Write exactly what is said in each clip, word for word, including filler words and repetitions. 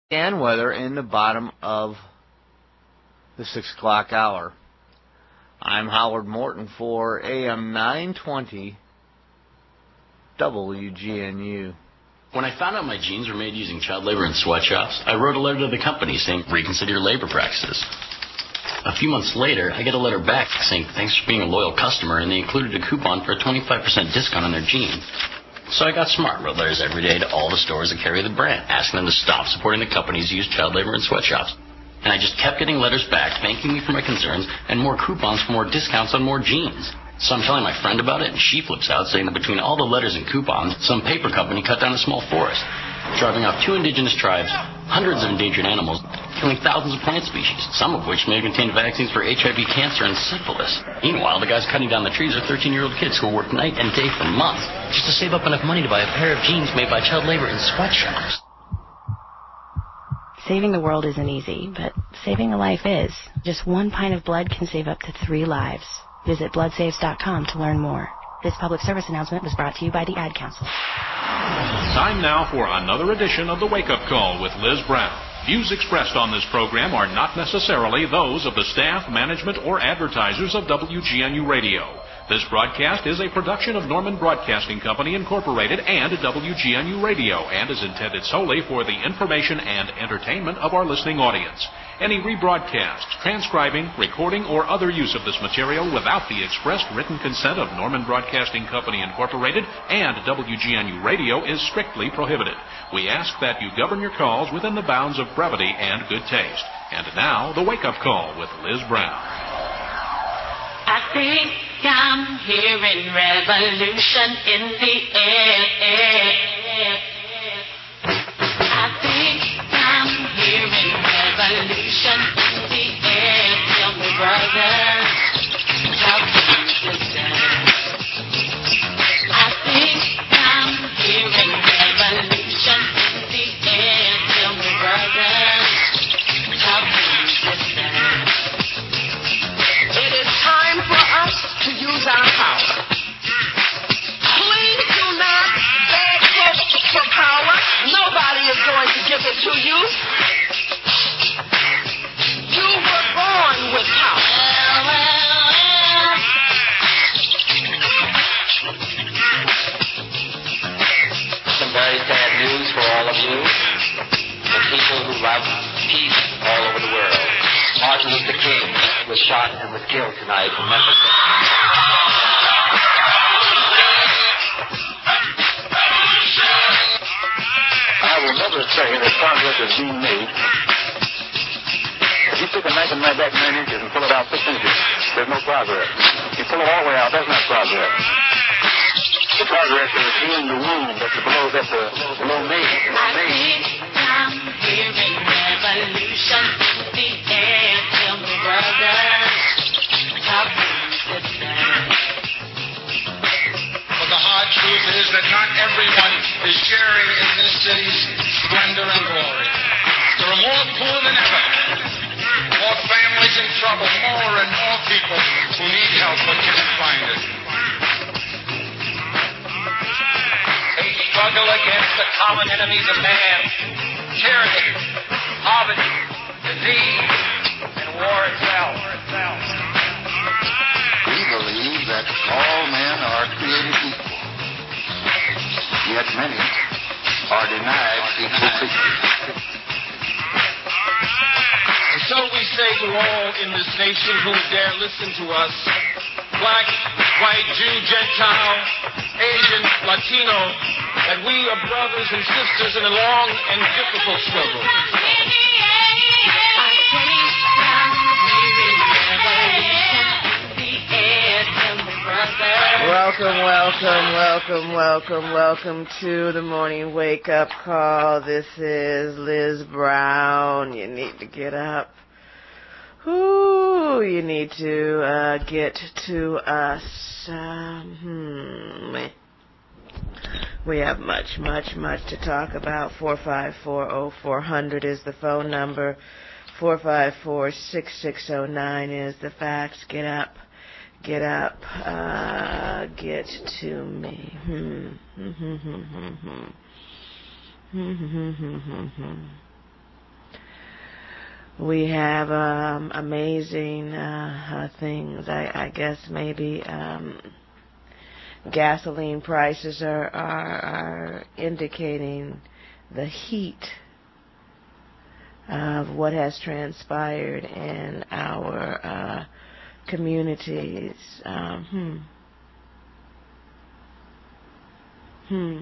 And weather in the bottom of the six o'clock hour. I'm Howard Morton for A M nine twenty W G N U. When I found out my jeans were made using child labor in sweatshops, I wrote a letter to the company saying, reconsider your labor practices. A few months later, I get a letter back saying thanks for being a loyal customer, and they included a coupon for a twenty-five percent discount on their jeans. So I got smart, wrote letters every day to all the stores that carry the brand, asking them to stop supporting the companies who use child labor in sweatshops. And I just kept getting letters back, thanking me for my concerns, and more coupons for more discounts on more jeans. So I'm telling my friend about it, and she flips out, saying that between all the letters and coupons, some paper company cut down a small forest, driving off two indigenous tribes, hundreds of endangered animals, killing thousands of plant species, some of which may contain vaccines for H I V, cancer, and syphilis. Meanwhile, the guys cutting down the trees are thirteen-year-old kids who will work night and day for months just to save up enough money to buy a pair of jeans made by child labor in sweatshops. Saving the world isn't easy, but saving a life is. Just one pint of blood can save up to three lives. Visit blood saves dot com to learn more. This public service announcement was brought to you by the Ad Council. Time now for another edition of the Wake Up Call with Liz Brown. Views expressed on this program are not necessarily those of the staff, management, or advertisers of W G N U Radio. This broadcast is a production of Norman Broadcasting Company, Incorporated, and W G N U Radio, and is intended solely for the information and entertainment of our listening audience. Any rebroadcast, transcribing, recording, or other use of this material without the expressed written consent of Norman Broadcasting Company, Incorporated, and W G N U Radio is strictly prohibited. We ask that you govern your calls within the bounds of brevity and good taste. And now, the Wake Up Call with Liz Brown. I think I'm hearing revolution in the air. I think I'm hearing revolution in the air. Tell me, brother, how can you stand? I think I'm hearing revolution in the air. Tell me, brother, how can you stand? It is time for us to use our power. Please do not beg folks for power. Nobody is going to give it to you. You were born with power. Some very sad news for all of you, the people who love peace all over the world. Martin Luther King was shot and was killed tonight in Memphis. I will never say that progress is being made. If you take a knife and knife back nine inches and pull it out six inches, there's no progress. You pull it all the way out, that's not progress. The progress is healing the wound that's below, that's the below me. I think I'm hearing revolution in the air. Tell me, brother, how can you stand? But the hard truth is that not everyone is sharing in this city's splendor and glory. There are more poor than ever, more families in trouble, more and more people who need help but can't find it. They struggle against the common enemies of man: tyranny, poverty, disease, and war itself. We believe that all men are created equal, yet many are denied equal treatment. And so we say to all in this nation who dare listen to us, black, white, Jew, Gentile, Asian, Latino, that we are brothers and sisters in a long and difficult struggle. Welcome, welcome, welcome, welcome, welcome to the morning wake-up call. This is Liz Brown. You need to get up. Ooh, you need to uh, get to us. Um, hmm. We have much, much, much to talk about. four five four, oh four hundred is the phone number. four five four, six six oh nine is the fax. Get up. Get up. Uh, get to me. Hmm. Hmm. Hmm. Hmm. Hmm. Hmm. Hmm. Hmm. We have um, amazing uh, uh, things. I, I guess maybe um, gasoline prices are, are, are indicating the heat of what has transpired in our uh, communities. Um, hmm. Hmm.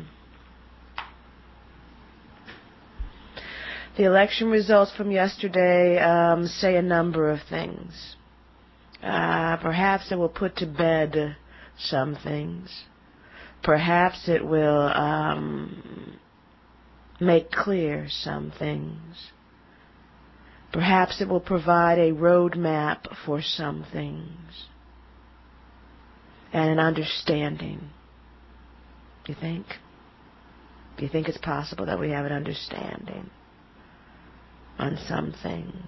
The election results from yesterday um, say a number of things. Uh, perhaps it will put to bed some things. Perhaps it will um, make clear some things. Perhaps it will provide a roadmap for some things and an understanding. Do you think? Do you think it's possible that we have an understanding on some things?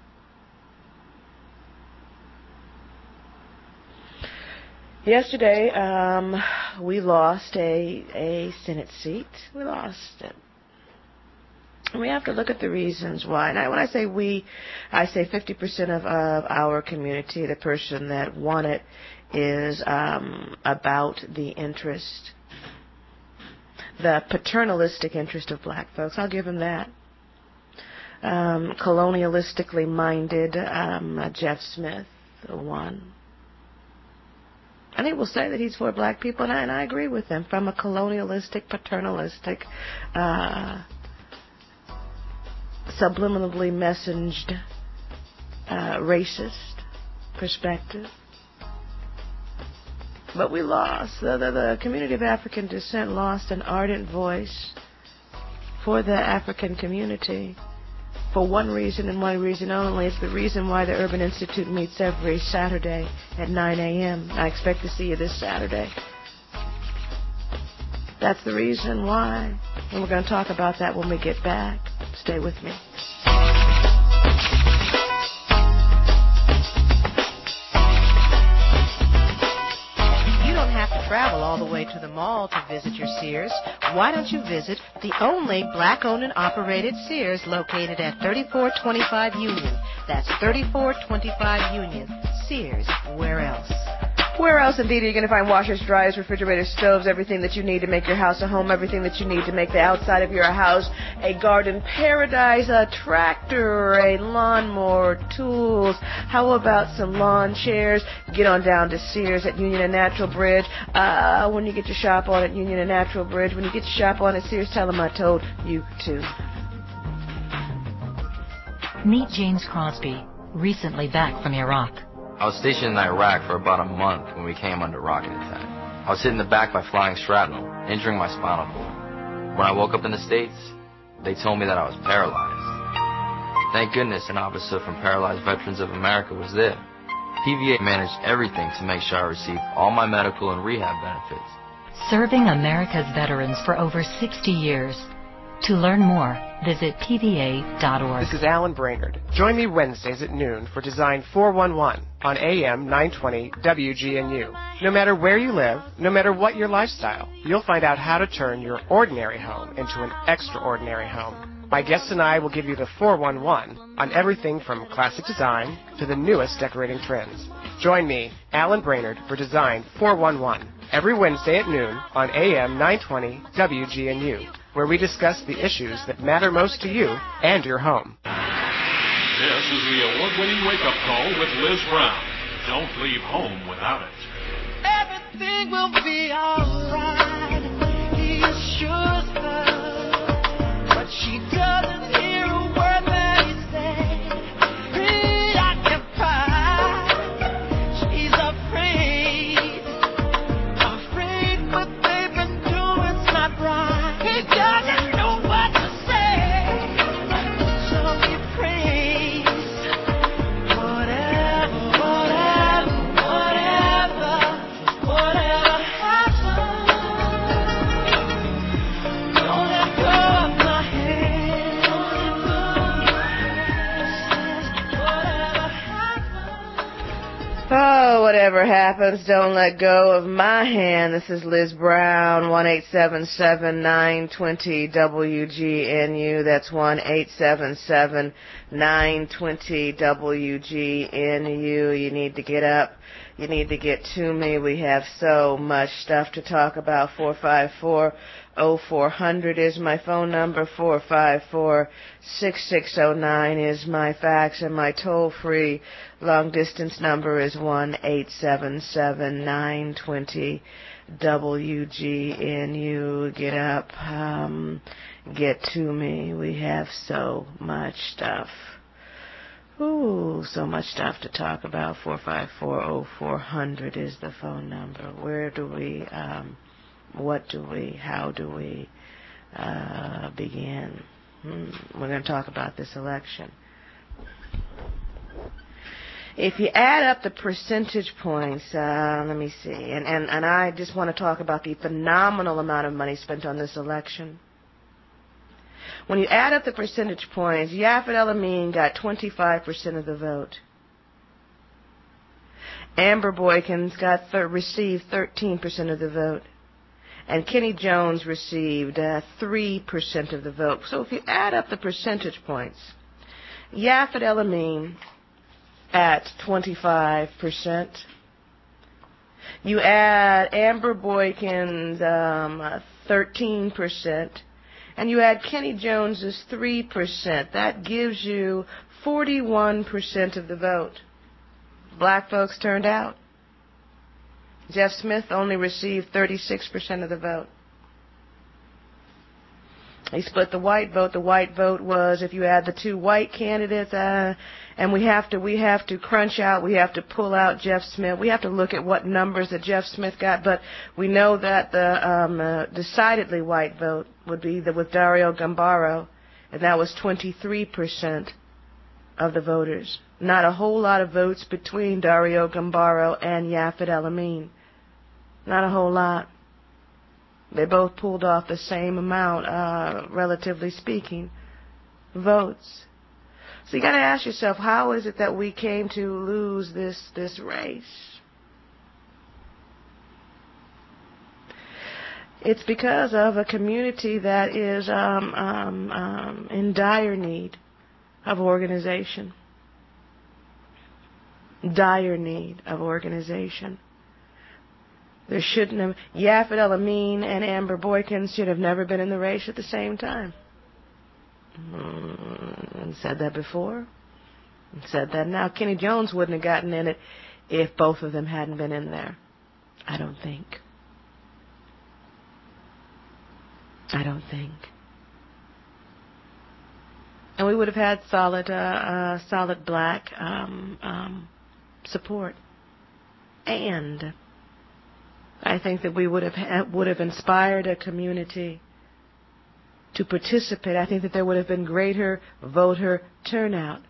Yesterday, um, we lost a, a Senate seat. We lost it. And we have to look at the reasons why. And I, when I say we, I say fifty percent of, of our community, the person that won it, is um, about the interest, the paternalistic interest of black folks. I'll give him that. Um, colonialistically minded um, uh, Jeff Smith won. And he will say that he's for black people, and I, and I agree with him. From a colonialistic, paternalistic, uh, subliminally messaged, uh, racist perspective. But we lost. The, the, the community of African descent lost an ardent voice for the African community. For one reason and one reason only. It's the reason why the Urban Institute meets every Saturday at nine a.m. I expect to see you this Saturday. That's the reason why. And we're going to talk about that when we get back. Stay with me. Travel all the way to the mall to visit your Sears. Why don't you visit the only black-owned and operated Sears located at thirty-four twenty-five Union? That's thirty-four twenty-five Union. Sears, where else? Where else, indeed, are you going to find washers, dryers, refrigerators, stoves, everything that you need to make your house a home, everything that you need to make the outside of your house a garden paradise, a tractor, a lawnmower, tools. How about some lawn chairs? Get on down to Sears at Union and Natural Bridge. Uh, when you get your shop on at Union and Natural Bridge, when you get your shop on at Sears, tell them I told you to. Meet James Crosby, recently back from Iraq. I was stationed in Iraq for about a month when we came under rocket attack. I was hit in the back by flying shrapnel, injuring my spinal cord. When I woke up in the States, they told me that I was paralyzed. Thank goodness an officer from Paralyzed Veterans of America was there. P V A managed everything to make sure I received all my medical and rehab benefits. Serving America's veterans for over sixty years. To learn more, visit P V A dot org. This is Alan Brainerd. Join me Wednesdays at noon for Design four one one on A M nine twenty W G N U. No matter where you live, no matter what your lifestyle, you'll find out how to turn your ordinary home into an extraordinary home. My guests and I will give you the four one one on everything from classic design to the newest decorating trends. Join me, Alan Brainerd, for Design four one one every Wednesday at noon on A M nine twenty W G N U, where we discuss the issues that matter most to you and your home. This is the award-winning wake-up call with Liz Brown. Don't leave home without it. Everything will be alright. He assures her, but she doesn't hear a word that he says. Preoccupied, she's afraid, afraid what they've been doing's not right. He doesn't know what to say, so he prays. Whatever, whatever, whatever, whatever happens, don't whatever happens, don't let go of my hand. This is Liz Brown, one eight seven seven, nine two zero, W G N U. That's one eight seven seven, nine two zero, W G N U. You need to get up. You need to get to me. We have so much stuff to talk about. four five four, oh four hundred is my phone number. four five four, six six zero nine is my fax. And my toll-free long-distance number is one eight seven seven, nine two zero, W G N U. Get up. Um, get to me. We have so much stuff. Ooh, so much stuff to talk about. four five four, oh four hundred is the phone number. Where do we, um, what do we, how do we uh, begin? Hmm. We're going to talk about this election. If you add up the percentage points, uh, let me see, and, and, and I just want to talk about the phenomenal amount of money spent on this election. When you add up the percentage points, Yafet El-Amin got twenty-five percent of the vote. Amber Boykins got th- received thirteen percent of the vote. And Kenny Jones received uh, three percent of the vote. So if you add up the percentage points, Yafet El-Amin at twenty-five percent. You add Amber Boykins um, uh, thirteen percent. And you add Kenny Jones's three percent. That gives you forty-one percent of the vote. Black folks turned out. Jeff Smith only received thirty-six percent of the vote. He split the white vote. The white vote was, if you add the two white candidates, uh, and we have to we have to crunch out, we have to pull out Jeff Smith. We have to look at what numbers that Jeff Smith got, but we know that the um, uh, decidedly white vote would be the, with Dario Gambaro, and that was twenty-three percent of the voters. Not a whole lot of votes between Dario Gambaro and Yafet El-Amin. Not a whole lot. They both pulled off the same amount, uh, relatively speaking, votes. So you got to ask yourself, how is it that we came to lose this this race? It's because of a community that is um, um, um, in dire need of organization. Dire need of organization. There shouldn't have, Yafet El-Amin and Amber Boykins should have never been in the race at the same time. Mm, said that before. Said that now. Kenny Jones wouldn't have gotten in it if both of them hadn't been in there. I don't think. I don't think. And we would have had solid, uh, uh, solid black um, um, support. And I think that we would have ha- would have inspired a community to participate. I think that there would have been greater voter turnout.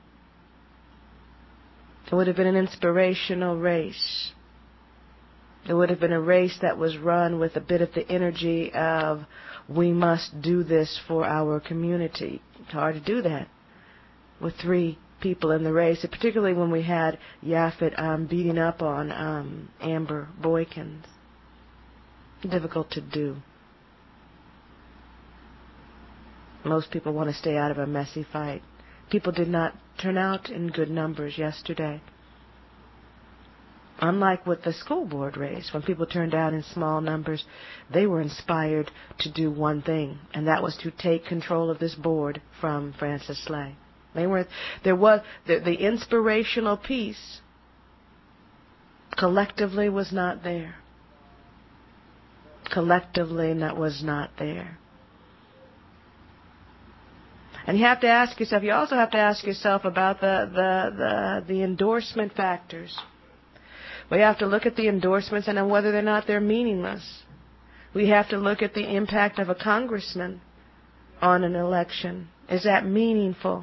It would have been an inspirational race. It would have been a race that was run with a bit of the energy of, we must do this for our community. It's hard to do that with three people in the race, particularly when we had Yafet um, beating up on um, Amber Boykins. Difficult to do. Most people want to stay out of a messy fight. People did not turn out in good numbers yesterday. Unlike with the school board race, when people turned out in small numbers, they were inspired to do one thing, and that was to take control of this board from Francis Slay. They were, there was the, the inspirational piece collectively was not there. Collectively, that was not there. And you have to ask yourself, you also have to ask yourself about the, the, the, the endorsement factors. We have to look at the endorsements and whether or not they're meaningless. We have to look at the impact of a congressman on an election. Is that meaningful?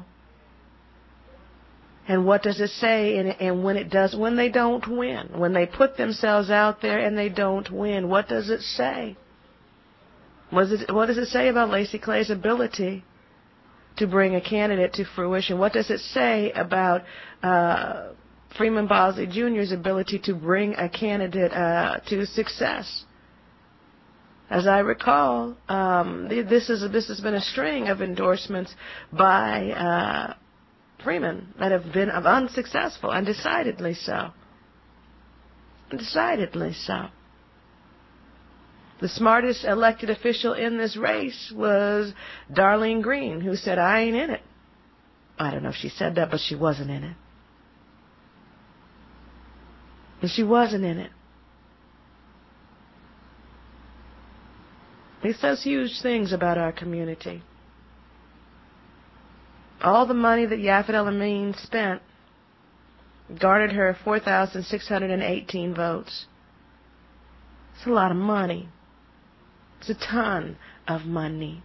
And what does it say? And, and when it does, when they don't win, when they put themselves out there and they don't win, what does it say? What does it, what does it say about Lacy Clay's ability to bring a candidate to fruition? What does it say about uh, Freeman Bosley Junior's ability to bring a candidate uh, to success. As I recall, um, this is this has been a string of endorsements by uh, Freeman that have been unsuccessful, and decidedly so. Decidedly so. The smartest elected official in this race was Darlene Green, who said, "I ain't in it." I don't know if she said that, but she wasn't in it. And she wasn't in it. He says huge things about our community. All the money that Yafet El-Amin spent garnered her four thousand six hundred eighteen votes. It's a lot of money. It's a ton of money.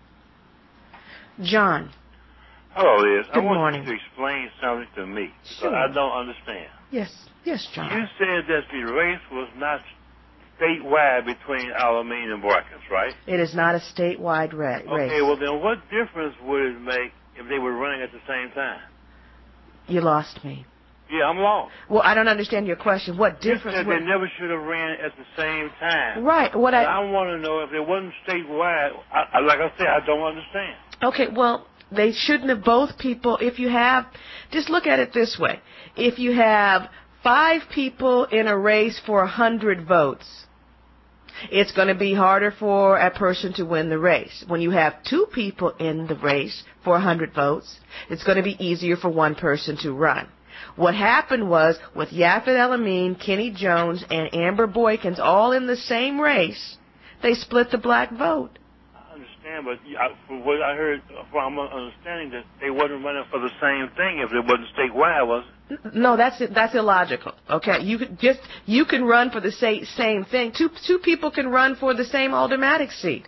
John. Hello, Liz. Good I want morning. you to explain something to me. Sure. I don't understand. Yes, yes, John. You said that the race was not statewide between Alameen and Brockens, right? It is not a statewide ra- race. Okay, well then what difference would it make if they were running at the same time? You lost me. Yeah, I'm lost. Well, I don't understand your question. What You difference said would... they never should have ran at the same time. Right, what I... I want to know if it wasn't statewide. I, I, like I said, I don't understand. Okay, well, they shouldn't have both people. If you have... Just look at it this way. If you have five people in a race for a hundred votes, it's going to be harder for a person to win the race. When you have two people in the race for a hundred votes, it's going to be easier for one person to run. What happened was, with Yafet El-Amin, Kenny Jones, and Amber Boykins all in the same race, they split the black vote. I understand, but I, from what I heard, from my understanding, that they wasn't running for the same thing if it wasn't statewide, was it? No, that's that's illogical. Okay, you could just you can run for the sa- same thing. Two two people can run for the same aldermanic seat,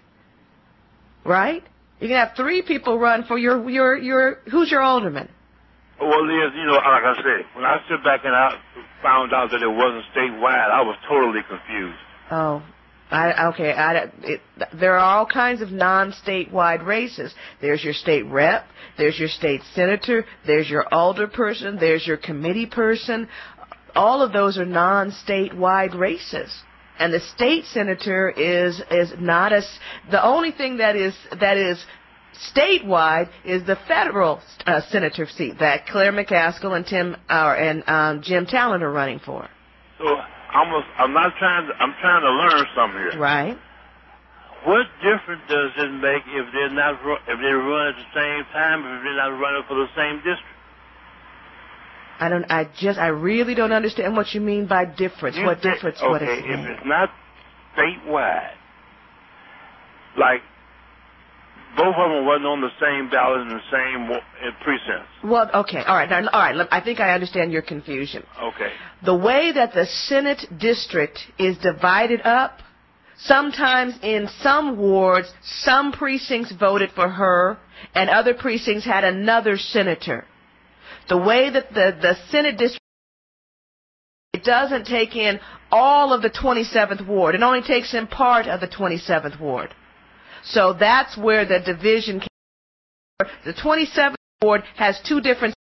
right? You can have three people run for your your your who's your alderman? Well, Liz, you know, like I said, when I sit back and I found out that it wasn't statewide, I was totally confused. Oh, I, okay. I, it, there are all kinds of non-statewide races. There's your state rep. There's your state senator. There's your alderperson. There's your committee person. All of those are non-statewide races. And the state senator is is not a. The only thing that is that is statewide is the federal uh, senator seat that Claire McCaskill and Tim uh, and um, Jim Talent are running for. So I'm a, I'm not trying to I'm trying to learn something here. Right. What difference does it make if they're not if they run at the same time if they're not running for the same district? I don't. I just. I really don't understand what you mean by difference. You what say, difference? Okay, what does it if mean? it's not statewide, like both of them wasn't on the same ballot in the same uh, precincts. Well, okay, all right, now, all right. Look, I think I understand your confusion. Okay. The way that the Senate district is divided up, sometimes in some wards, some precincts voted for her, and other precincts had another senator. The way that the, the Senate district, it doesn't take in all of the twenty-seventh ward. It only takes in part of the twenty-seventh ward. So that's where the division came from. The twenty-seventh ward has two different.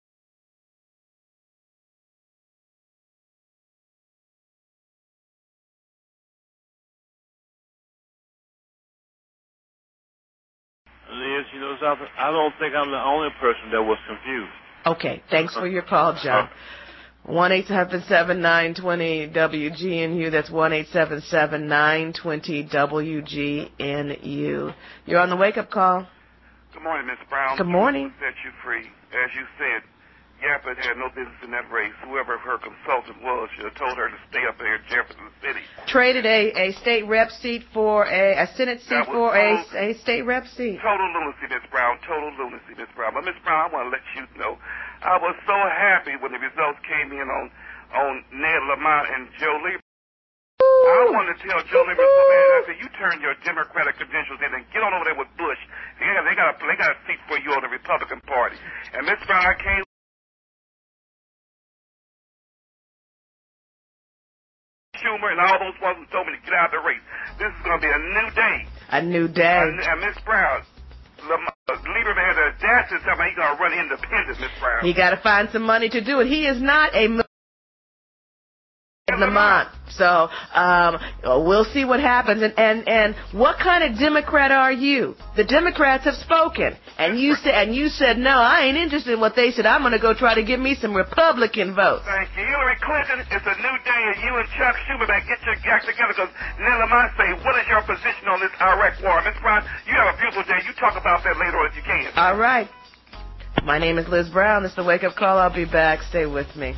Liz, you know something? I don't think I'm the only person that was confused. Okay, thanks for your call, John. one eight seven seven, nine two zero, W G N U. That's one eight seven seven, nine two zero, W G N U. You're on the wake-up call. Good morning, Miss Brown. Good morning. Set you free. As you said, Yafet had no business in that race. Whoever her consultant was should have told her to stay up there in Jefferson City. Traded a, a state rep seat for a, a Senate seat for a, total, a state rep seat. Total lunacy, Miss Brown. Total lunacy, Miss Brown. But, Miss Brown, I want to let you know, I was so happy when the results came in on, on Ned Lamont and Joe Lieber. I wanted to tell Joe Lieber so bad, I said, you turn your Democratic credentials in and get on over there with Bush. They got, they got, a, they got a seat for you on the Republican Party. And, Miss Brown, I came Schumer and all those ones who told me to get out of the race. This is going to be a new day. A new day. And, and Miss Brown, Lam- Lieberman had the audacity to tell me he's going to run independent, Miss Brown. He got to find some money to do it. He is not a Lamont. So um, we'll see what happens. And, and and what kind of Democrat are you? The Democrats have spoken, and you said and you said no, I ain't interested in what they said. I'm going to go try to get me some Republican votes. Thank you, Hillary Clinton. It's a new day, and you and Chuck Schumer better get your act together. Because Ned Lamont say, what is your position on this Iraq war? Miss Brown, you have a beautiful day. You talk about that later on if you can. All right. My name is Liz Brown. This is the Wake Up Call. I'll be back. Stay with me.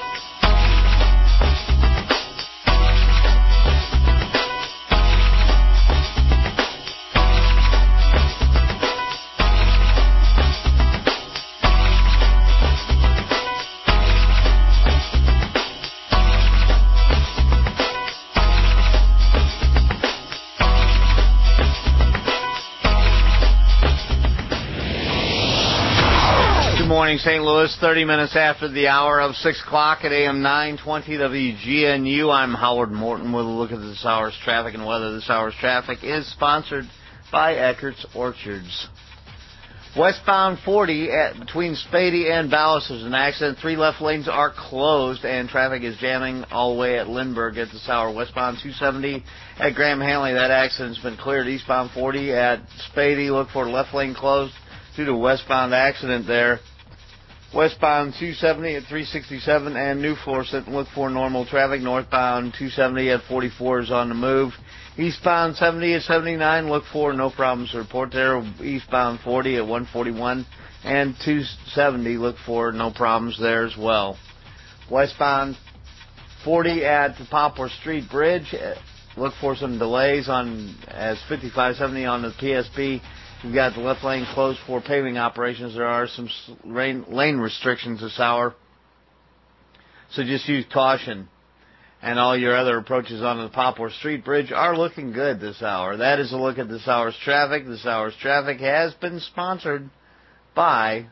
Morning, Saint Louis, thirty minutes after the hour of six o'clock at A M nine twenty W G N U. I'm Howard Morton with a look at this hour's traffic and weather. This hour's traffic is sponsored by Eckert's Orchards. Westbound forty at, between Spady and Ballas, there's an accident. Three left lanes are closed and traffic is jamming all the way at Lindbergh at this hour. Westbound two seventy at Graham Hanley, that accident's been cleared. Eastbound forty at Spady, look for left lane closed due to westbound accident there. Westbound two seventy at three sixty-seven and New Florissant, look for normal traffic. Northbound two seventy at forty-four is on the move. Eastbound seventy at seventy-nine, look for no problems to report there. Eastbound forty at one forty-one and two seventy, look for no problems there as well. Westbound forty at the Poplar Street Bridge, look for some delays on as fifty-five seventy on the P S B. You've got the left lane closed for paving operations. There are some rain, lane restrictions this hour, so just use caution. And all your other approaches onto the Poplar Street Bridge are looking good this hour. That is a look at this hour's traffic. This hour's traffic has been sponsored by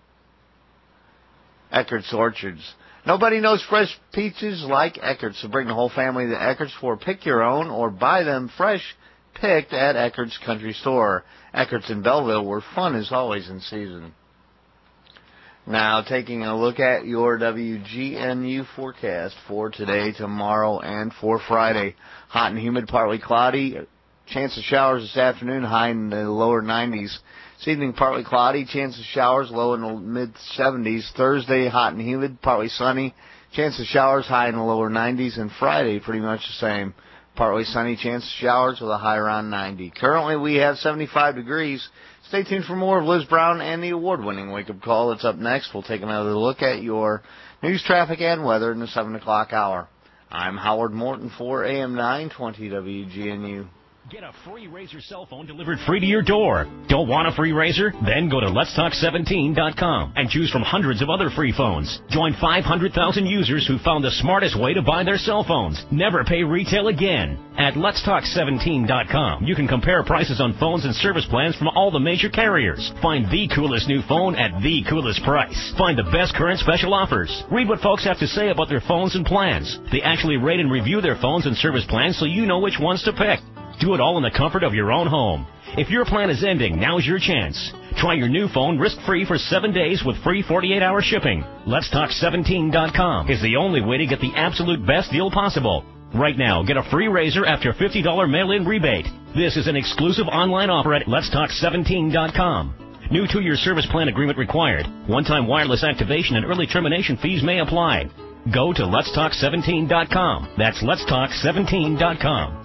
Eckert's Orchards. Nobody knows fresh peaches like Eckert's, so bring the whole family to Eckert's for pick your own or buy them fresh picked at Eckert's Country Store. Eckert's in Belleville, where fun is always in season. Now, taking a look at your W G N U forecast for today, tomorrow, and for Friday. Hot and humid, partly cloudy. Chance of showers this afternoon, high in the lower nineties. This evening, partly cloudy. Chance of showers, low in the mid-seventies. Thursday, hot and humid, partly sunny. Chance of showers, high in the lower nineties. And Friday, pretty much the same. Partly sunny, chance of showers with a high around ninety. Currently, we have seventy-five degrees. Stay tuned for more of Liz Brown and the award-winning wake-up call that's up next. We'll take another look at your news, traffic, and weather in the seven o'clock hour. I'm Howard Morton for A M nine twenty W G N U. Get a free Razor cell phone delivered free to your door. Don't want a free Razor? Then go to lets talk seventeen dot com and choose from hundreds of other free phones. Join five hundred thousand users who found the smartest way to buy their cell phones. Never pay retail again. At lets talk seventeen dot com, you can compare prices on phones and service plans from all the major carriers. Find the coolest new phone at the coolest price. Find the best current special offers. Read what folks have to say about their phones and plans. They actually rate and review their phones and service plans so you know which ones to pick. Do it all in the comfort of your own home. If your plan is ending, now's your chance. Try your new phone risk-free for seven days with free forty-eight hour shipping. lets talk seventeen dot com is the only way to get the absolute best deal possible. Right now, get a free Razor after a fifty dollars mail-in rebate. This is an exclusive online offer at lets talk seventeen dot com. New two-year service plan agreement required. One-time wireless activation and early termination fees may apply. Go to lets talk seventeen dot com. That's lets talk seventeen dot com.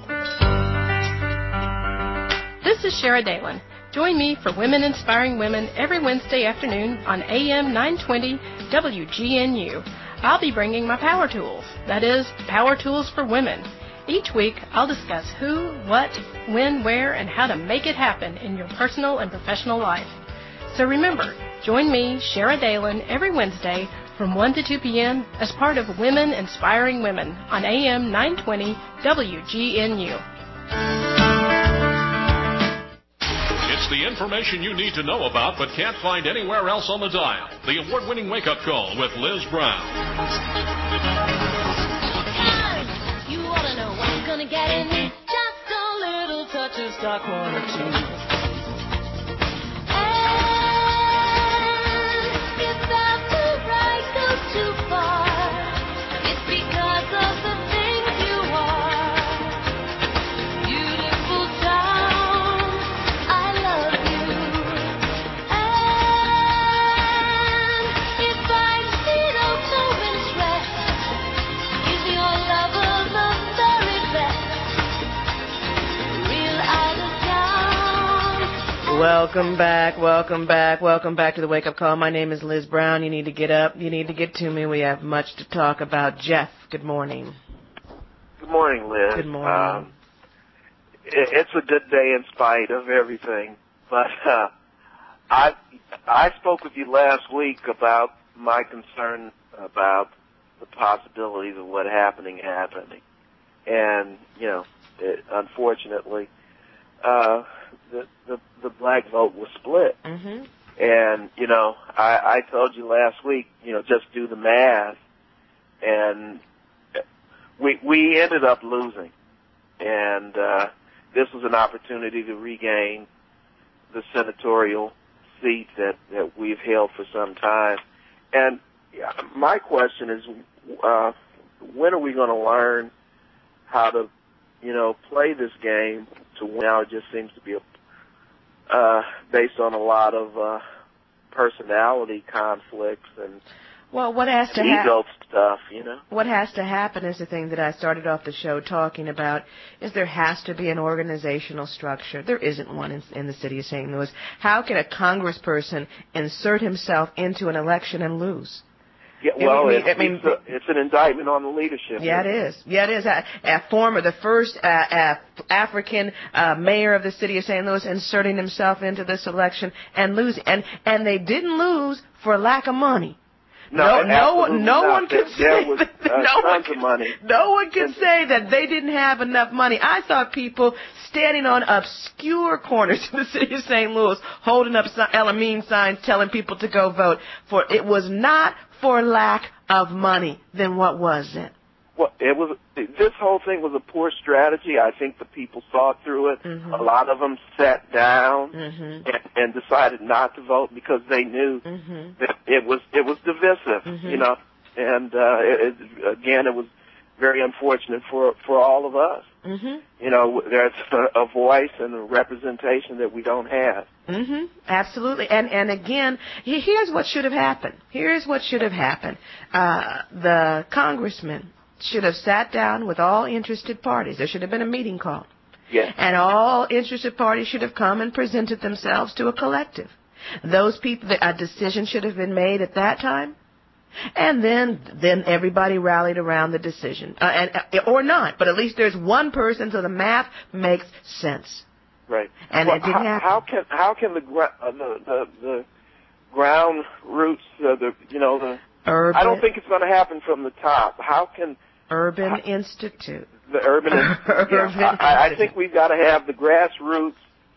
This is Shara Dalen. Join me for Women Inspiring Women every Wednesday afternoon on A M nine twenty W G N U. I'll be bringing my power tools, that is, power tools for women. Each week, I'll discuss who, what, when, where, and how to make it happen in your personal and professional life. So remember, join me, Shara Dalen, every Wednesday from one to two p.m. as part of Women Inspiring Women on A M nine twenty W G N U. It's the information you need to know about but can't find anywhere else on the dial. The award-winning wake-up call with Liz Brown. You want to know what's going to get in me? Just a little touch of stock one or two. And if that the right goes too far, it's because of the Welcome back, welcome back, welcome back to the Wake Up Call. My name is Liz Brown. You need to get up. You need to get to me. We have much to talk about. Jeff, good morning. Good morning, Liz. Good morning. Um, it, it's a good day in spite of everything. But uh, I I spoke with you last week about my concern about the possibilities of what happening happening. And, you know, it, unfortunately, uh, the, the the black vote was split. Mm-hmm. And, you know, I, I told you last week, you know, just do the math. And we we ended up losing. And uh, this was an opportunity to regain the senatorial seat that, that we've held for some time. And my question is, uh, when are we going to learn how to, you know, play this game to win? Now it just seems to be a, uh, based on a lot of uh, personality conflicts and Well, what has to ego happen? stuff, you know? What has to happen is the thing that I started off the show talking about, is there has to be an organizational structure. There isn't one in, in the city of Saint Louis. How can a congressperson insert himself into an election and lose? Yeah, well, I mean, it's, I mean, it's, a, it's an indictment on the leadership. Yeah, it is. Yeah, it is. A, a former, the first uh, uh, African uh, mayor of the city of Saint Louis inserting himself into this election and losing. And, and they didn't lose for lack of money. No, no, no one, no not. one can there, say there was, that, uh, no one tons can, of money. No one can say that they didn't have enough money. I saw people standing on obscure corners in the city of Saint Louis, holding up Elamine signs, telling people to go vote. For it was not for lack of money. Then what was it? Well, it was. This whole thing was a poor strategy. I think the people saw through it. Mm-hmm. A lot of them sat down mm-hmm. and, and decided not to vote because they knew mm-hmm. that it was it was divisive. Mm-hmm. You know, and uh, it, it, again, it was very unfortunate for for all of us. Mm-hmm. You know, there's a, a voice and a representation that we don't have. Mm-hmm. Absolutely. And and again, here's what should have happened. Here's what should have happened. Uh, the congressman should have sat down with all interested parties. There should have been a meeting called. Yes. And all interested parties should have come and presented themselves to a collective. Those people, a decision should have been made at that time. And then, then everybody rallied around the decision, uh, and uh, or not. But at least there's one person, so the math makes sense. Right. And well, it didn't how, happen. how can how can the gra- uh, the, the the ground roots, uh, the you know the Urban, I don't think it's going to happen from the top. How can Urban how, Institute? The Urban, Urban yeah, Institute. I, I think we've got to have the grassroots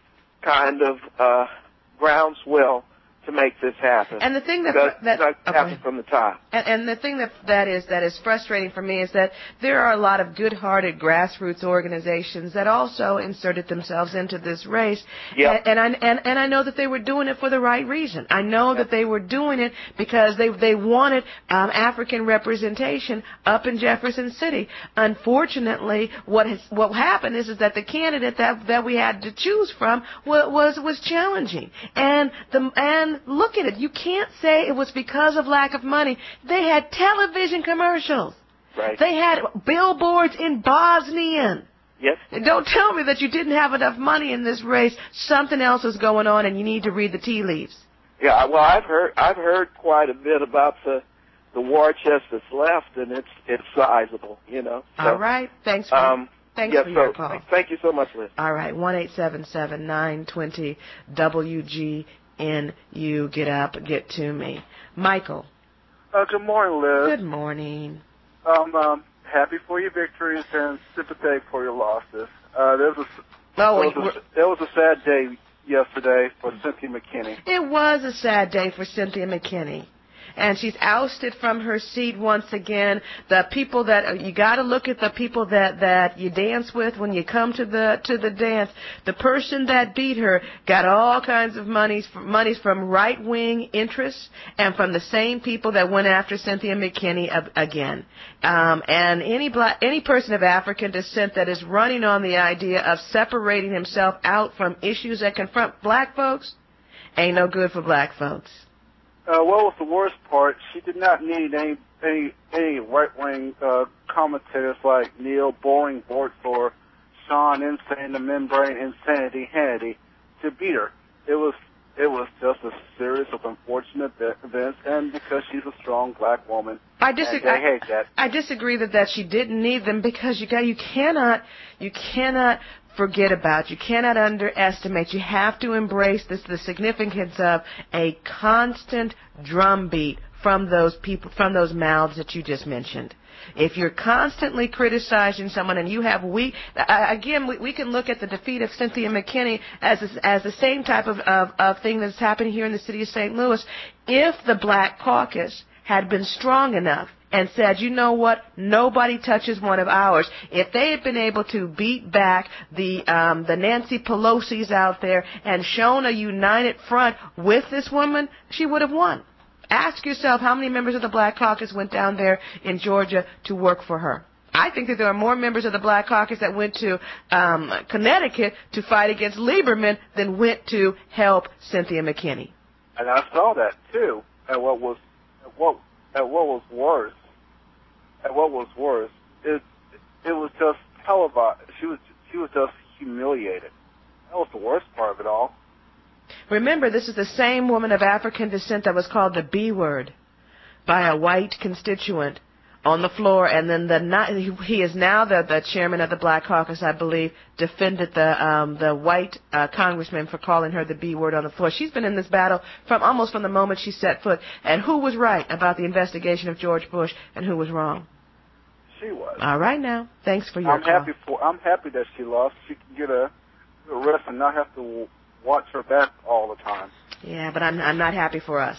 kind of uh, groundswell to make this happen. And the thing that Because that it's not okay. happen from the top. And, and the thing that that is that is frustrating for me is that there are a lot of good-hearted grassroots organizations that also inserted themselves into this race. Yep. And, and I and, and I know that they were doing it for the right reason. I know yep. that they were doing it because they they wanted um, African representation up in Jefferson City. Unfortunately, what has what happened is is that the candidate that that we had to choose from was was, was challenging. And the and look at it. You can't say it was because of lack of money. They had television commercials. Right. They had billboards in Bosnian. Yes. And don't tell me that you didn't have enough money in this race. Something else is going on, and you need to read the tea leaves. Yeah. Well, I've heard I've heard quite a bit about the the war chest that's left, and it's it's sizable. You know. So, all right. Thanks. For, um, thanks yeah, for so, your call. Thank you so much, Liz. All right. One eight seven seven nine twenty W G. And you get up, get to me. Michael. Uh, good morning, Liz. Good morning. Um, um, happy for your victories and sympathetic for your losses. Uh, there was a, oh, there was a, there was a sad day yesterday for Cynthia McKinney. It was a sad day for Cynthia McKinney. And she's ousted from her seat once again. The people that you got to look at the people that that you dance with when you come to the to the dance. The person that beat her got all kinds of monies from, monies from right wing interests and from the same people that went after Cynthia McKinney again. Um, and any black any person of African descent that is running on the idea of separating himself out from issues that confront black folks ain't no good for black folks. Uh, what was the worst part? She did not need any any, any right-wing uh, commentators like Neil Boring Bort or Sean Insane, the Membrane Insanity Hannity to beat her. it was it was just a series of unfortunate events, and because she's a strong black woman, I disagree. And they hate that. I, I disagree that, that she didn't need them because you got you cannot you cannot forget about, you cannot underestimate. You have to embrace this the significance of a constant drumbeat from those people, from those mouths that you just mentioned. If you're constantly criticizing someone and you have weak, uh, again, we, we can look at the defeat of Cynthia McKinney as a, as the same type of, of, of thing that's happening here in the city of Saint Louis. If the Black Caucus had been strong enough and said, you know what, nobody touches one of ours, if they had been able to beat back the um, the Nancy Pelosi's out there and shown a united front with this woman, she would have won. Ask yourself how many members of the Black Caucus went down there in Georgia to work for her. I think that there are more members of the Black Caucus that went to um, Connecticut to fight against Lieberman than went to help Cynthia McKinney. And I saw that too. And what was, and what, and what was worse, and what was worse, it it was just televised. She was she was just humiliated. That was the worst part of it all. Remember, this is the same woman of African descent that was called the B word by a white constituent on the floor, and then the he is now the, the chairman of the Black Caucus, I believe, defended the um, the white uh, congressman for calling her the B word on the floor. She's been in this battle from almost from the moment she set foot. And who was right about the investigation of George Bush, and who was wrong? She was. All right, now, thanks for your I'm call. happy for I'm happy that she lost. She can get a, a rest and not have to watch her back all the time. Yeah, but I'm I'm not happy for us.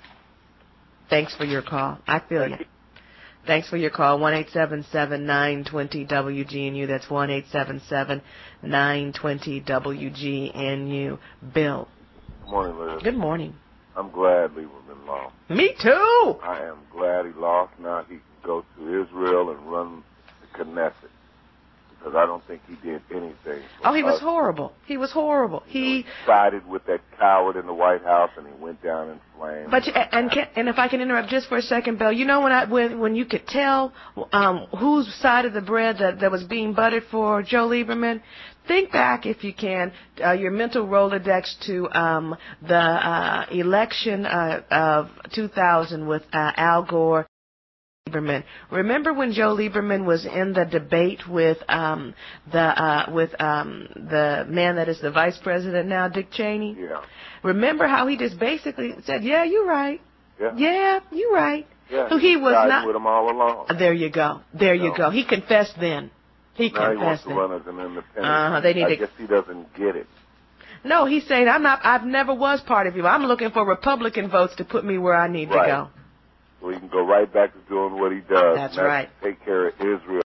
Thanks for your call. I feel you. Thanks for your call. one eight seven seven, nine two zero, W G N U. That's one eight seven seven, nine two zero, W G N U. Bill. Good morning, Liz. Good morning. I'm glad Lieberman lost. Me too. I am glad he lost. Now he can go to Israel and run the Knesset. Because I don't think he did anything. Oh, he was us. horrible. He was horrible. You know, He. he sided with that coward in the White House, and he went down in flames. But and can, and if I can interrupt just for a second, Bill, you know when I when when you could tell um, whose side of the bread that, that was being buttered for Joe Lieberman. Think back, if you can, uh, your mental Rolodex to um, the uh, election uh, of two thousand with uh, Al Gore. Lieberman. Remember when Joe Lieberman was in the debate with um, the uh, with um, the man that is the vice president now, Dick Cheney? Yeah. Remember how he just basically said, "Yeah, you're right. Yeah. Yeah, you're right." Yeah, so he was siding not with him all along. There you go. There you No. go. He confessed then. He now he wants confessed to then. run as an independent. Uh-huh, they need I to- guess he doesn't get it. No, he's saying I'm not. I've never was part of you. I'm looking for Republican votes to put me where I need Right. to go. So he can go right back to doing what he does. That's and right. Take care of Israel.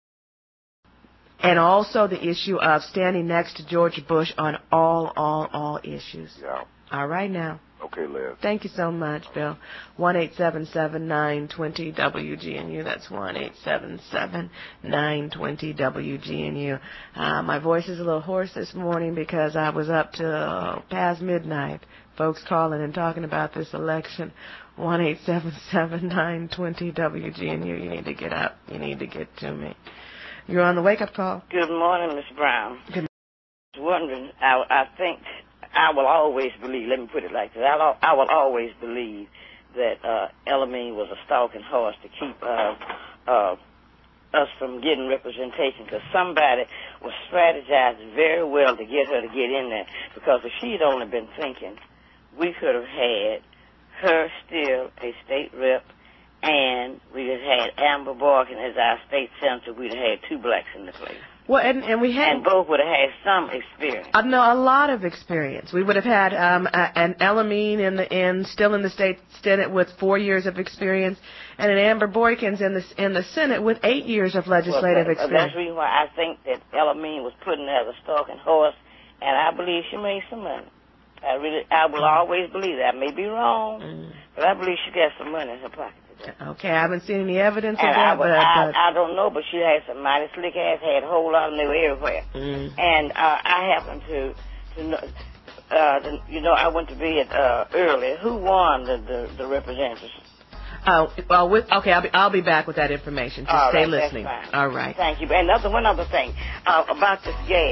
And also the issue of standing next to George Bush on all, all, all issues. Yeah. All right now. Okay, Liz. Thank you so much, Bill. one eight seven seven, nine two zero, W G N U. That's one eight seven seven, nine two zero, W G N U. Uh, my voice is a little hoarse this morning because I was up till past midnight. Folks calling and talking about this election. one eight seven seven, nine two zero, W G N U. You need to get up. You need to get to me. You're on the wake-up call. Good morning, Miss Brown. Good I was wondering, I, I think I will always believe, let me put it like this, I'll, I will always believe that uh, Elamine was a stalking horse to keep uh, uh, us from getting representation, because somebody was strategizing very well to get her to get in there, because if she'd only been thinking, we could have had her still a state rep, and we'd have had Amber Borkin as our state senator. We'd have had two blacks in the place. Well, and, and we had... And both would have had some experience. Uh, no, a lot of experience. We would have had um, a, an Elamine in the in still in the state senate with four years of experience, and an Amber Boykins in the in the Senate with eight years of legislative well, that, experience. That's the reason why I think that Elamine was put in there as a stalking horse, and I believe she made some money. I really, I will always believe that. I may be wrong, mm. but I believe she got some money in her pocket. Okay, I haven't seen any evidence and of that, I, but, I, but I don't know, but she had some mighty slick ass, had a whole lot of them everywhere. Mm. And uh, I happen to, to know, uh, the, you know, I went to bed uh, early. Who won the, the, the representatives? Oh, well, with, okay, I'll be, I'll be back with that information. Just All stay right, listening. That's fine. All right. Thank you. And another, one other thing uh, about this gas.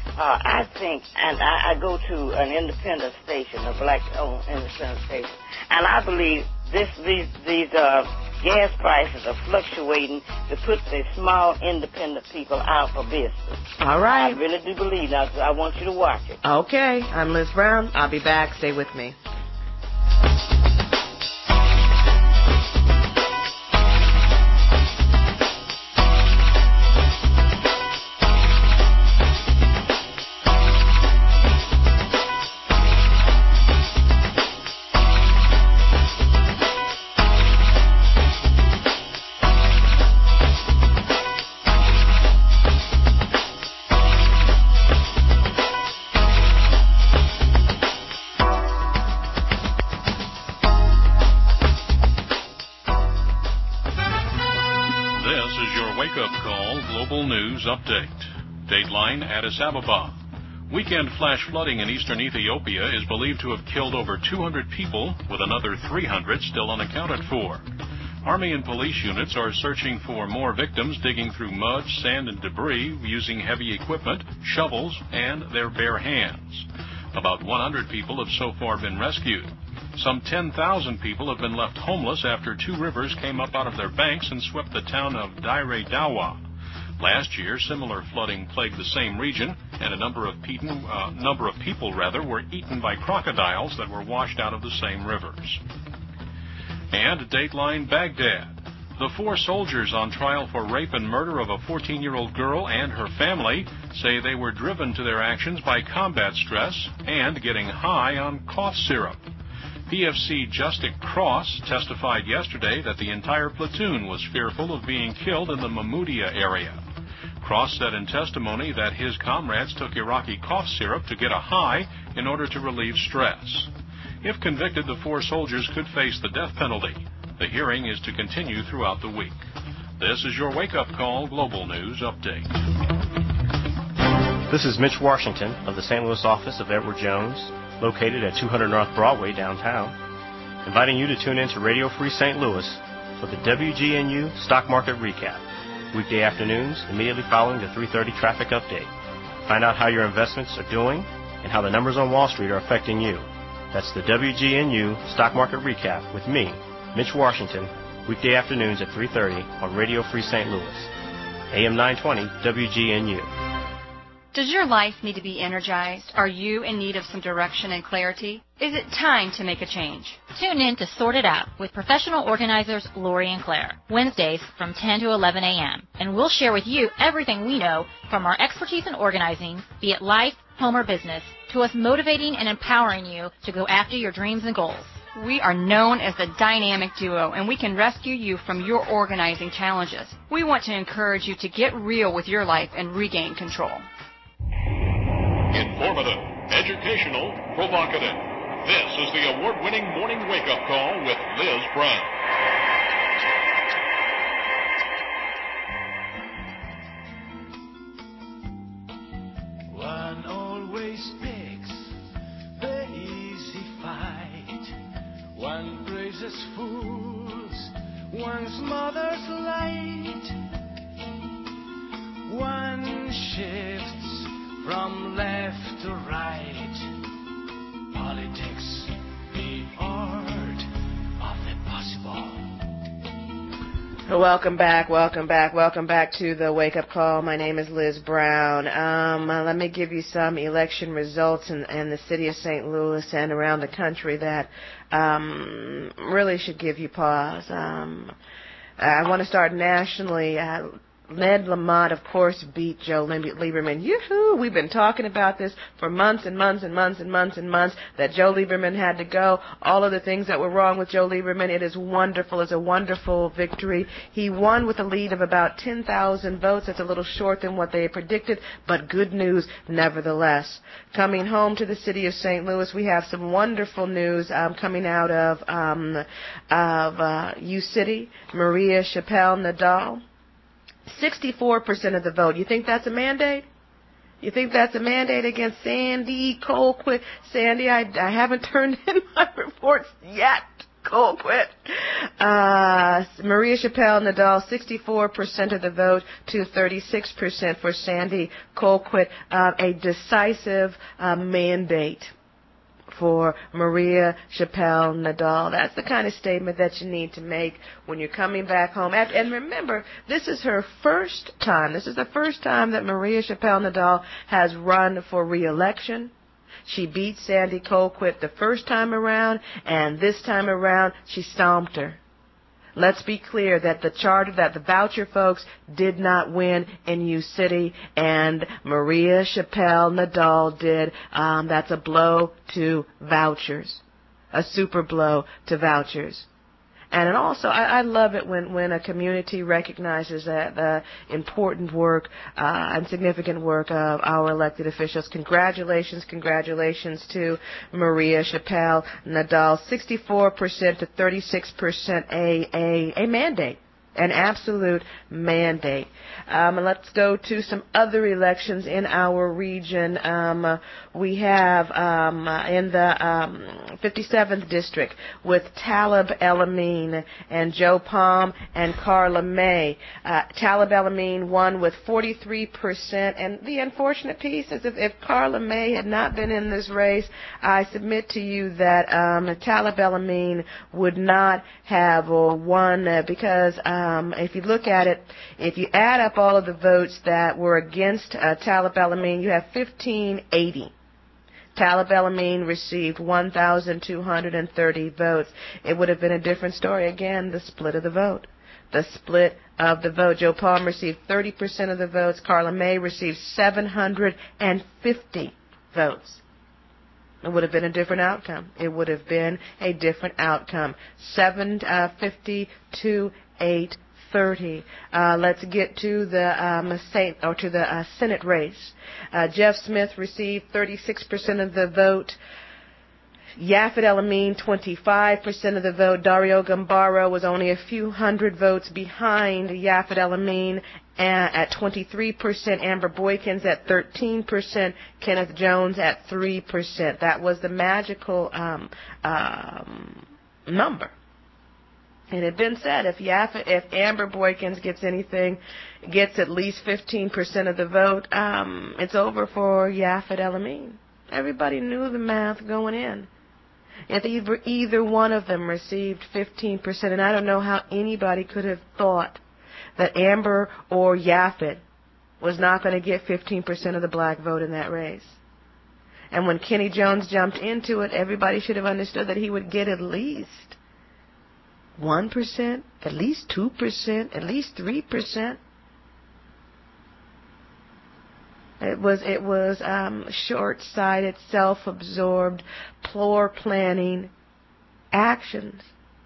Uh, I think, and I, I go to an independent station, a black-owned independent station, and I believe this these these uh, gas prices are fluctuating to put the small independent people out for business. All right. I really do believe that. I want you to watch it. Okay. I'm Liz Brown. I'll be back. Stay with me. News update. Dateline, Addis Ababa. Weekend flash flooding in eastern Ethiopia is believed to have killed over two hundred people, with another three hundred still unaccounted for. Army and police units are searching for more victims, digging through mud, sand, and debris using heavy equipment, shovels, and their bare hands. About one hundred people have so far been rescued. Some ten thousand people have been left homeless after two rivers came up out of their banks and swept the town of Dire Dawa. Last year, similar flooding plagued the same region, and a number of, pe- uh, number of people rather were eaten by crocodiles that were washed out of the same rivers. And Dateline Baghdad. The four soldiers on trial for rape and murder of a fourteen-year-old girl and her family say they were driven to their actions by combat stress and getting high on cough syrup. P F C Justic Cross testified yesterday that the entire platoon was fearful of being killed in the Mahmoudia area. Cross said in testimony that his comrades took Iraqi cough syrup to get a high in order to relieve stress. If convicted, the four soldiers could face the death penalty. The hearing is to continue throughout the week. This is your Wake Up Call Global News Update. This is Mitch Washington of the Saint Louis office of Edward Jones, located at two hundred North Broadway downtown, inviting you to tune in to Radio Free Saint Louis for the W G N U Stock Market Recap, weekday afternoons immediately following the three thirty traffic update. Find out how your investments are doing and how the numbers on Wall Street are affecting you. That's the W G N U Stock Market Recap with me, Mitch Washington, weekday afternoons at three thirty on Radio Free Saint Louis, A M nine twenty W G N U. Does your life need to be energized? Are you in need of some direction and clarity? Is it time to make a change? Tune in to Sort It Out with professional organizers Lori and Claire, Wednesdays from ten to eleven a.m. And we'll share with you everything we know from our expertise in organizing, be it life, home, or business, to us motivating and empowering you to go after your dreams and goals. We are known as the Dynamic Duo, and we can rescue you from your organizing challenges. We want to encourage you to get real with your life and regain control. Informative, educational, provocative. This is the award-winning Morning Wake-Up Call with Liz Brown. One always picks the easy fight. One praises fools, one smothers light. One shifts from left to right. Politics, the art of the possible. Welcome back, welcome back, welcome back to the Wake Up Call. My name is Liz Brown. Um, uh, let me give you some election results in, in the city of Saint Louis and around the country that um, really should give you pause. Um, I want to start nationally. Uh, Ned Lamont, of course, beat Joe Lieberman. Yoo-hoo! We've been talking about this for months and months and months and months and months, that Joe Lieberman had to go. All of the things that were wrong with Joe Lieberman. It is wonderful. It's a wonderful victory. He won with a lead of about ten thousand votes. That's a little short than what they had predicted, but good news nevertheless. Coming home to the city of Saint Louis, we have some wonderful news um, coming out of, um, of uh, U-City. Maria Chappelle Nadal. sixty-four percent of the vote. You think that's a mandate? You think that's a mandate against Sandy Colquitt? Sandy, I, I haven't turned in my reports yet. Colquitt. Uh, Maria Chappelle Nadal, sixty-four percent of the vote to thirty-six percent for Sandy Colquitt. Uh, a decisive uh, mandate for Maria Chappelle Nadal. That's the kind of statement that you need to make when you're coming back home. And remember, this is her first time. This is the first time that Maria Chappelle Nadal has run for re-election. She beat Sandy Colquitt the first time around, and this time around, she stomped her. Let's be clear that the charter, that the voucher folks did not win in U City, and Maria Chappelle Nadal did. Um, that's a blow to vouchers, a super blow to vouchers. And also, I, I love it when, when a community recognizes that the important work uh, and significant work of our elected officials. Congratulations, congratulations to Maria Chappelle Nadal. sixty-four percent to thirty-six percent, a, a, a mandate. An absolute mandate. Um, let's go to some other elections in our region. Um, uh, we have um, uh, in the um, fifty-seventh district with Talib El-Amin and Joe Palm and Carla May. Uh, Talib El-Amin won with forty-three percent, and the unfortunate piece is if, if Carla May had not been in this race, I submit to you that um, Talib El-Amin would not have uh, won uh, because Um, if you look at it, if you add up all of the votes that were against uh, Talib El-Amin, you have fifteen eighty. Talib El-Amin received one thousand two hundred thirty votes. It would have been a different story. Again, the split of the vote. The split of the vote. Joe Palm received thirty percent of the votes. Carla May received seven hundred fifty votes. It would have been a different outcome. It would have been a different outcome. seven fifty to eight thirty. Uh, let's get to the um, Saint, or to the uh, Senate race. Uh, Jeff Smith received thirty-six percent of the vote. Yafet El-Amin, twenty-five percent of the vote. Dario Gambaro was only a few hundred votes behind Yafet El-Amin at twenty-three percent. Amber Boykins at thirteen percent. Kenneth Jones at three percent. That was the magical um, um, number. It had been said if Yafet, if Amber Boykins gets anything, gets at least fifteen percent of the vote, um, it's over for Yafet El-Amin. Everybody knew the math going in. If either, either one of them received fifteen percent, and I don't know how anybody could have thought that Amber or Yafet was not going to get fifteen percent of the black vote in that race. And when Kenny Jones jumped into it, everybody should have understood that he would get at least one percent, at least two percent, at least three percent. It was it was um, short-sighted, self-absorbed, floor planning actions.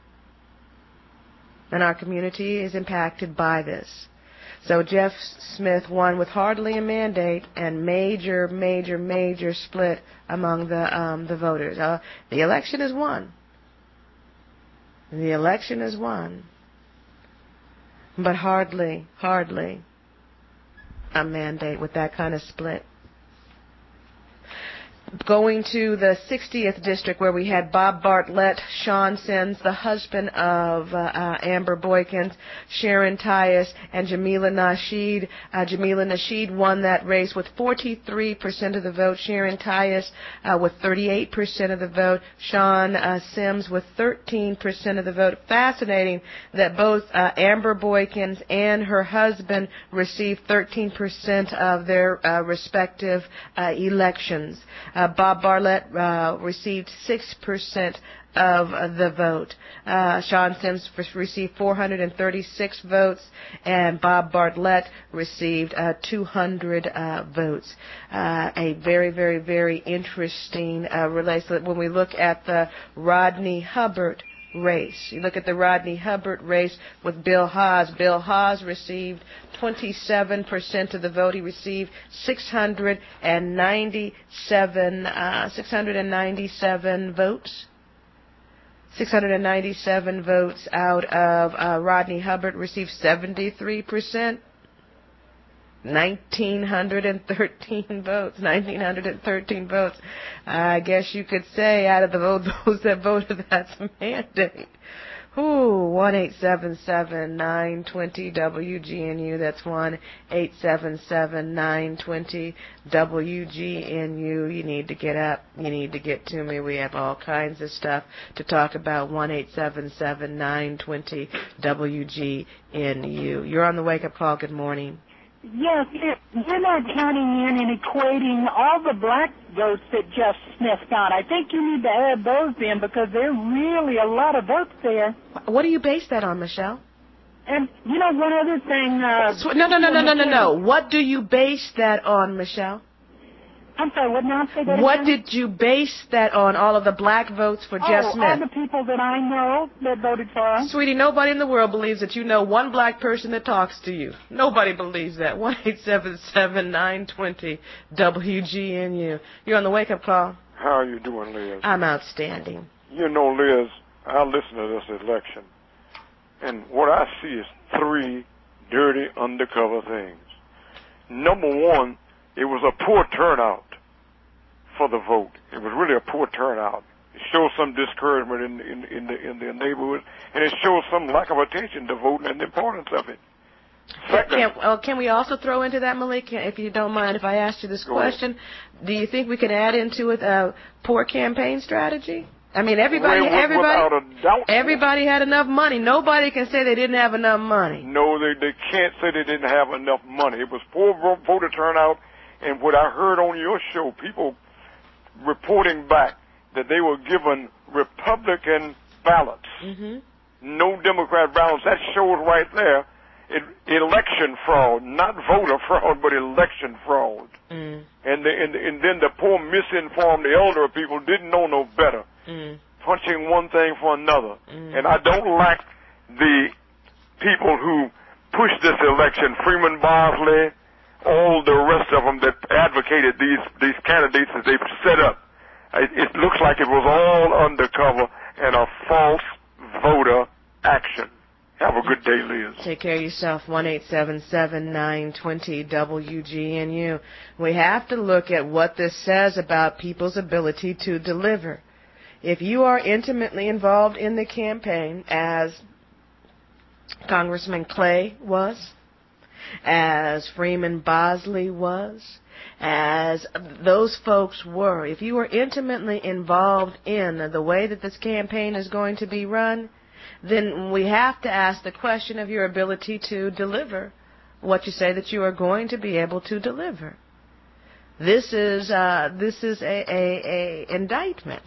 And our community is impacted by this. So Jeff Smith won with hardly a mandate and major, major, major split among the um, the voters. Uh, the election is won. The election is won. But hardly, hardly a mandate with that kind of split. Going to the sixtieth district where we had Bob Bartlett, Sean Sims, the husband of uh, uh, Amber Boykins, Sharon Tyus, and Jamila Nasheed. Uh, Jamila Nasheed won that race with forty-three percent of the vote. Sharon Tyus uh, with thirty-eight percent of the vote. Sean uh, Sims with thirteen percent of the vote. Fascinating that both uh, Amber Boykins and her husband received thirteen percent of their uh, respective uh, elections. Uh, Bob Bartlett uh, received six percent of the vote. Uh, Sean Sims received four hundred thirty-six votes, and Bob Bartlett received uh, two hundred uh, votes. Uh, a very, very, very interesting uh, relation. When we look at the Rodney Hubbard race. You look at the Rodney Hubbard race with Bill Haas. Bill Haas received twenty-seven percent of the vote. He received six hundred ninety-seven, uh, six hundred ninety-seven votes. six hundred ninety-seven votes out of uh, Rodney Hubbard received seventy-three percent. nineteen thirteen votes. nineteen thirteen votes. I guess you could say out of the vote, those that voted, that's a mandate. Ooh, one eight seven seven nine two zero W G N U. That's one eight seven seven nine two zero W G N U. You need to get up. You need to get to me. We have all kinds of stuff to talk about. one eight seven seven nine two zero W G N U. You're on the wake-up call. Good morning. Yes, it, you're not counting in and equating all the black votes that Jeff Smith got. I think you need to add those in because there are really a lot of votes there. What do you base that on, Michelle? And, you know, one other thing... Uh, no, no, no, no, no, no, no. What do you base that on, Michelle? I'm sorry, what now? Say that What again? did you base that on, all of the black votes for oh, Jeff Smith? all the people that I know that voted for him. Sweetie, nobody in the world believes that you know one black person that talks to you. Nobody believes that. one eight seven seven nine two zero W G N U. You're on the wake-up call. How are you doing, Liz? I'm outstanding. You know, Liz, I listen to this election, and what I see is three dirty undercover things. Number one, it was a poor turnout for the vote. It was really a poor turnout. It shows some discouragement in in in the in the neighborhood, and it shows some lack of attention to voting and the importance of it. Second, can, uh, can we also throw into that, Malik, if you don't mind, if I asked you this question? Do you think we could add into it a poor campaign strategy? I mean, everybody, well, everybody, without a doubt, everybody had enough money. Nobody can say they didn't have enough money. No, they they can't say they didn't have enough money. It was poor voter turnout, and what I heard on your show, people reporting back that they were given Republican ballots, mm-hmm. no Democrat ballots. That shows right there it, election fraud, not voter fraud, but election fraud. Mm. And, the, and and then the poor misinformed, the elder people didn't know no better, mm. punching one thing for another. Mm. And I don't like the people who push this election, Freeman Bosley, all the rest of them that advocated these these candidates that they've set up. It, it looks like it was all undercover and a false voter action. Have a good day, Liz. Take care of yourself. one eight seven seven nine two zero W G N U. We have to look at what this says about people's ability to deliver. If you are intimately involved in the campaign, as Congressman Clay was, as Freeman Bosley was, as those folks were, if you are intimately involved in the way that this campaign is going to be run, then we have to ask the question of your ability to deliver what you say that you are going to be able to deliver. This is uh, this is a, a, a indictment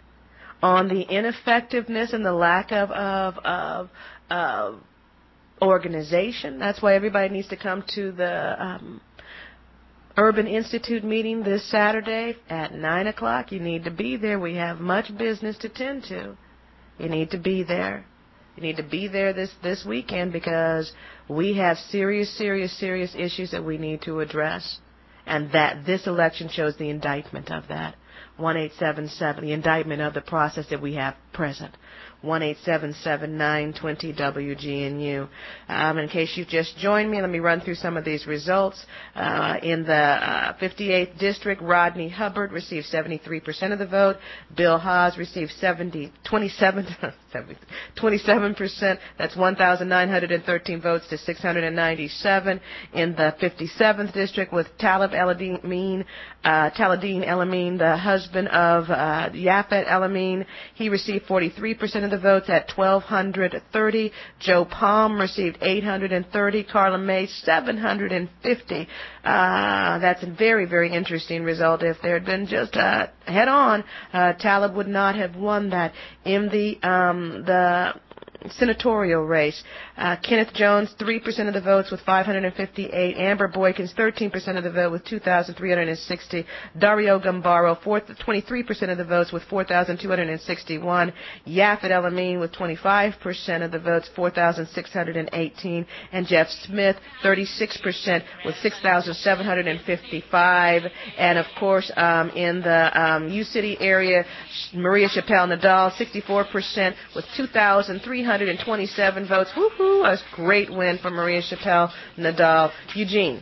on the ineffectiveness and the lack of of, of of organization. That's why everybody needs to come to the um, Urban Institute meeting this Saturday at nine o'clock. You need to be there. We have much business to tend to. You need to be there. You need to be there this, this weekend because we have serious, serious, serious issues that we need to address. And that this election shows the indictment of that. one eight seven seven, the indictment of the process that we have present. one eight seven seven nine two zero W G N U. Um, in case you've just joined me, let me run through some of these results. Uh, in the uh, fifty-eighth District, Rodney Hubbard received seventy-three percent of the vote. Bill Haas received seventy, twenty-seven, twenty-seven percent. That's one thousand nine hundred thirteen votes to six hundred ninety-seven. In the fifty-seventh District, with Talib El-Amin, uh, Taladin El-Amin, the husband of uh, Yafet El-Amin, he received forty-three percent of the votes at twelve thirty. Joe Palm received eight hundred thirty. Carla May, seven hundred fifty. Uh, that's a very, very interesting result. If there had been just uh, head-on, uh, Talib would not have won that. In the um, the senatorial race, uh, Kenneth Jones, three percent of the votes with five hundred fifty-eight. Amber Boykins, thirteen percent of the vote with two thousand three hundred sixty. Dario Gambaro, twenty-three percent of the votes with four thousand two hundred sixty-one. Yafet El-Amin with twenty-five percent of the votes, four thousand six hundred eighteen. And Jeff Smith, thirty-six percent with six thousand seven hundred fifty-five. And, of course, um, in the um, U-City area, Maria Chappelle Nadal, sixty-four percent with two thousand three hundred twenty-seven votes. Woohoo! A great win for Maria Chappelle Nadal. Eugene.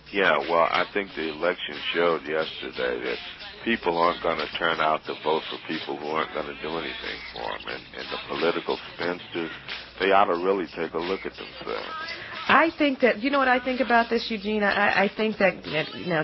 Yeah, well, I think the election showed yesterday that people aren't going to turn out to vote for people who aren't going to do anything for them. And, and the political spinsters, they ought to really take a look at themselves. I think that, you know what I think about this, Eugene? I, I think that, you know,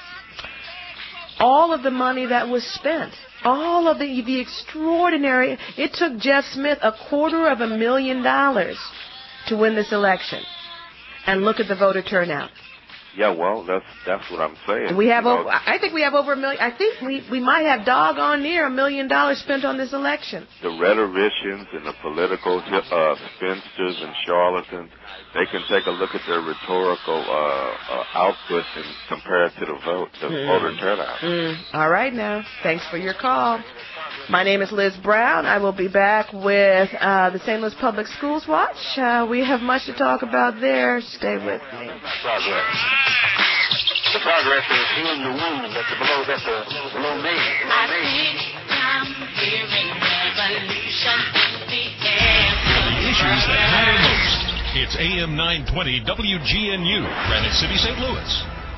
all of the money that was spent, all of the, the extraordinary, it took Jeff Smith a quarter of a million dollars to win this election. And look at the voter turnout. Yeah, well, that's that's what I'm saying. We have you over. know, I think we have over a million. I think we we might have doggone near a million dollars spent on this election. the rhetoricians and the political uh, spinsters and charlatans, they can take a look at their rhetorical uh, uh, output and compare it to the vote, the Mm. voter turnout. Mm. All right, now. Thanks for your call. My name is Liz Brown. I will be back with uh, the Saint Louis Public Schools Watch. Uh, we have much to talk about there. Stay with me. Progress. The progress is healing the wound that's below that the below me. I think I'm hearing revolution in the air. The issues that matter most. It's A M nine twenty W G N U, Granite City, Saint Louis.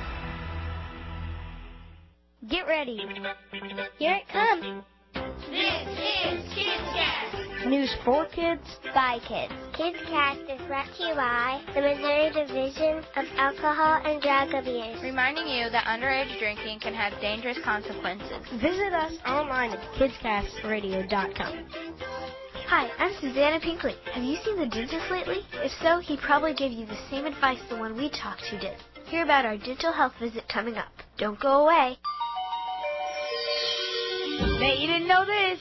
Get ready. Here it comes. This is KidsCast. News for kids, by kids. KidsCast is brought to you by the Missouri Division of Alcohol and Drug Abuse. Reminding you that underage drinking can have dangerous consequences. Visit us online at kids cast radio dot com. Hi, I'm Susanna Pinkley. Have you seen the dentist lately? If so, he probably gave you the same advice the one we talked to did. Hear about our dental health visit coming up. Don't go away. Bet you didn't know this.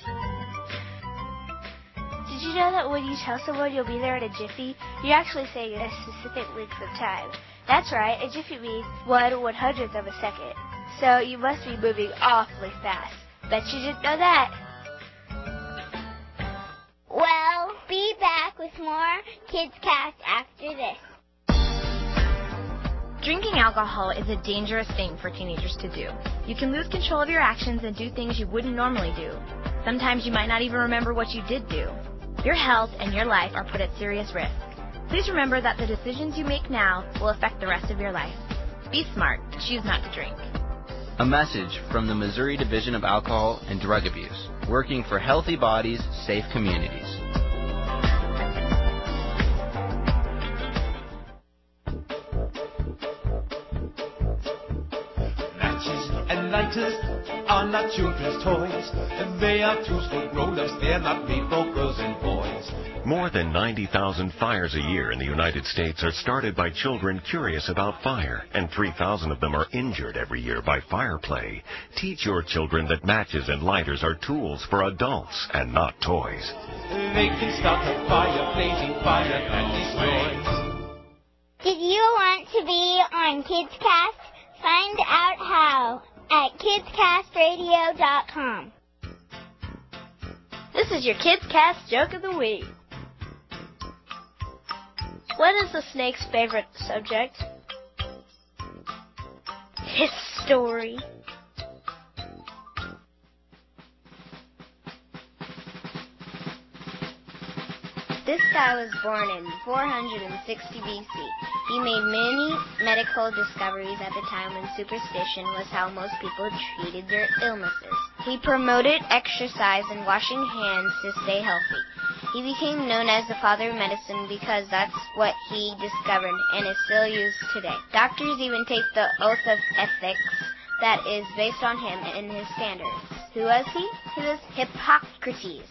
Did you know that when you tell someone you'll be there in a jiffy, you're actually saying a specific length of time? That's right, a jiffy means one one hundredth of a second. So you must be moving awfully fast. Bet you didn't know that. Well, be back with more KidsCast after this. Drinking alcohol is a dangerous thing for teenagers to do. You can lose control of your actions and do things you wouldn't normally do. Sometimes you might not even remember what you did do. Your health and your life are put at serious risk. Please remember that the decisions you make now will affect the rest of your life. Be smart. Choose not to drink. A message from the Missouri Division of Alcohol and Drug Abuse, working for healthy bodies, safe communities. Matches and lighters are not children's toys. They are tools for grown-ups. They're not made for girls and boys. More than ninety thousand fires a year in the United States are started by children curious about fire, and three thousand of them are injured every year by fire play. Teach your children that matches and lighters are tools for adults and not toys. They can start a fire, blazing fire that destroys. Did you want to be on KidsCast? Find out how at kids cast radio dot com. This is your KidsCast joke of the week. What is the snake's favorite subject? His story. This guy was born in four hundred sixty B C. He made many medical discoveries at the time when superstition was how most people treated their illnesses. He promoted exercise and washing hands to stay healthy. He became known as the father of medicine because that's what he discovered and is still used today. Doctors even take the oath of ethics that is based on him and his standards. Who was he? He was Hippocrates.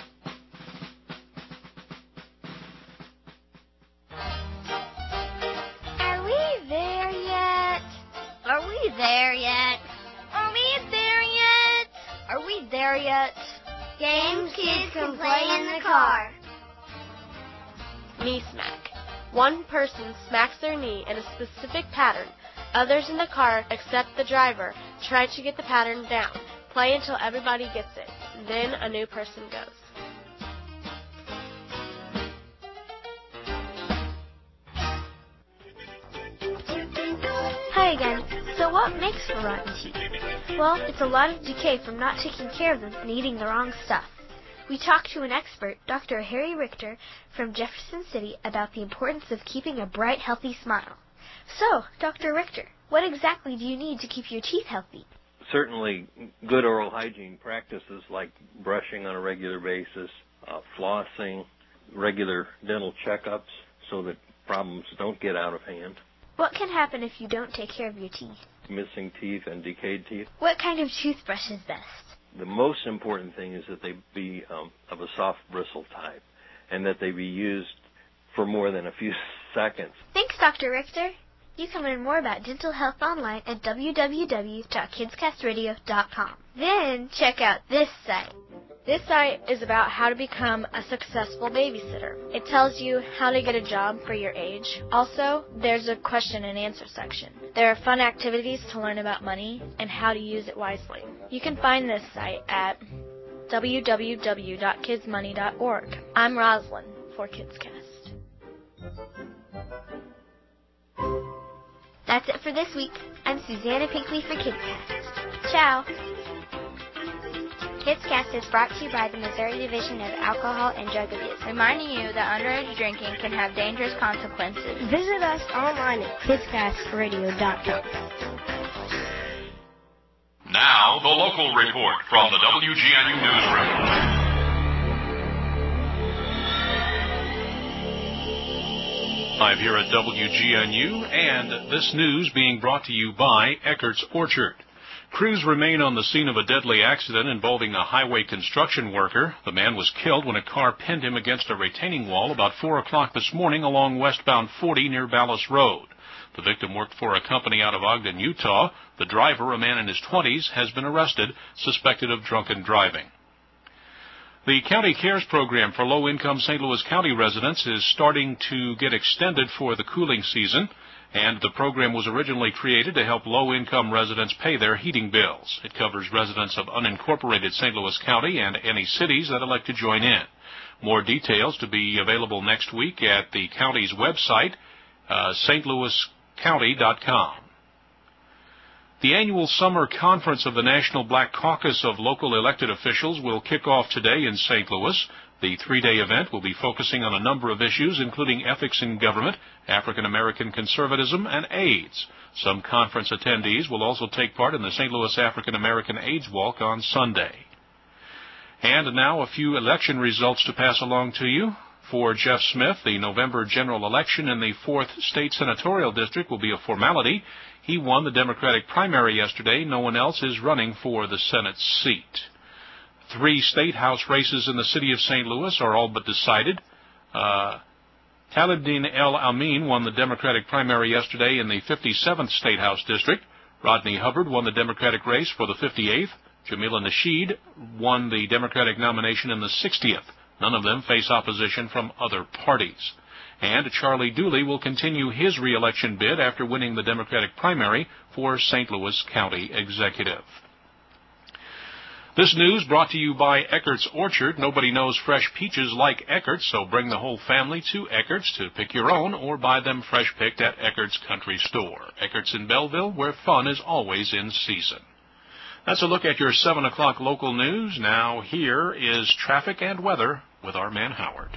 Are we there yet? Are we there yet? Are we there yet? Are we there yet? Games kids can play in the car. Knee smack. One person smacks their knee in a specific pattern. Others in the car, except the driver, try to get the pattern down. Play until everybody gets it. Then a new person goes. Hi again. So what makes for rotten teeth? Well, it's a lot of decay from not taking care of them and eating the wrong stuff. We talked to an expert, Doctor Harry Richter from Jefferson City, about the importance of keeping a bright, healthy smile. So, Doctor Richter, What exactly do you need to keep your teeth healthy? Certainly good oral hygiene practices like brushing on a regular basis, uh, flossing, regular dental checkups so that problems don't get out of hand. What can happen if you don't take care of your teeth? Missing teeth and decayed teeth. What kind of toothbrush is best? The most important thing is that they be um, of a soft bristle type and that they be used for more than a few seconds. Thanks, Doctor Richter. You can learn more about dental health online at w w w dot kids cast radio dot com. Then check out this site. This site is about how to become a successful babysitter. It tells you how to get a job for your age. Also, there's a question and answer section. There are fun activities to learn about money and how to use it wisely. You can find this site at w w w dot kids money dot org. I'm Roslyn for KidsCast. That's it for this week. I'm Susanna Pinkley for KidsCast. Ciao. KidsCast is brought to you by the Missouri Division of Alcohol and Drug Abuse, reminding you that underage drinking can have dangerous consequences. Visit us online at kids cast radio dot com. Now, the local report from the W G N U newsroom. Live here at W G N U, and this news being brought to you by Eckert's Orchard. Crews remain on the scene of a deadly accident involving a highway construction worker. The man was killed when a car pinned him against a retaining wall about four o'clock this morning along westbound forty near Ballas Road. The victim worked for a company out of Ogden, Utah. The driver, a man in his twenties, has been arrested, suspected of drunken driving. The County Cares Program for low-income Saint Louis County residents is starting to get extended for the cooling season, and the program was originally created to help low-income residents pay their heating bills. It covers residents of unincorporated Saint Louis County and any cities that elect to join in. More details to be available next week at the county's website, uh, st louis county dot com. The annual summer conference of the National Black Caucus of local elected officials will kick off today in Saint Louis. The three-day event will be focusing on a number of issues, including ethics in government, African-American conservatism, and AIDS. Some conference attendees will also take part in the Saint Louis African-American AIDS Walk on Sunday. And now a few election results to pass along to you. For Jeff Smith, the November general election in the fourth State Senatorial District will be a formality. He won the Democratic primary yesterday. No one else is running for the Senate seat. Three State House races in the city of Saint Louis are all but decided. Uh, Talibdin El Amin won the Democratic primary yesterday in the fifty-seventh State House District. Rodney Hubbard won the Democratic race for the fifty-eighth. Jamila Nasheed won the Democratic nomination in the sixtieth. None of them face opposition from other parties. And Charlie Dooley will continue his re-election bid after winning the Democratic primary for Saint Louis County Executive. This news brought to you by Eckert's Orchard. Nobody knows fresh peaches like Eckert's, so bring the whole family to Eckert's to pick your own or buy them fresh picked at Eckert's Country Store. Eckert's in Belleville, where fun is always in season. That's a look at your seven o'clock local news. Now here is traffic and weather with our man Howard.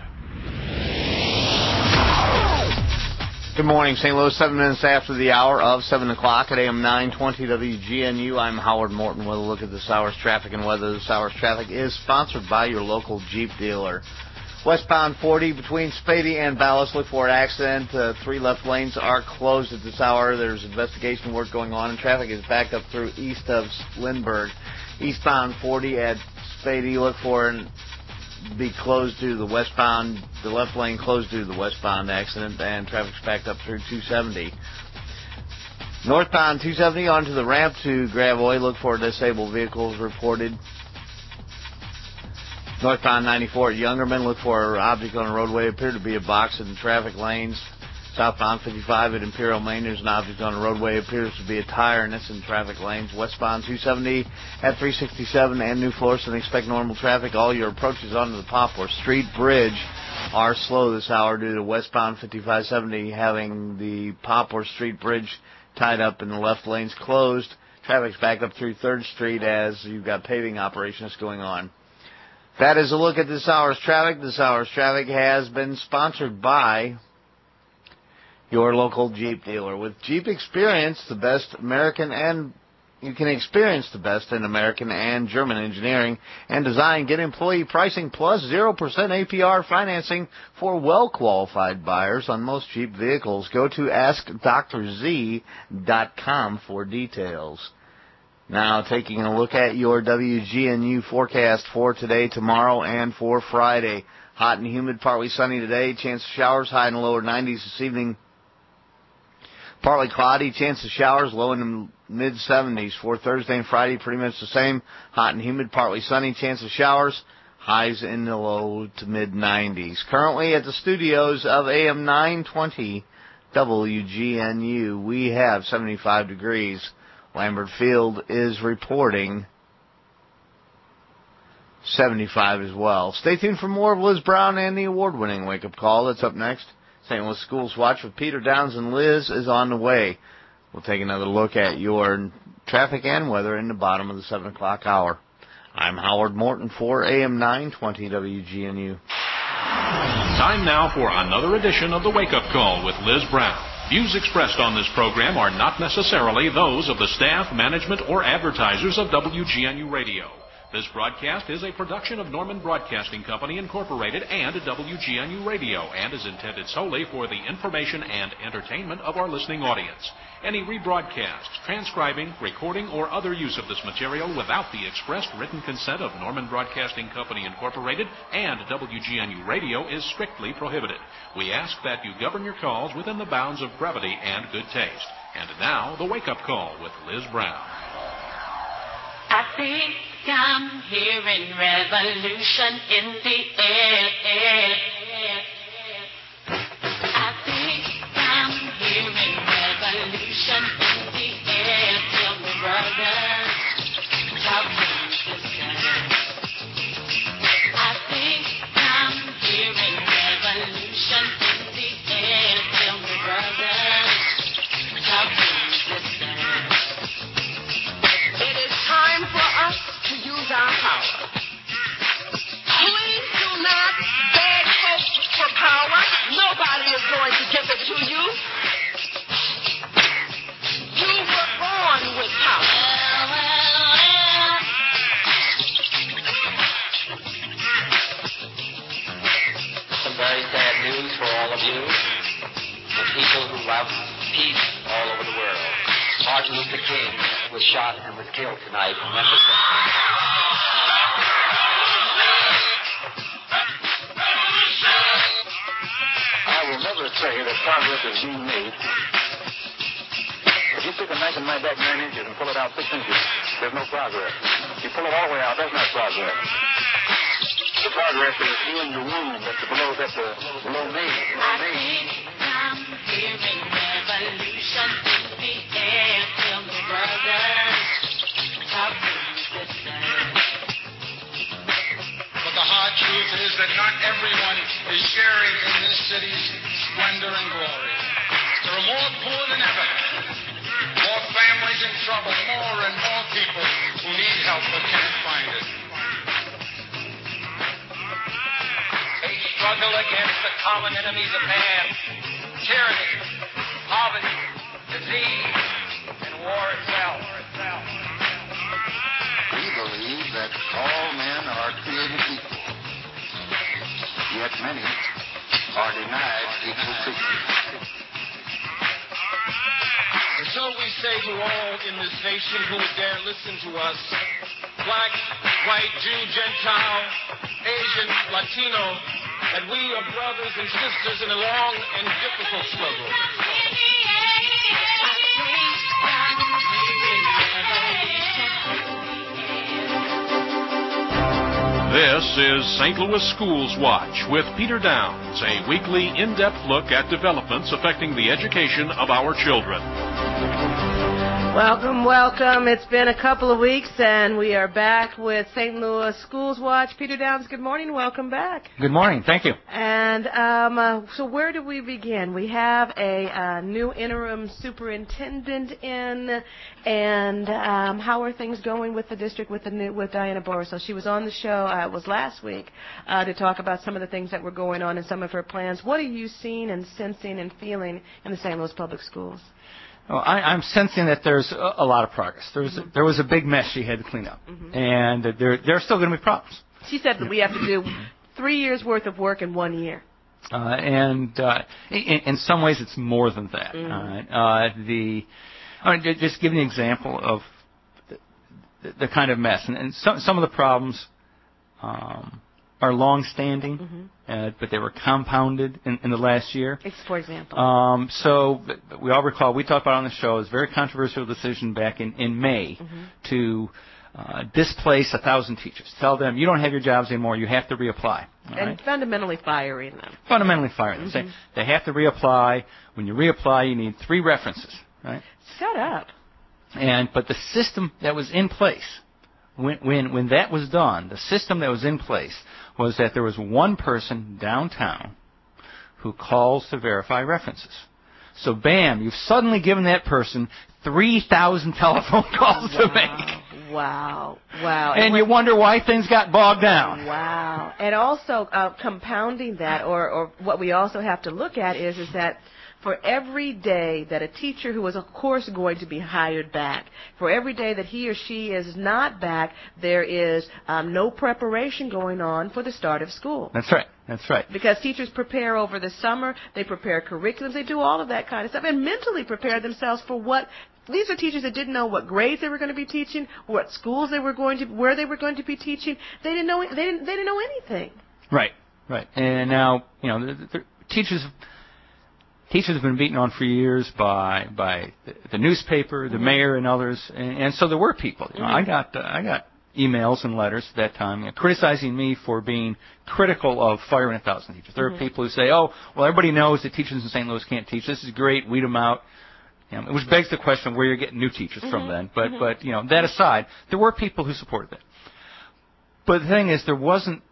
Good morning, Saint Louis. Seven minutes after the hour of seven o'clock at A M nine twenty W G N U. I'm Howard Morton with a look at this hour's traffic and weather. This hour's traffic is sponsored by your local Jeep dealer. Westbound forty between Spady and Ballas. Look for an accident. Uh, three left lanes are closed at this hour. There's investigation work going on, and traffic is backed up through east of Lindbergh. Eastbound forty at Spady. Look for an be closed due to the westbound, the left lane closed due to the westbound accident, and traffic's backed up through two seventy. Northbound two seventy onto the ramp to Gravois. Look for disabled vehicles reported. Northbound ninety-four at Youngerman. Look for an object on the roadway. Appeared to be a box in traffic lanes. Southbound fifty-five at Imperial Maine. There's an object on the roadway. Appears to be a tire, and it's in traffic lanes. Westbound two seventy at three sixty-seven and New Florissant. Expect normal traffic. All your approaches onto the Poplar Street Bridge are slow this hour due to westbound fifty-five seventy having the Poplar Street Bridge tied up and the left lanes closed. Traffic's backed up through third Street as you've got paving operations going on. That is a look at this hour's traffic. This hour's traffic has been sponsored by your local Jeep dealer. With Jeep Experience, the best American and you can experience the best in American and German engineering and design. Get employee pricing plus zero percent A P R financing for well-qualified buyers on most Jeep vehicles. Go to ask dr z dot com for details. Now, taking a look at your W G N U forecast for today, tomorrow, and for Friday. Hot and humid, partly sunny today. Chance of showers, high in the lower nineties this evening. Partly cloudy, chance of showers, low in the mid seventies. For Thursday and Friday, pretty much the same. Hot and humid, partly sunny, chance of showers, highs in the low to mid nineties. Currently at the studios of A M nine twenty W G N U, we have seventy-five degrees. Lambert Field is reporting seventy-five as well. Stay tuned for more of Liz Brown and the award-winning Wake Up Call. That's up next. Saint Louis Schools Watch with Peter Downs and Liz is on the way. We'll take another look at your traffic and weather in the bottom of the seven o'clock hour. I'm Howard Morton for A M nine twenty W G N U. Time now for another edition of the Wake Up Call with Liz Brown. Views expressed on this program are not necessarily those of the staff, management, or advertisers of W G N U Radio. This broadcast is a production of Norman Broadcasting Company, Incorporated, and W G N U Radio, and is intended solely for the information and entertainment of our listening audience. Any rebroadcast, transcribing, recording, or other use of this material without the expressed written consent of Norman Broadcasting Company, Incorporated, and W G N U Radio is strictly prohibited. We ask that you govern your calls within the bounds of brevity and good taste. And now, the Wake Up Call with Liz Brown. I think I'm hearing revolution in the air. I think I'm hearing revolution in the air. Tell me, brother, how can this stand? I think I'm hearing revolution in the air. Tell me, brother, how can this stand? It is time for us to use our power. Please do not beg folks for power. Nobody is going to give it to you. You were born with power. Some very sad news for all of you, the people who love peace all over the world. Martin Luther King was shot and was killed tonight in Memphis. I will never say that progress is being made. If you pick a knife and knife back nine inches and pull it out six inches, there's no progress. If you pull it all the way out, that's not progress. The progress is healing the wound that's below, that's the below me. I think I'm hearing revolution in the air. Tell me, brother, how can this stand? But the hard truth is that not everyone is sharing in this city's splendor and glory. There are more poor than ever, more families in trouble, more and more people who need help but can't find it. They struggle against the common enemies of man: tyranny, poverty, disease, and war itself. We believe that all men are created equal, yet many are denied equal treatment. And so we say to all in this nation who would dare listen to us, black, white, Jew, Gentile, Asian, Latino, that we are brothers and sisters in a long and difficult struggle. This is Saint Louis Schools Watch with Peter Downs, a weekly in-depth look at developments affecting the education of our children. Welcome, welcome. It's been a couple of weeks, and we are back with Saint Louis Schools Watch. Peter Downs, good morning. Welcome back. Good morning. Thank you. And um, uh, so where do we begin? We have a uh, new interim superintendent in, and um, how are things going with the district with the new, with Diana Boris? So she was on the show, uh, it was last week, uh, to talk about some of the things that were going on and some of her plans. What are you seeing and sensing and feeling in the Saint Louis Public Schools? Well, I, I'm sensing that there's a, a lot of progress. There was, mm-hmm. there was a big mess she had to clean up, mm-hmm. and there, there are still going to be problems. She said that we have to do three years' worth of work in one year. Uh, and uh, in, in some ways, it's more than that. Mm-hmm. Uh, the, I mean, just give you an example of the, the, the kind of mess, and, and some, some of the problems um, are long-standing, mm-hmm. uh, but they were compounded in, in the last year. For example? Um, so we all recall, we talked about on the show, it was a very controversial decision back in, in May mm-hmm. to uh, displace one thousand teachers. Tell them, you don't have your jobs anymore, you have to reapply. And right? fundamentally firing them. Fundamentally firing them. Mm-hmm. Say, they have to reapply. When you reapply, you need three references. Right? Shut up. And But the system that was in place, when, when, when that was done, the system that was in place was that there was one person downtown who calls to verify references. So, bam, you've suddenly given that person three thousand telephone calls wow, to make. Wow, wow. And, and you wonder why things got bogged down. Wow. And also, uh, compounding that, or, or what we also have to look at is, is that for every day that a teacher who is, of course, going to be hired back, for every day that he or she is not back, there is um, no preparation going on for the start of school. That's right. That's right. Because teachers prepare over the summer, they prepare curriculums, they do all of that kind of stuff, and mentally prepare themselves for what. These are teachers that didn't know what grades they were going to be teaching, what schools they were going to, where they were going to be teaching. They didn't know. They didn't. They didn't know anything. Right. Right. And now, you know, the, the teachers. Teachers have been beaten on for years by by the, the newspaper, the mm-hmm. mayor, and others, and, and so there were people. You know, mm-hmm. I got uh, I got emails and letters at that time you know, criticizing me for being critical of firing a thousand teachers. There mm-hmm. are people who say, "Oh, well, everybody knows that teachers in Saint Louis can't teach. This is great. Weed them out." You know, which begs the question where you're getting new teachers mm-hmm. from then. But mm-hmm. but you know that aside, there were people who supported that. But the thing is, there wasn't.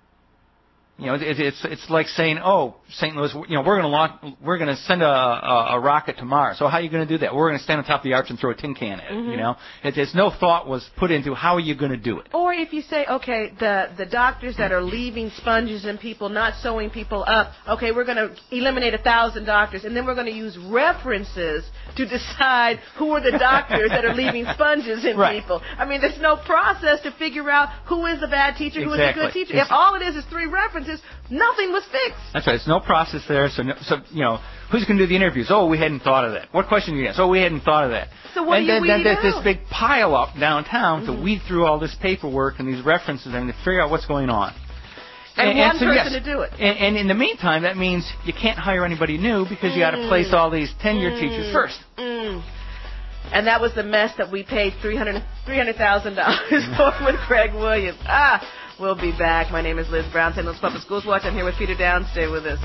You know, it, it's it's like saying, oh, Saint Louis, you know, we're going to launch, we're going to send a, a, a rocket to Mars. So how are you going to do that? We're going to stand on top of the arch and throw a tin can at it. Mm-hmm. You know, it, it's no thought was put into how are you going to do it. Or if you say, okay, the the doctors that are leaving sponges in people, not sewing people up, okay, we're going to eliminate a thousand doctors, and then we're going to use references to decide who are the doctors that are leaving sponges in right. people. I mean, there's no process to figure out who is a bad teacher, who exactly. is a good teacher. It's, if all it is is three references, nothing was fixed. That's right. There's no process there. So, no, so you know, who's going to do the interviews? Oh, we hadn't thought of that. What question do you ask? Oh, we hadn't thought of that. So what and do you then, then there's out? this big pile up downtown mm-hmm. to weed through all this paperwork and these references and to figure out what's going on. And, and, and one so, person yes, to do it. And, and in the meantime, that means you can't hire anybody new because mm. you got to place all these tenured mm. teachers first. Mm. And that was the mess that we paid three hundred thousand dollars for with Craig Williams. Ah, we'll be back. My name is Liz Brown, Saint Louis Public Schools Watch. I'm here with Peter Downs. Stay with us.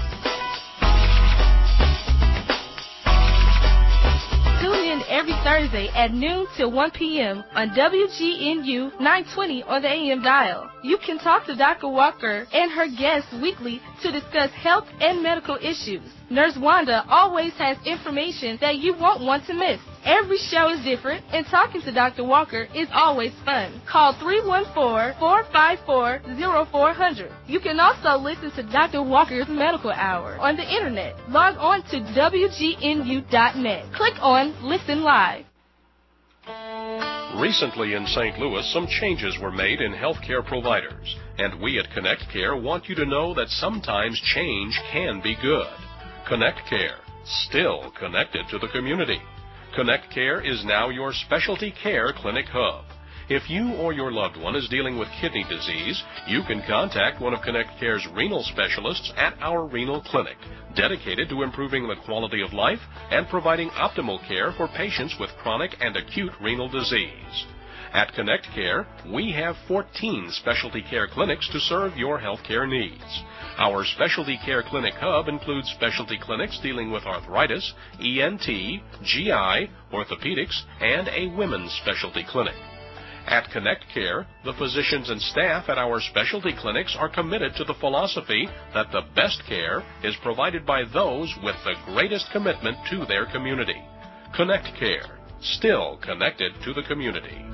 Tune in every Thursday at noon till one p.m. on W G N U nine twenty on the A M dial. You can talk to Doctor Walker and her guests weekly to discuss health and medical issues. Nurse Wanda always has information that you won't want to miss. Every show is different, and talking to Doctor Walker is always fun. Call three one four, four five four, zero four zero zero. You can also listen to Doctor Walker's Medical Hour on the Internet. Log on to W G N U dot net. Click on Listen Live. Recently in Saint Louis, some changes were made in healthcare providers, and we at Connect Care want you to know that sometimes change can be good. Connect Care, still connected to the community. Connect Care is now your specialty care clinic hub. If you or your loved one is dealing with kidney disease, you can contact one of Connect Care's renal specialists at our renal clinic, dedicated to improving the quality of life and providing optimal care for patients with chronic and acute renal disease. At Connect Care, we have fourteen specialty care clinics to serve your health care needs. Our specialty care clinic hub includes specialty clinics dealing with arthritis, E N T, G I, orthopedics, and a women's specialty clinic. At Connect Care, the physicians and staff at our specialty clinics are committed to the philosophy that the best care is provided by those with the greatest commitment to their community. Connect Care, still connected to the community.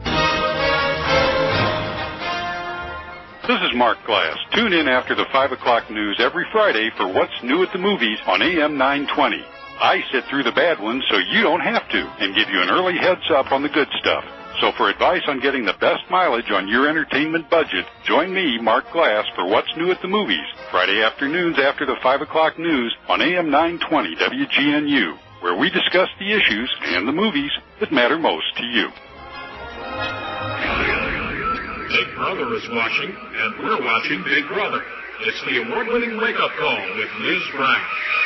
This is Mark Glass. Tune in after the five o'clock news every Friday for What's New at the Movies on A M nine twenty. I sit through the bad ones so you don't have to and give you an early heads up on the good stuff. So for advice on getting the best mileage on your entertainment budget, join me, Mark Glass, for What's New at the Movies, Friday afternoons after the five o'clock news on A M nine twenty W G N U, where we discuss the issues and the movies that matter most to you. Big Brother is watching, and we're watching Big Brother. It's the award-winning wake-up call with Liz Brown.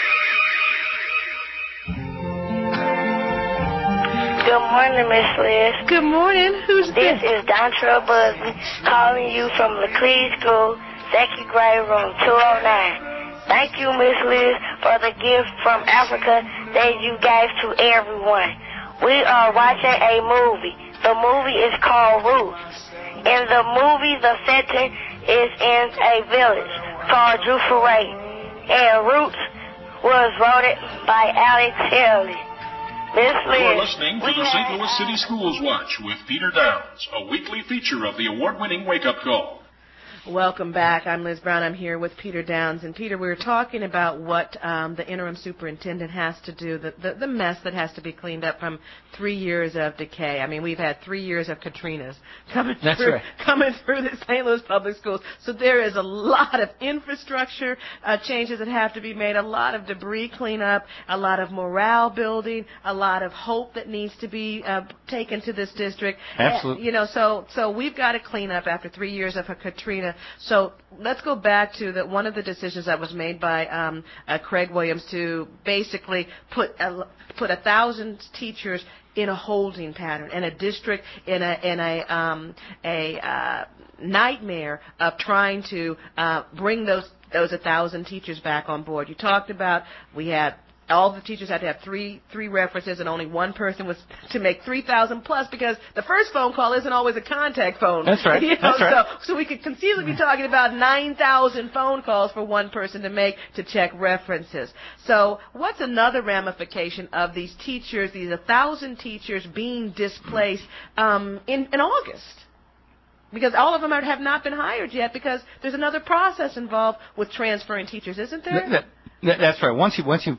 Good morning, Miss Liz. Good morning. Who's this? This is Dontrell Busby calling you from Leclerc School, second grade, room two oh nine. Thank you, Miss Liz, for the gift from Africa that you gave to everyone. We are watching a movie. The movie is called Roots. In the movie, the setting is in a village called Jufuray, and Roots was voted by Alex Haley. Miss Liz, You're listening to the Saint Louis City Schools Watch with Peter Downs, a weekly feature of the award-winning wake-up call. Welcome back. I'm Liz Brown. I'm here with Peter Downs. And, Peter, we were talking about what um, the interim superintendent has to do, the, the, the mess that has to be cleaned up from three years of decay. I mean, we've had three years of Katrinas coming, That's through, right. coming through the Saint Louis Public Schools. So there is a lot of infrastructure uh, changes that have to be made, a lot of debris cleanup, a lot of morale building, a lot of hope that needs to be uh, taken to this district. Absolutely. Uh, you know, so, so we've got to clean up after three years of a Katrina. So let's go back to the, one of the decisions that was made by um, uh, Craig Williams to basically put a, put a thousand teachers in a holding pattern, in a district, in a in a um, a uh, nightmare of trying to uh, bring those those a thousand teachers back on board. You talked about we had. All the teachers had to have three three references, and only one person was to make three thousand plus, because the first phone call isn't always a contact phone. That's right. You know, That's right. So, so we could conceivably be talking about nine thousand phone calls for one person to make to check references. So what's another ramification of these teachers, these one thousand teachers being displaced um, in, in August? Because all of them are, have not been hired yet, because there's another process involved with transferring teachers, isn't there? That, that, that's right. Once you once you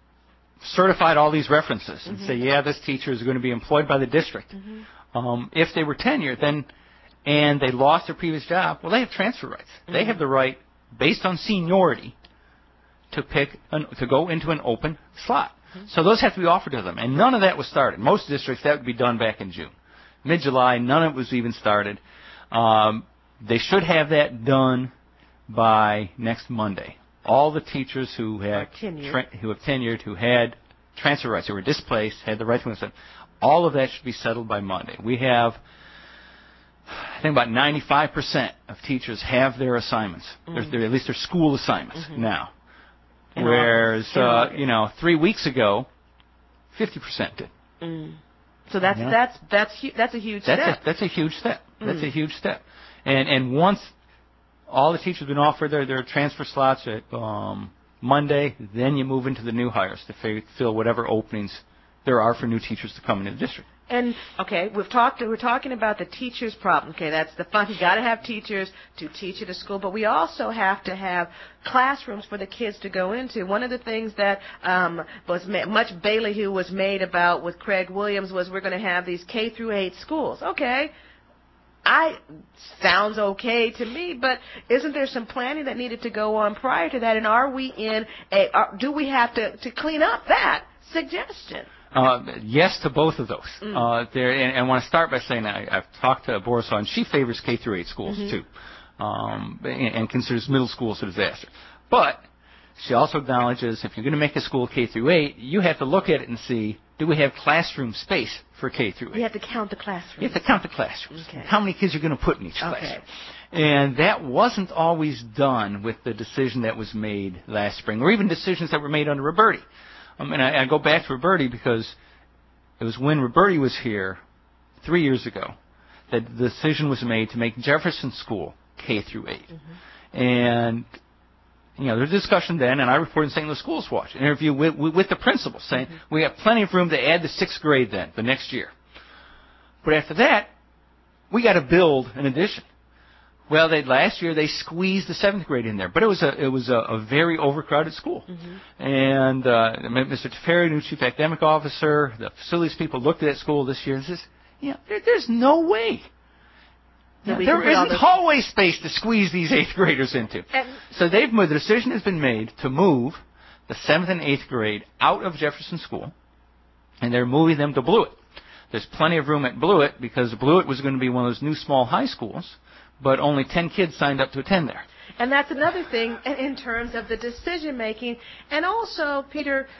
certified all these references and Mm-hmm. say, yeah, this teacher is going to be employed by the district. Mm-hmm. Um, if they were tenured, then and they lost their previous job, well, they have transfer rights. Mm-hmm. They have the right, based on seniority, to pick an, to go into an open slot. Mm-hmm. So those have to be offered to them, and none of that was started. Most districts, that would be done back in June, mid-July. None of it was even started. Um, they should have that done by next Monday. All the teachers who had tra- who have tenured, who had transfer rights, who were displaced, had the right to move. All of that should be settled by Monday. We have, I think, about ninety-five percent of teachers have their assignments, mm-hmm. their, their, at least their school assignments mm-hmm. now. In Whereas, uh, you know, three weeks ago, fifty percent did. Mm. So that's yeah. that's that's hu- that's a huge that's step. A, that's a huge step. Mm. That's a huge step. And and once all the teachers have been offered their, their transfer slots at um, Monday, then you move into the new hires to f- fill whatever openings there are for new teachers to come into the district. And okay, we've talked. We're talking about the teachers' problem. Okay, that's the fun. You got to have teachers to teach at a school, but we also have to have classrooms for the kids to go into. One of the things that um, was ma- much ballyhoo was made about with Craig Williams was we're going to have these K through eight schools. Okay. I sounds okay to me, but isn't there some planning that needed to go on prior to that? And are we in a? Are, do we have to, to clean up that suggestion? Uh, yes to both of those. Mm. Uh, there, and, and I want to start by saying I, I've talked to Boris, and she favors K through eight schools mm-hmm. too, um, and, and considers middle schools a disaster. But She also acknowledges if you're going to make a school K through eight, you have to look at it and see, do we have classroom space for K through eight? You have to count the classrooms. You have to count the classrooms. Okay. How many kids you're going to put in each Okay. classroom. And that wasn't always done with the decision that was made last spring, or even decisions that were made under Roberti. Um, and I, I go back to Roberti because it was when Roberti was here three years ago that the decision was made to make Jefferson School K through eight. Mm-hmm. And, you know, there was a discussion then, and I reported in Saint Louis Schools Watch, an interview with, with, with the principal saying, mm-hmm. we have plenty of room to add the sixth grade then, the next year. But after that, we got to build an addition. Well, they, last year they squeezed the seventh grade in there, but it was a it was a, a very overcrowded school. Mm-hmm. And uh, Mister Teferi, new chief academic officer, the facilities people looked at that school this year and says, "Yeah, there, there's no way. No, there isn't hallway space to squeeze these eighth graders into." And so they've moved. The decision has been made to move the seventh and eighth grade out of Jefferson School, and they're moving them to Blewett. There's plenty of room at Blewett because Blewett was going to be one of those new small high schools. But only ten kids signed up to attend there. And that's another thing in terms of the decision making. And also, Peter,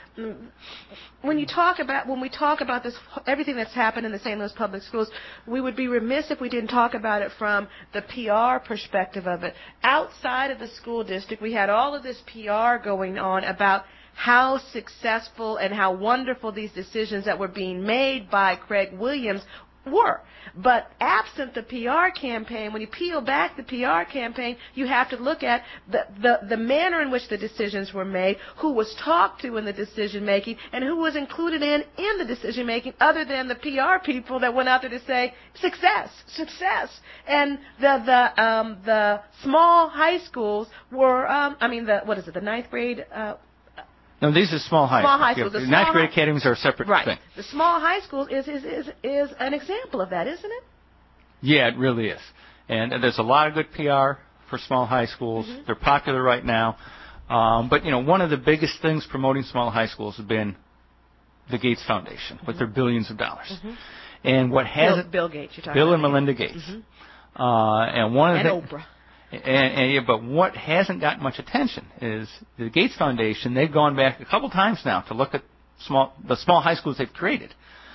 when you talk about when we talk about this, everything that's happened in the Saint Louis Public Schools, we would be remiss if we didn't talk about it from the P R perspective of it. Outside of the school district, we had all of this P R going on about how successful and how wonderful these decisions that were being made by Craig Williams were. But absent the P R campaign, when you peel back the P R campaign, you have to look at the, the, the manner in which the decisions were made, who was talked to in the decision making, and who was included in in the decision making other than the P R people that went out there to say success, success. And the the um, the small high schools were, um, I mean, the what is it, the ninth grade uh, No, these are small high small schools. high schools. Yeah, The ninth small grade high, academies are a separate right. thing. The small high schools is, is is is an example of that, isn't it? Yeah, it really is. And, and there's a lot of good P R for small high schools. Mm-hmm. They're popular right now. Um, but, you know, one of the biggest things promoting small high schools has been the Gates Foundation mm-hmm. with their billions of dollars. Mm-hmm. And what hasn't... Bill, Bill Gates, you're talking Bill about. and Melinda Gates. Mm-hmm. Uh, and one of and the... Oprah. And, and, yeah, but what hasn't gotten much attention is the Gates Foundation. They've gone back a couple times now to look at small the small high schools they've created,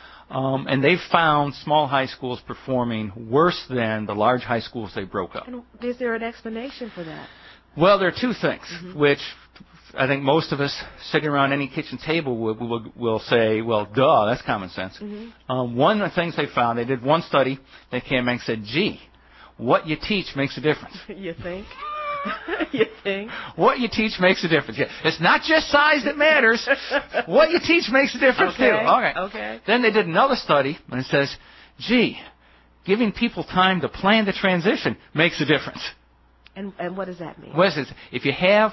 um, and they've found small high schools performing worse than the large high schools they broke up. And is there an explanation for that? Well, there are two things, mm-hmm. which I think most of us sitting around any kitchen table will, will, will say, well, duh, that's common sense. Mm-hmm. Um, one of the things they found, they did one study, they came back and said, gee, what you teach makes a difference. You think? You think? What you teach makes a difference. Yeah. It's not just size that matters. What you teach makes a difference, okay. too. All right. Okay. Then they did another study, and it says, gee, giving people time to plan the transition makes a difference. And, and what does that mean? What is it? If you have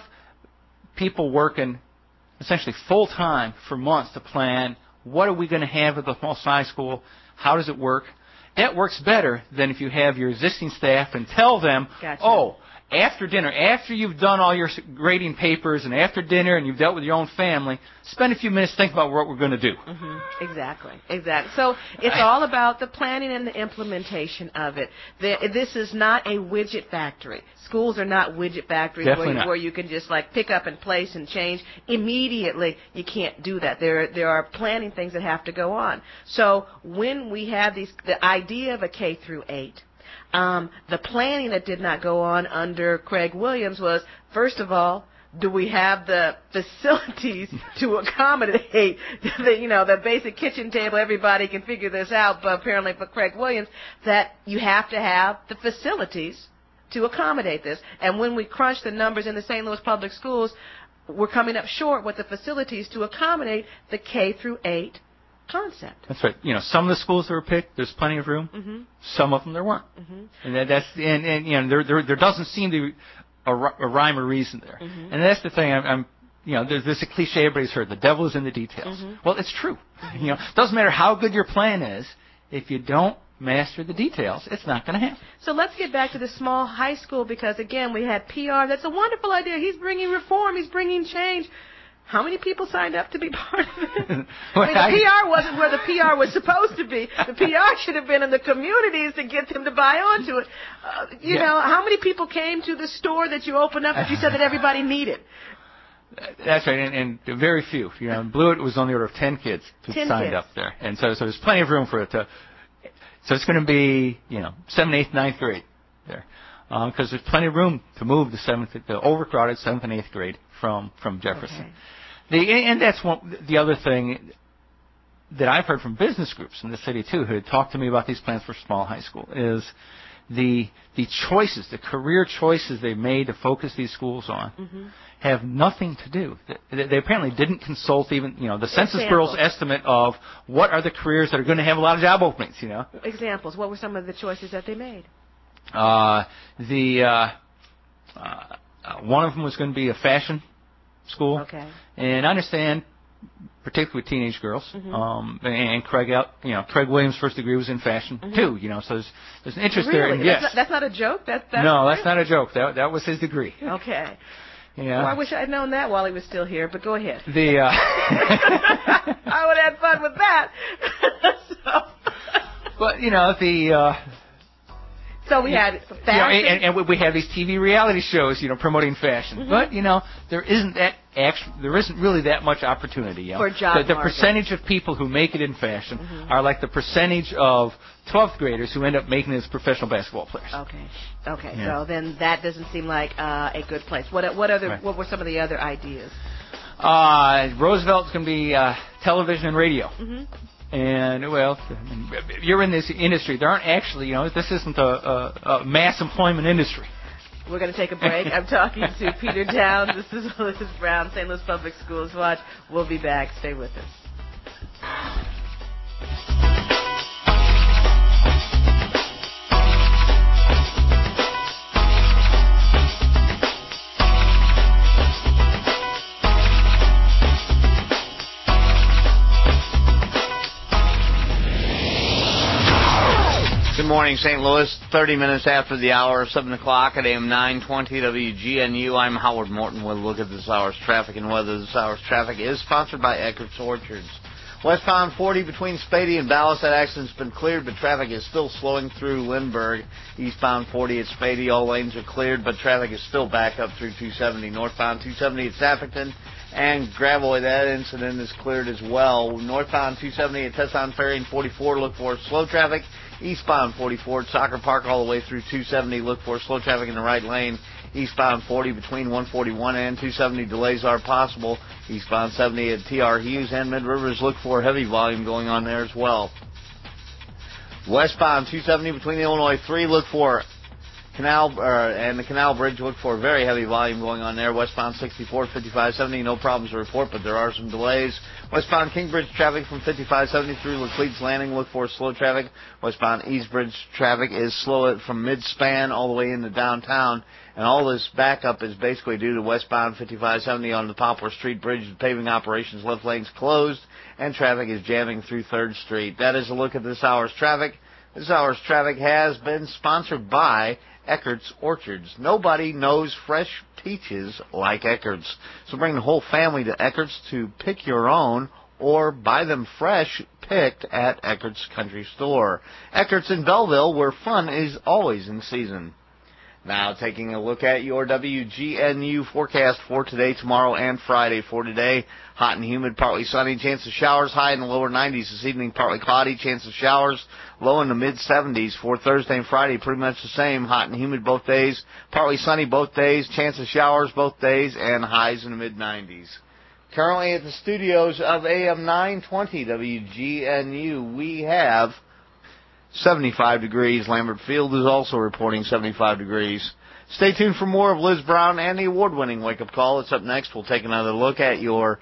people working essentially full-time for months to plan, what are we going to have at the small high school? How does it work? That works better than if you have your existing staff and tell them, gotcha. oh, after dinner, after you've done all your grading papers and after dinner and you've dealt with your own family, spend a few minutes thinking about what we're going to do. Mm-hmm. Exactly, exactly. So it's all about the planning and the implementation of it. The, this is not a widget factory. Schools are not widget factories where you, where you can just like pick up and place and change immediately. You can't do that. There, there are planning things that have to go on. So when we have these, the idea of a K through eight. Um, the planning that did not go on under Craig Williams was, first of all, do we have the facilities to accommodate the, you know, the basic kitchen table? Everybody can figure this out, but apparently for Craig Williams, that you have to have the facilities to accommodate this. And when we crunch the numbers in the Saint Louis Public Schools, we're coming up short with the facilities to accommodate the K through eight concept. That's right. You know, some of the schools that were picked, there's plenty of room. Mm-hmm. Some of them there weren't. Mm-hmm. And that, that's and, and you know there there there doesn't seem to be a, a rhyme or reason there. Mm-hmm. And that's the thing. I'm, I'm you know there's this a cliche everybody's heard. The devil is in the details. Mm-hmm. Well, it's true. Mm-hmm. You know, it doesn't matter how good your plan is if you don't master the details, it's not going to happen. So let's get back to the small high school because again we had P R. That's a wonderful idea. He's bringing reform. He's bringing change. How many people signed up to be part of it? I mean, the P R wasn't where the P R was supposed to be. The P R should have been in the communities to get them to buy onto it. Uh, you yeah. know, how many people came to the store that you opened up that you said that everybody needed? That's right, and, and very few. You know, in Blewett it was on the order of ten kids who ten signed kids. up there, and so so there's plenty of room for it to. So it's going to be you know seventh, eighth, ninth grade there, because uh, there's plenty of room to move the seventh, the overcrowded seventh and eighth grade from from Jefferson. Okay. The and that's one the other thing that I've heard from business groups in the city too, who had talked to me about these plans for small high school, is the the choices, the career choices they made to focus these schools on. Mm-hmm. Have nothing to do. They, they apparently didn't consult even, you know, the Census Examples. Bureau's estimate of what are the careers that are going to have a lot of job openings, you know. Examples. What were some of the choices that they made? Uh, the, uh, uh, one of them was going to be a fashion school. Okay. And I understand, particularly with teenage girls, Mhm. um, and Craig out, you know, Craig Williams' first degree was in fashion, Mhm. too, you know, so there's, there's an interest there. Really? And That's, yes. not, that's not a joke? That, that's no, that's not a joke. That, that was his degree. Okay. Yeah. Well, I wish I'd known that while he was still here, but go ahead. The, uh... I would have had fun with that. so. But, you know, the, uh... So we had fashion. You know, and, and we have these T V reality shows, you know, promoting fashion. Mhm. But, you know, there isn't that actually, there isn't really that much opportunity. You know? For job The, the market. percentage of people who make it in fashion Mhm. are like the percentage of twelfth graders who end up making it as professional basketball players. Okay. Okay. Yeah. So then that doesn't seem like uh, a good place. What what other Right. what were some of the other ideas? Uh, Roosevelt's going to be uh, television and radio. Mm-hmm. And, well, you're in this industry. There aren't actually, you know, this isn't a, a, a mass employment industry. We're going to take a break. I'm talking to Peter Downs. This is Liz Brown, Saint Louis Public Schools Watch. We'll be back. Stay with us. Good morning, Saint Louis. thirty minutes after the hour, seven o'clock at A M nine twenty W G N U. I'm Howard Morton with a look at this hour's traffic and weather. This hour's traffic is sponsored by Eckert's Orchards. Westbound forty between Spady and Ballas, that accident's been cleared, but traffic is still slowing through Lindbergh. Eastbound forty at Spady, all lanes are cleared, but traffic is still back up through two seventy. Northbound two seventy at Saffington and Gravois, that incident is cleared as well. Northbound two seventy at Tesson Ferry and forty-four, look for slow traffic. Eastbound forty-four at Soccer Park all the way through two seventy. Look for slow traffic in the right lane. Eastbound forty between one forty-one and two seventy. Delays are possible. Eastbound seventy at T R Hughes and Mid Rivers. Look for heavy volume going on there as well. Westbound two seventy between the Illinois three. Look for Canal uh, and the Canal Bridge. Look for very heavy volume going on there. Westbound sixty-four, fifty-five seventy. No problems to report, but there are some delays. Westbound Kingbridge traffic from fifty-five seventy through Laclede's Landing. Look for slow traffic. Westbound Eastbridge traffic is slow from mid-span all the way into downtown. And all this backup is basically due to westbound fifty-five seventy on the Poplar Street Bridge. Paving operations, left lanes closed, and traffic is jamming through third Street. That is a look at this hour's traffic. This hour's traffic has been sponsored by Eckert's Orchards. Nobody knows fresh peaches like Eckert's. So bring the whole family to Eckert's to pick your own or buy them fresh picked at Eckert's Country Store. Eckert's in Belleville, where fun is always in season. Now taking a look at your W G N U forecast for today, tomorrow, and Friday. For today, hot and humid, partly sunny, chance of showers, high in the lower nineties. This evening, partly cloudy, chance of showers, low in the mid-seventies. For Thursday and Friday, pretty much the same, hot and humid both days, partly sunny both days, chance of showers both days, and highs in the mid-nineties. Currently at the studios of A M nine twenty W G N U, we have seventy-five degrees. Lambert Field is also reporting seventy-five degrees. Stay tuned for more of Liz Brown and the award-winning Wake Up Call. It's up next. We'll take another look at your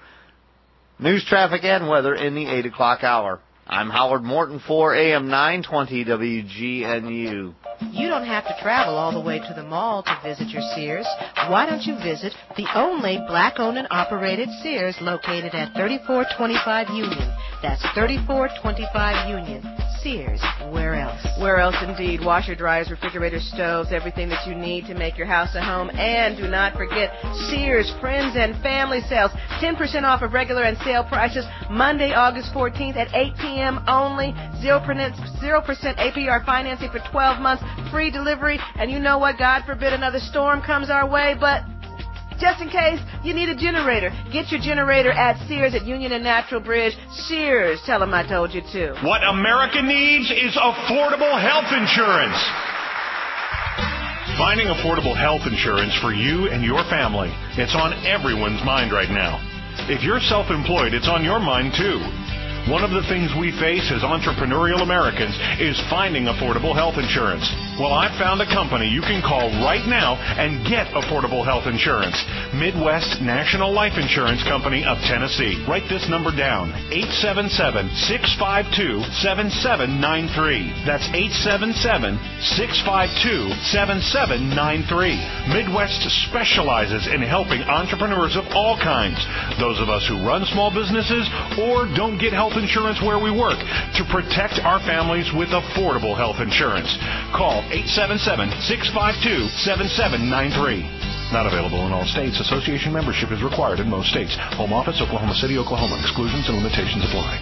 news, traffic, and weather in the eight o'clock hour. I'm Howard Morton for A M nine twenty W G N U. You don't have to travel all the way to the mall to visit your Sears. Why don't you visit the only black-owned and operated Sears located at thirty-four twenty-five Union? That's thirty-four twenty-five Union. Sears, where else? Where else indeed? Washer, dryers, refrigerators, stoves, everything that you need to make your house a home. And do not forget Sears Friends and Family Sales. ten percent off of regular and sale prices Monday, August fourteenth at eight p.m. only. zero percent A P R financing for twelve months. Free delivery. And you know what? God forbid another storm comes our way, but just in case you need a generator. Get your generator at Sears at Union and Natural Bridge. Sears, tell them I told you to. What America needs is affordable health insurance. Finding affordable health insurance for you and your family, it's on everyone's mind right now. If you're self-employed, it's on your mind too. One of the things we face as entrepreneurial Americans is finding affordable health insurance. Well, I've found a company you can call right now and get affordable health insurance. Midwest National Life Insurance Company of Tennessee. Write this number down, eight seven seven, six five two, seven seven nine three. That's eight seven seven, six five two, seven seven nine three. Midwest specializes in helping entrepreneurs of all kinds, those of us who run small businesses or don't get health insurance where we work, to protect our families with affordable health insurance. Call eight seven seven, six five two, seven seven nine three. Not available in all states. Association membership is required in most states. Home office, Oklahoma City, Oklahoma. Exclusions and limitations apply.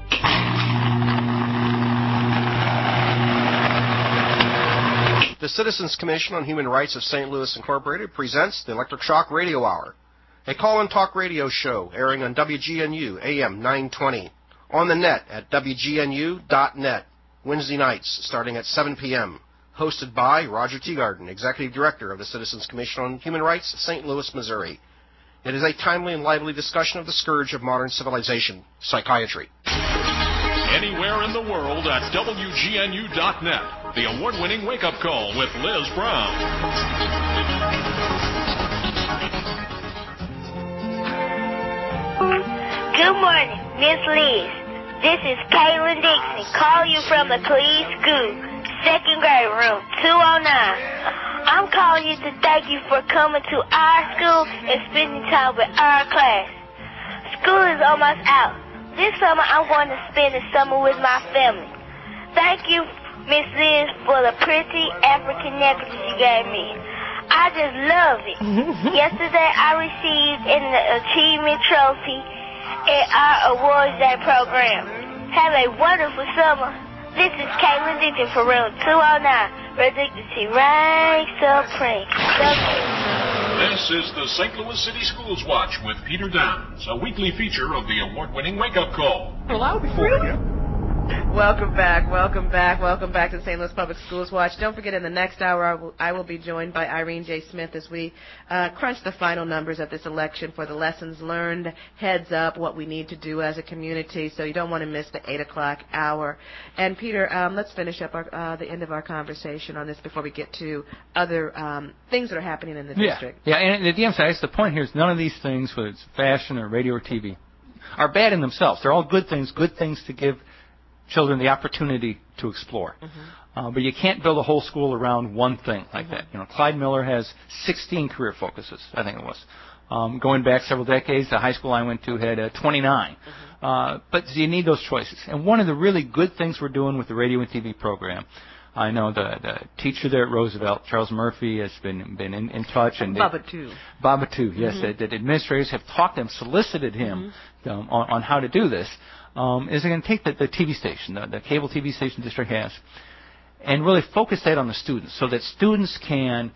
The Citizens Commission on Human Rights of Saint Louis Incorporated presents the Electric Shock Radio Hour, a call-in talk radio show airing on W G N U A M nine twenty, on the net at W G N U dot net, Wednesday nights starting at seven p.m., hosted by Roger Teagarden, Executive Director of the Citizens Commission on Human Rights, Saint Louis, Missouri. It is a timely and lively discussion of the scourge of modern civilization, psychiatry. Anywhere in the world at W G N U dot net, the award-winning wake-up call with Liz Brown. Good morning, Miss Liz. This is Kaylin Dixon, call you from the Clee School, second grade room two oh nine. I'm calling you to thank you for coming to our school and spending time with our class. School is almost out. This summer I'm going to spend the summer with my family. Thank you, Miss Liz, for the pretty African necklace you gave me. I just love it. Yesterday I received an achievement trophy in our Awards Day program. Have a wonderful summer. This is Caitlin Dixon for room two oh nine, where dignity reigns supreme. This is the Saint Louis City Schools Watch with Peter Downs, a weekly feature of the award-winning wake-up call. Allowed before you. Welcome back, welcome back, welcome back to the Saint Louis Public Schools Watch. Don't forget, in the next hour, I will, I will be joined by Irene J. Smith as we uh, crunch the final numbers of this election for the lessons learned, heads up, what we need to do as a community, so you don't want to miss the eight o'clock hour. And, Peter, um, let's finish up our, uh, the end of our conversation on this before we get to other um, things that are happening in the yeah. district. Yeah, and at the end, the point here is none of these things, whether it's fashion or radio or T V, are bad in themselves. They're all good things, good things to give children the opportunity to explore. Mm-hmm. Uh, but you can't build a whole school around one thing like mm-hmm. that. You know, Clyde Miller has sixteen career focuses, I think it was. Um, going back several decades, the high school I went to had uh, twenty-nine. Mm-hmm. Uh, but you need those choices. And one of the really good things we're doing with the radio and T V program, I know the, the teacher there at Roosevelt, Charles Murphy, has been been in, in touch. And Baba too. Baba too, yes. Mm-hmm. The, the administrators have talked to him, solicited him mm-hmm. um, on, on how to do this. Um, is they're going to take the, the T V station, the, the cable T V station the district has, and really focus that on the students so that students can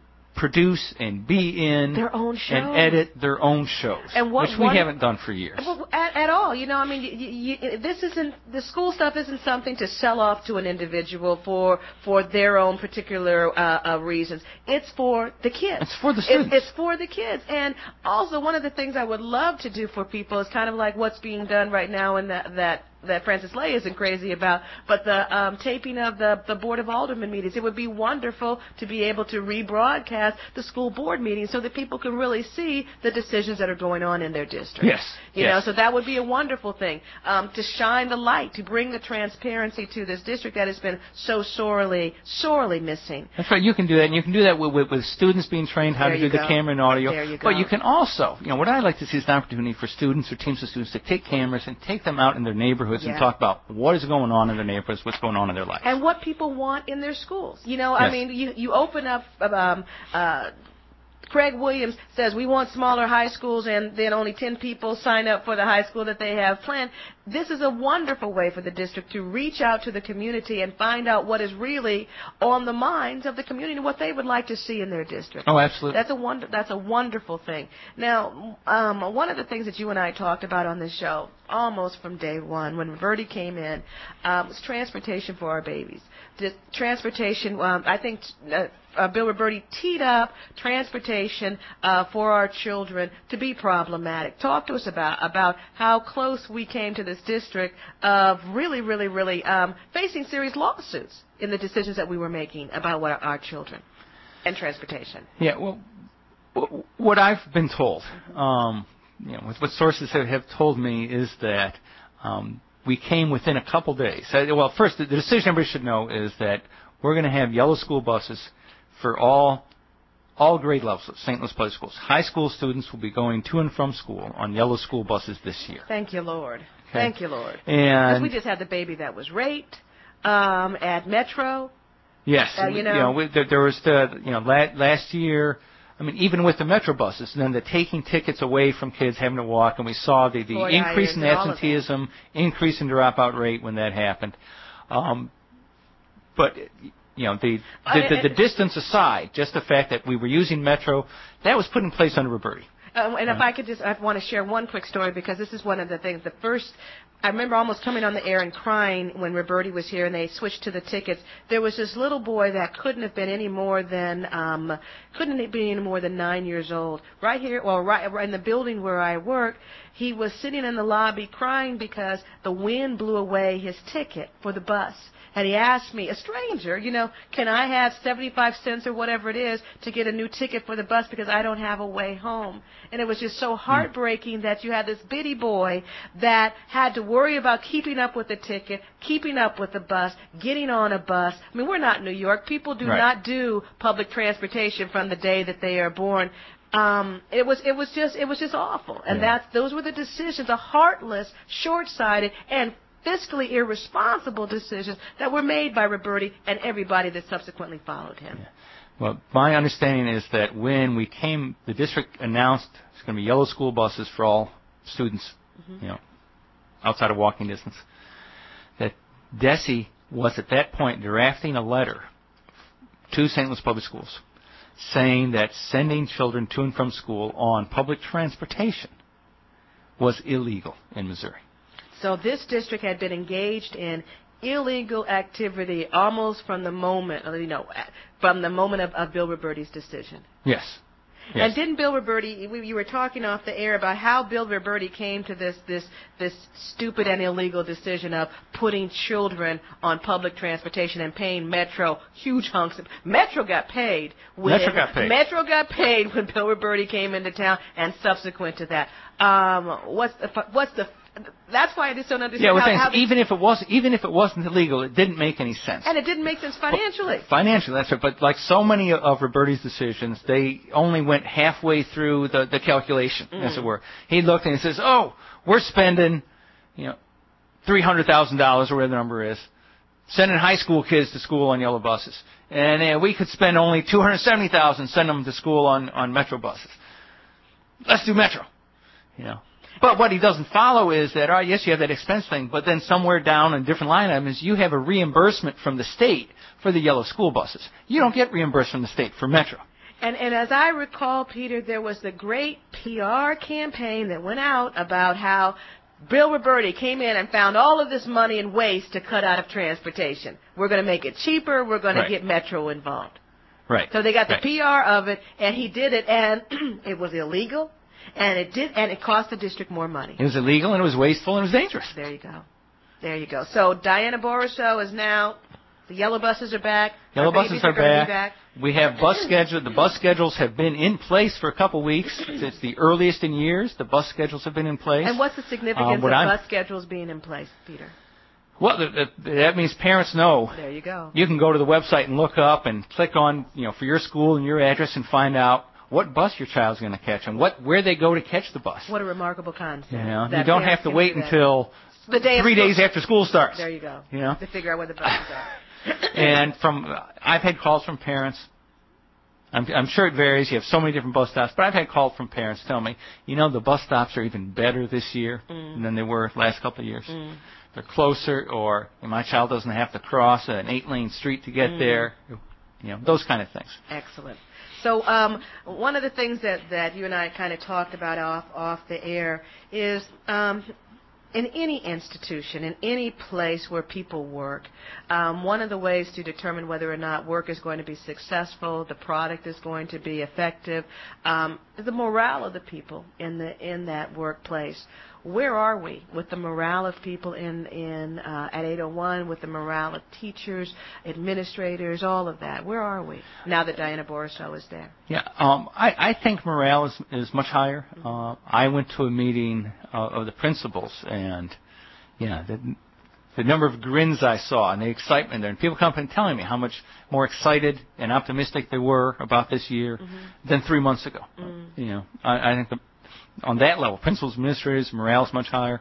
produce and be in their own shows and edit their own shows, and what, which we one, haven't done for years. Well, at, at all. You know, I mean, you, you, this isn't the school stuff isn't something to sell off to an individual for for their own particular uh, uh, reasons. It's for the kids. It's for the students. It's, it's for the kids. And also, one of the things I would love to do for people is kind of like what's being done right now in that that. that Francis Lay isn't crazy about, but the um, taping of the, the Board of Aldermen meetings. It would be wonderful to be able to rebroadcast the school board meetings so that people can really see the decisions that are going on in their district. Yes. You yes. know, so that would be a wonderful thing, um, to shine the light, to bring the transparency to this district that has been so sorely, sorely missing. That's right. You can do that, and you can do that with, with, with students being trained how there to do go. the camera and audio. There you go. But you can also, you know, what I'd like to see is an opportunity for students or teams of students to take cameras and take them out in their neighborhoods yeah. and talk about what is going on in their neighborhoods, what's going on in their lives. And what people want in their schools. You know, yes. I mean, you, you open up um, uh, Craig Williams says we want smaller high schools and then only ten people sign up for the high school that they have planned. This is a wonderful way for the district to reach out to the community and find out what is really on the minds of the community, what they would like to see in their district. Oh, absolutely. That's a wonder. That's a wonderful thing. Now, um, one of the things that you and I talked about on this show, almost from day one, when Verdi came in, um, was transportation for our babies. The transportation, um, I think. Uh, Uh, Bill Roberti teed up transportation uh, for our children to be problematic. Talk to us about about how close we came to this district of really, really, really um, facing serious lawsuits in the decisions that we were making about what our, our children and transportation. Yeah, well, w- what I've been told, um, you know, what sources have, have told me is that um, we came within a couple days. Uh, well, first, the, the decision everybody should know is that we're going to have yellow school buses for all all grade levels at Saint Louis Public Schools. High school students will be going to and from school on yellow school buses this year. Thank you, Lord. Okay. Thank you, Lord. And because we just had the baby that was raped um, at Metro. Yes, Uh, you know, you know we, there, there was the you know la- last year. I mean, even with the Metro buses, and then the taking tickets away from kids having to walk, and we saw the, the increase in absenteeism, increase in dropout rate when that happened. Um, but you know, the the, the the distance aside, just the fact that we were using Metro, that was put in place under Roberti. Um, and if I could just, I want to share one quick story because this is one of the things. The first, I remember almost coming on the air and crying when Roberti was here and they switched to the tickets. There was this little boy that couldn't have been any more than, um, couldn't have been any more than nine years old. Right here, well, right, right in the building where I work, he was sitting in the lobby crying because the wind blew away his ticket for the bus. And he asked me, a stranger, you know, can I have seventy-five cents or whatever it is to get a new ticket for the bus because I don't have a way home. And it was just so heartbreaking that you had this bitty boy that had to worry about keeping up with the ticket, keeping up with the bus, getting on a bus. I mean, we're not New York. People do Right. not do public transportation from the day that they are born. Um, it was it was just it was just awful. And Yeah. that's those were the decisions, the heartless, short-sighted, and fiscally irresponsible decisions that were made by Roberti and everybody that subsequently followed him. Yeah. Well, my understanding is that when we came, the district announced it's going to be yellow school buses for all students, Mm-hmm. you know, outside of walking distance. That DESE was at that point drafting a letter to Saint Louis Public Schools saying that sending children to and from school on public transportation was illegal in Missouri. So this district had been engaged in illegal activity almost from the moment, you know, from the moment of, of Bill Roberti's decision. Yes. Yes. And didn't Bill Roberti, we, you were talking off the air about how Bill Roberti came to this, this, this stupid and illegal decision of putting children on public transportation and paying Metro huge hunks. Of, Metro got paid when Metro got paid. Metro got paid when Bill Roberti came into town, and subsequent to that, um, what's the, what's the That's why I just don't understand. Yeah, well, how, thanks. how the, even if it was, even if it wasn't illegal, it didn't make any sense. and it didn't make sense financially. Financially, that's right. But like so many of Roberti's decisions, they only went halfway through the, the calculation, Mm. as it were. He looked and he says, "Oh, we're spending, you know, three hundred thousand dollars or whatever the number is, sending high school kids to school on yellow buses, and uh, we could spend only two hundred seventy thousand dollars send them to school on on Metro buses. Let's do Metro." You know. But what he doesn't follow is that, oh, yes, you have that expense thing, but then somewhere down in different line items, you have a reimbursement from the state for the yellow school buses. You don't get reimbursed from the state for Metro. And, and as I recall, Peter, there was the great P R campaign that went out about how Bill Roberti came in and found all of this money and waste to cut out of transportation. We're going to make it cheaper. We're going Right. to get Metro involved. Right. So they got the Right. P R of it, and he did it, and it was illegal, and it did, and it cost the district more money. It was illegal, and it was wasteful, and it was dangerous. There you go. There you go. So Diana Borishow is now, the yellow buses are back. Yellow Our buses babies are gonna be back. We have bus schedule. The bus schedules have been in place for a couple weeks. It's the earliest in years. The bus schedules have been in place. And what's the significance Um, what of I'm- bus schedules being in place, Peter? Well, th- th- that means parents know. There you go. You can go to the website and look up and click on, you know, for your school and your address and find out what bus your child's going to catch and what where they go to catch the bus. What a remarkable concept. You know, that you don't parents have to can wait do that. until the day of three school. days after school starts. There you go. You know? To figure out where the buses are. And from I've had calls from parents. I'm, I'm sure it varies. You have so many different bus stops. But I've had calls from parents tell me, you know, the bus stops are even better this year mm. than they were last couple of years. Mm. They're closer, or my child doesn't have to cross an eight-lane street to get mm. there. You know, those kind of things. Excellent. So um, one of the things that, that you and I kind of talked about off off the air is um, in any institution, in any place where people work, um, one of the ways to determine whether or not work is going to be successful, the product is going to be effective, um, is the morale of the people in the in that workplace. Where are we with the morale of people in, in uh, at eight oh one, with the morale of teachers, administrators, all of that? Where are we now that Diana Borissow is there? Yeah, um, I, I think morale is, is much higher. Uh, I went to a meeting uh, of the principals, and yeah, the, the number of grins I saw and the excitement there, and people come up and telling me how much more excited and optimistic they were about this year mm-hmm. than three months ago. Mm-hmm. You know, I, I think the on that level, principals, administrators, morale is much higher.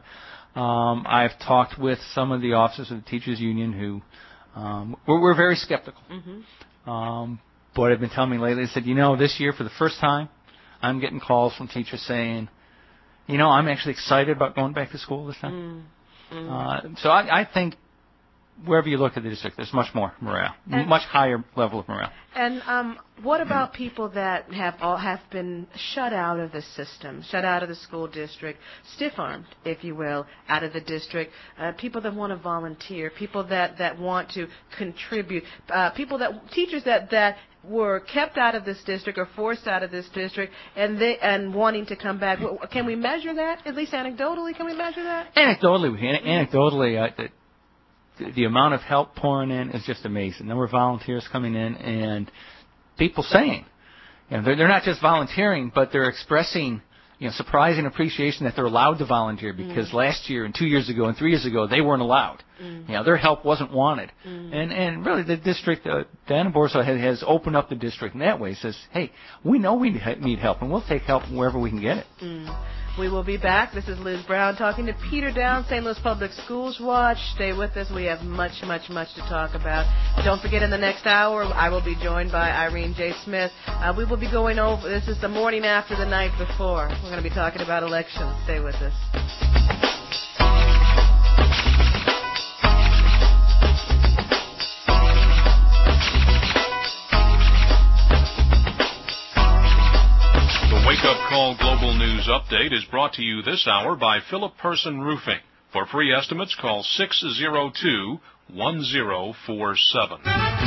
Um, I've talked with some of the officers of the teachers union who um, were, were very skeptical. Mm-hmm. Um, but have been telling me lately, they said, you know, this year for the first time, I'm getting calls from teachers saying, you know, I'm actually excited about going back to school this time. Mm-hmm. Uh, so I, I think wherever you look at the district, there's much more morale, and much higher level of morale. And um, what about people that have all have been shut out of the system, shut out of the school district, stiff-armed, if you will, out of the district? Uh, people that want to volunteer, people that, that want to contribute, uh, people that teachers that that were kept out of this district or forced out of this district, and they and wanting to come back. Can we measure that? At least anecdotally, can we measure that? Anecdotally, we can. Anecdotally, I. I The amount of help pouring in is just amazing. The number of volunteers coming in and people saying, you know, they're, they're not just volunteering, but they're expressing, you know, surprising appreciation that they're allowed to volunteer because mm. last year and two years ago and three years ago they weren't allowed. Mm. You know, their help wasn't wanted. Mm. And and really the district, uh, Diana Borissow has, has opened up the district in that way. Says, hey, we know we need help and we'll take help wherever we can get it. Mm. We will be back. This is Liz Brown talking to Peter Downs, Saint Louis Public Schools Watch. Stay with us. We have much, much, much to talk about. Don't forget, in the next hour, I will be joined by Irene J. Smith. Uh, we will be going over, this is the morning after the night before. We're going to be talking about elections. Stay with us. Wake Up Call Global News Update is brought to you this hour by Philip Person Roofing. For free estimates, call six oh two, one oh four seven.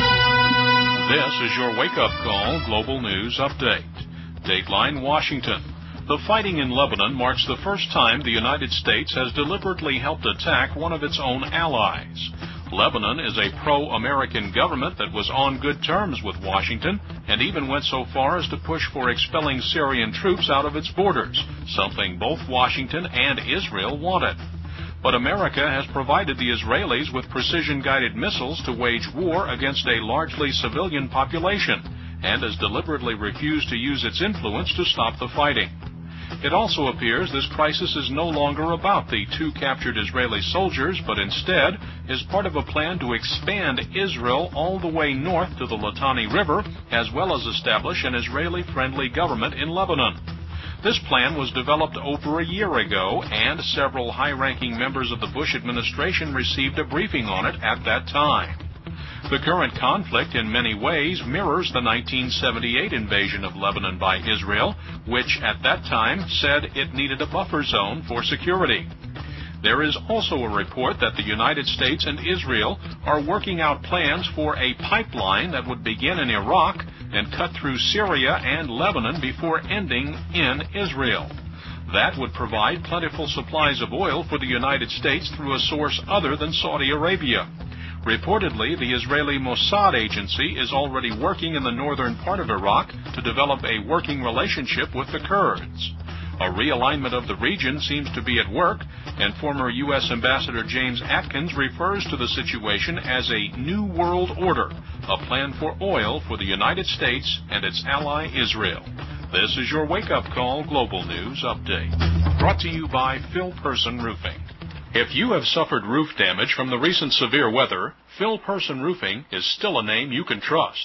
This is your Wake Up Call Global News Update. Dateline, Washington. The fighting in Lebanon marks the first time the United States has deliberately helped attack one of its own allies. Lebanon is a pro-American government that was on good terms with Washington and even went so far as to push for expelling Syrian troops out of its borders, something both Washington and Israel wanted. But America has provided the Israelis with precision-guided missiles to wage war against a largely civilian population and has deliberately refused to use its influence to stop the fighting. It also appears this crisis is no longer about the two captured Israeli soldiers, but instead is part of a plan to expand Israel all the way north to the Litani River, as well as establish an Israeli-friendly government in Lebanon. This plan was developed over a year ago, and several high-ranking members of the Bush administration received a briefing on it at that time. The current conflict in many ways mirrors the nineteen seventy-eight invasion of Lebanon by Israel, which at that time said it needed a buffer zone for security. There is also a report that the United States and Israel are working out plans for a pipeline that would begin in Iraq and cut through Syria and Lebanon before ending in Israel. That would provide plentiful supplies of oil for the United States through a source other than Saudi Arabia. Reportedly, the Israeli Mossad agency is already working in the northern part of Iraq to develop a working relationship with the Kurds. A realignment of the region seems to be at work, and former U S Ambassador James Atkins refers to the situation as a New World Order, a plan for oil for the United States and its ally Israel. This is your Wake Up Call Global News Update, brought to you by Phil Person Roofing. If you have suffered roof damage from the recent severe weather, Phil Person Roofing is still a name you can trust.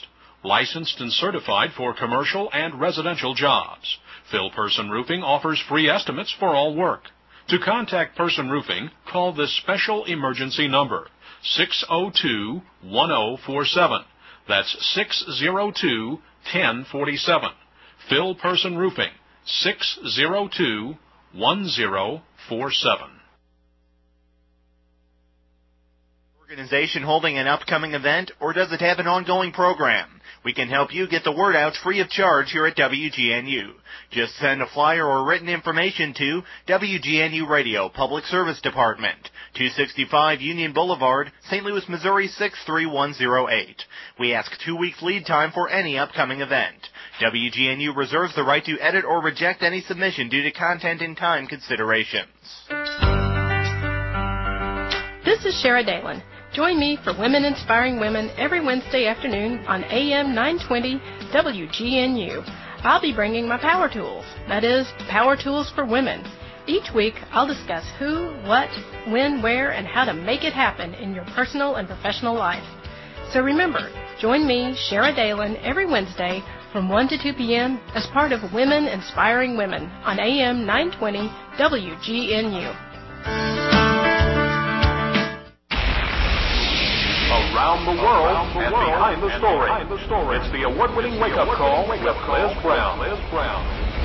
licensed and certified for commercial and residential jobs. Phil Person Roofing offers free estimates for all work. To contact Person Roofing, call this special emergency number, six oh two, one oh four seven. That's six oh two, one oh four seven. Phil Person Roofing, six oh two, one oh four seven. Organization holding an upcoming event, or does it have an ongoing program? We can help you get the word out free of charge here at W G N U. Just send a flyer or written information to W G N U Radio Public Service Department, two sixty-five Union Boulevard, Saint Louis, Missouri six three one oh eight. We ask two weeks lead time for any upcoming event. W G N U reserves the right to edit or reject any submission due to content and time considerations. This is Shara Dalen. Join me for Women Inspiring Women every Wednesday afternoon on A M nine twenty W G N U. I'll be bringing my power tools, that is, power tools for women. Each week, I'll discuss who, what, when, where, and how to make it happen in your personal and professional life. So remember, join me, Shara Dalen, every Wednesday from one to two p.m. as part of Women Inspiring Women on A M nine twenty W G N U. Around the world Around the and, world behind, the and behind the story. It's the award-winning wake-up call with Liz Brown. Liz Brown.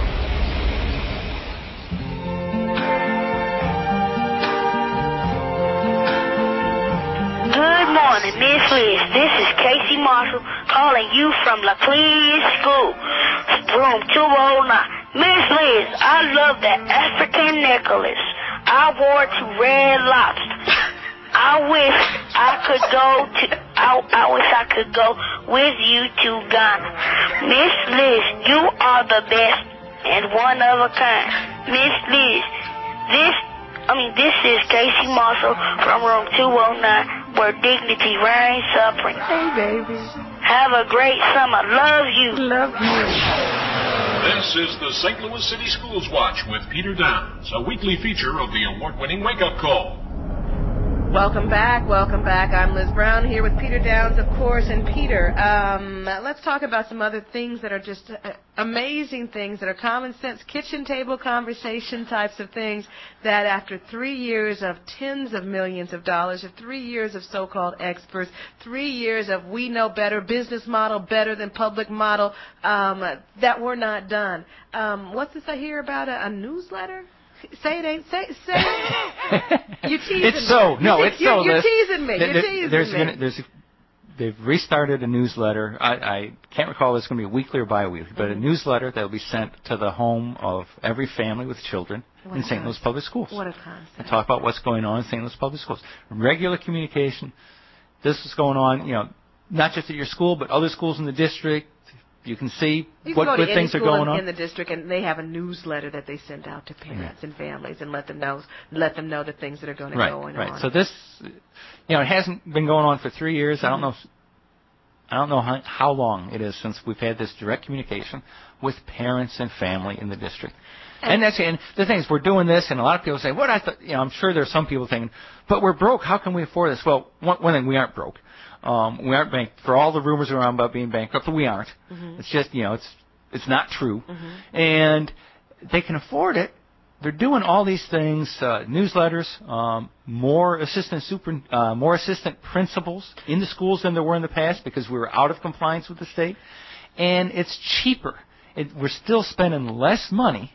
Good morning, Miss Liz. This is Casey Marshall calling you from LaClise School, room two oh nine. Miss Liz, I love that African necklace I wore to Red Lobster. I wish I could go to, I, I wish I could go with you to Ghana. Miss Liz, you are the best and one of a kind. Miss Liz, this, I mean, this is Casey Marshall from room two oh nine, where dignity reigns supreme. Hey, baby. Have a great summer. Love you. Love you. This is the Saint Louis City Schools Watch with Peter Downs, a weekly feature of the award-winning wake-up call. Welcome back, welcome back. I'm Liz Brown here with Peter Downs, of course. And Peter, um, let's talk about some other things that are just uh, amazing things that are common sense, kitchen table conversation types of things that after three years of tens of millions of dollars, or three years of so-called experts, three years of we know better, business model better than public model, um, that were not done. Um, what's this I hear about, a, a newsletter? Say it ain't. Say say it. You teasing It's so. me. No, you, it's you're, so. You're There's- teasing me. there- You're teasing there's me. Gonna, there's a, they've restarted a newsletter. I, I can't recall if it's going to be weekly or bi-weekly, but a newsletter that will be sent to the home of every family with children What in a Saint Louis concept. Public Schools. What a concept. And talk about what's going on in Saint Louis Public Schools. Regular communication. This is going on, you know, not just at your school, but other schools in the district. You can see You can what go good to any things are school going in, on. in the district, and they have a newsletter that they send out to parents and families, and let them know let them know the things that are going to right, go on. right. So this, you know, it hasn't been going on for three years. I don't know. I don't know how, how long it is since we've had this direct communication with parents and family in the district. And, and that's and the thing is, we're doing this, and a lot of people say, "What I thought." You know, I'm sure there's some people thinking, "But we're broke. How can we afford this?" Well, one, one thing, we aren't broke. Um, we aren't bankrupt. For all the rumors around about being bankrupt, we aren't. Mm-hmm. It's just, you know, it's it's not true. Mm-hmm. And they can afford it. They're doing all these things, uh, newsletters, um, more assistant super, uh, more assistant principals in the schools than there were in the past because we were out of compliance with the state. And it's cheaper. It, we're still spending less money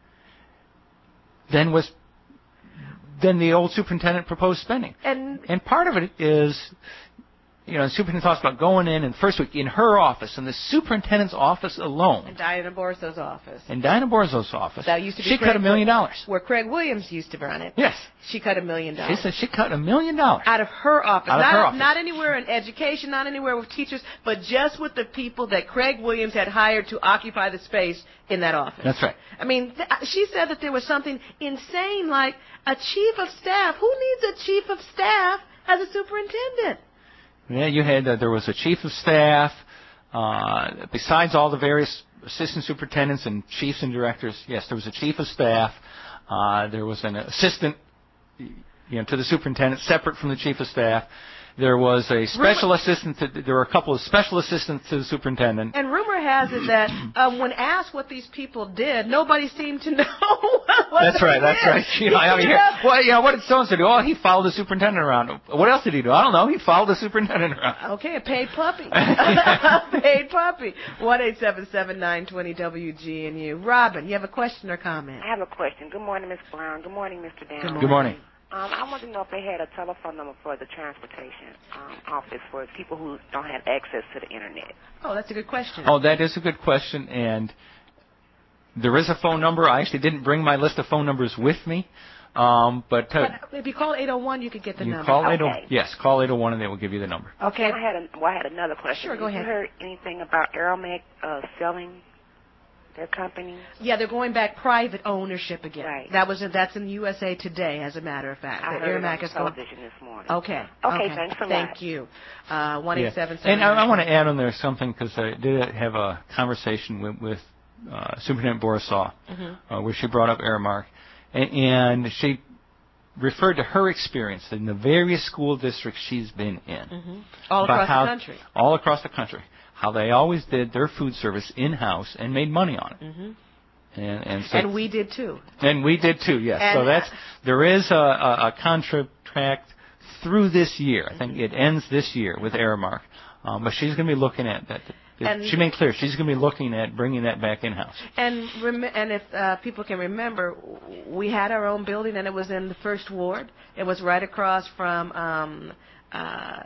than was than the old superintendent proposed spending. And and part of it is, you know, the superintendent talks about going in and first week in her office, in the superintendent's office alone, And Diana Borso's office. in Dinah Borzo's office, That used to be she Craig cut a million dollars. Where Craig Williams used to run it. Yes. She cut a million She dollars. said she cut a million dollars. Out of her office. Out of not, her office. not anywhere in education, not anywhere with teachers, but just with the people that Craig Williams had hired to occupy the space in that office. That's right. I mean, th- she said that there was something insane like a chief of staff. Who needs a chief of staff as a superintendent? Yeah, you had, uh, there was a chief of staff, uh, besides all the various assistant superintendents and chiefs and directors, yes, there was a chief of staff, uh, there was an assistant, you know, to the superintendent, separate from the chief of staff. There was a special assistant. To, there were a couple of special assistants to the superintendent. And rumor has it that um, when asked what these people did, nobody seemed to know what That's they right. did. That's right. You know, I mean, Yeah. well, you know, what did so-and-so do? Oh, he followed the superintendent around. What else did he do? I don't know. He followed the superintendent around. Okay, a paid puppy. A paid puppy. one eight seven seven, nine two zero, W G N U. Robin, you have a question or comment? I have a question. Good morning, Miss Brown. Good morning, Mister Dan. Good morning. Good morning. Um, I want to know if they had a telephone number for the transportation um, office for people who don't have access to the internet. Oh, that's a good question. Oh, that is a good question, and there is a phone number. I actually didn't bring my list of phone numbers with me, um, but, uh, But if you call eight oh one, you could get the you number. call eight oh Okay. yes, call eight oh one and they will give you the number. Okay. I had a, well, I had another question. Sure, go Have ahead. you heard anything about Aeromec uh, selling their company? Yeah, they're going back private ownership again. Right. That was that's in U S A Today, as a matter of fact. I The heard it Aeromec on is going. television this morning. Okay. Okay, thanks a lot. Thank you. Uh, one eight seven seven. And I, I want to add on there something because I did have a conversation with, with uh, Superintendent Borisoff Mhm. uh, where she brought up Aramark, and, and she referred to her experience in the various school districts she's been in. Mhm. All about across how- the country. All across the country. How they always did their food service in-house and made money on it. Mhm. And, and, so, And we did too. and we did too, yes. And so that's there is a, a, a contract through this year. I think Mm-hmm. it ends this year with Aramark. Um, but she's going to be looking at that. And- She made clear she's going to be looking at bringing that back in-house. And rem- and if uh, people can remember, we had our own building, and it was in the first ward. It was right across from um, uh, uh,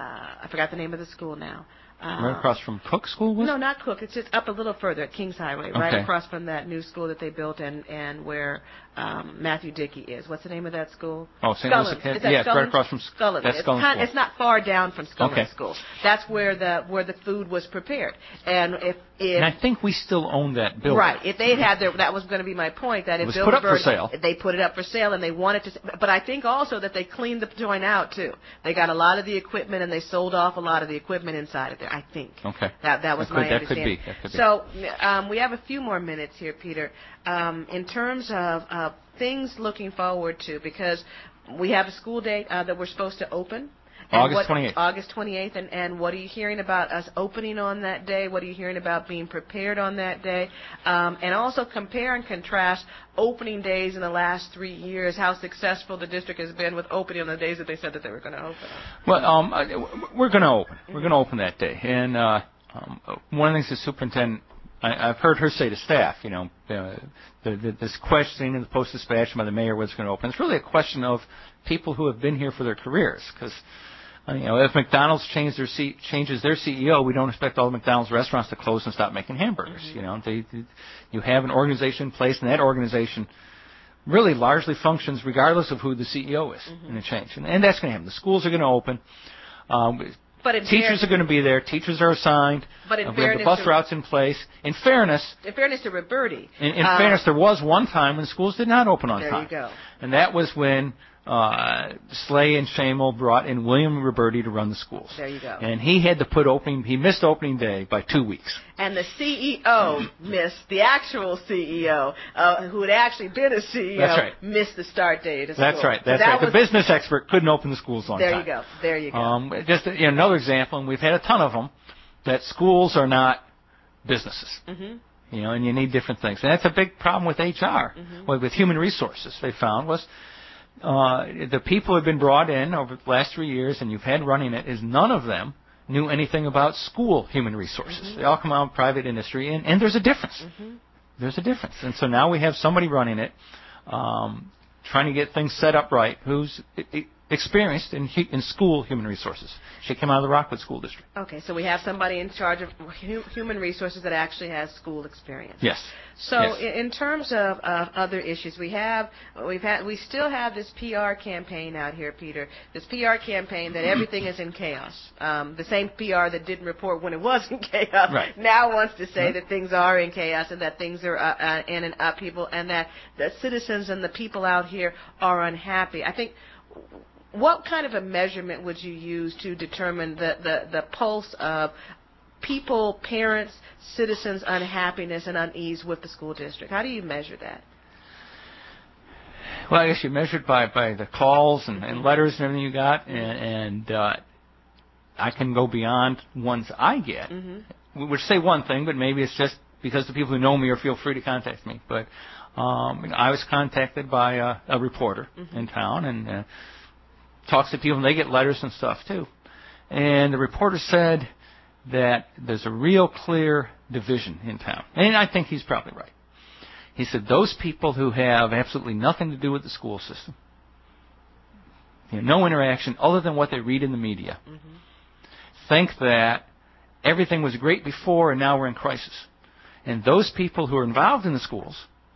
I forgot the name of the school now. Uh, Right across from Cook School, was No, it? not Cook. It's just up a little further at Kings Highway, right Okay. across from that new school that they built, and and where um, Matthew Dickey is. What's the name of that school? Oh, Saint Louis Scullin. Academy. Is that Yeah, it's right Scullin? across from S- Scullin. that's It's, Scullin kind, School. it's not far down from Scullin Okay. School. That's where the where the food was prepared. And if if And I think we still own that building. Right. If they had their, that was going to be my point. That It if was Bill put up for Bird- sale. they put it up for sale, and they wanted to. But I think also that they cleaned the joint out too. They got a lot of the equipment, and they sold off a lot of the equipment inside of there. I think Okay. that that was That my could- that could understanding. be, that could be. So um, we have a few more minutes here, Peter. Um, in terms of uh, things looking forward to, because we have a school date uh, that we're supposed to open. And August what- twenty-eighth. August twenty-eighth, and, and what are you hearing about us opening on that day? What are you hearing about being prepared on that day? Um, and also compare and contrast opening days in the last three years, how successful the district has been with opening on the days that they said that they were going to open. Well, um, uh, we're going to open. We're going to open that day. And uh, um, one of the things the superintendent, I, I've heard her say to staff, you know, uh, the, the, this questioning in the Post-Dispatch by the mayor what's going to open. It's really a question of people who have been here for their careers. Because, uh, you know, if McDonald's changes their, C, changes their C E O, we don't expect all the McDonald's restaurants to close and stop making hamburgers. Mm-hmm. You know, they, they, you have an organization in place, and that organization really largely functions regardless of who the C E O is Mm-hmm. in a change. And, and that's going to happen. The schools are going to open. Um, But in teachers fair- are going to be there. Teachers are assigned. But in Uh, we have the fairness bus to- routes in place. In fairness, In fairness to Roberti. in, in uh, fairness, there was one time when schools did not open on there time. you go. And that was when uh, Slay and Shamel brought in William Roberti to run the schools. There you go. And he had to put opening, he missed opening day by two weeks. And the C E O missed, the actual C E O, uh, who had actually been a C E O, That's right. missed the start date of That's school. right. So That's that right. was- The business expert couldn't open the schools on There time. you go. There you go. Um, just you know, another example, and we've had a ton of them, that schools are not businesses. hmm You know, and you need different things. And that's a big problem with H R, Mhm. with, with human resources, they found, was uh, the people who have been brought in over the last three years and you've had running it, is none of them knew anything about school human resources. Mhm. They all come out of private industry, and, and there's a difference. Mhm. There's a difference. And so now we have somebody running it, um, trying to get things set up right, who's i- i- experienced in, hu- in school human resources. She came out of the Rockwood School District. Okay, so we have somebody in charge of hu- human resources that actually has school experience. Yes. So Yes. in, in terms of uh, other issues, we have we've had we still have this P R campaign out here, Peter. This P R campaign that everything is in chaos. Um, the same P R that didn't report when it was in chaos Right. now wants to say Right. that things are in chaos and that things are uh, uh, in an upheaval and that the citizens and the people out here are unhappy. I think. What kind of a measurement would you use to determine the, the, the pulse of people, parents, citizens' unhappiness and unease with the school district? How do you measure that? Well, I guess you measured by, by the calls and, and letters and everything you got, and, and uh, I can go beyond ones I get, Mm-hmm. which say one thing, but maybe it's just because the people who know me or feel free to contact me. But um, I was contacted by a, a reporter Mm-hmm. in town and uh, talks to people, and they get letters and stuff too. And the reporter said that there's a real clear division in town. And I think he's probably right. He said those people who have absolutely nothing to do with the school system, you know, no interaction other than what they read in the media, Mm-hmm. think that everything was great before and now we're in crisis. And those people who are involved in the schools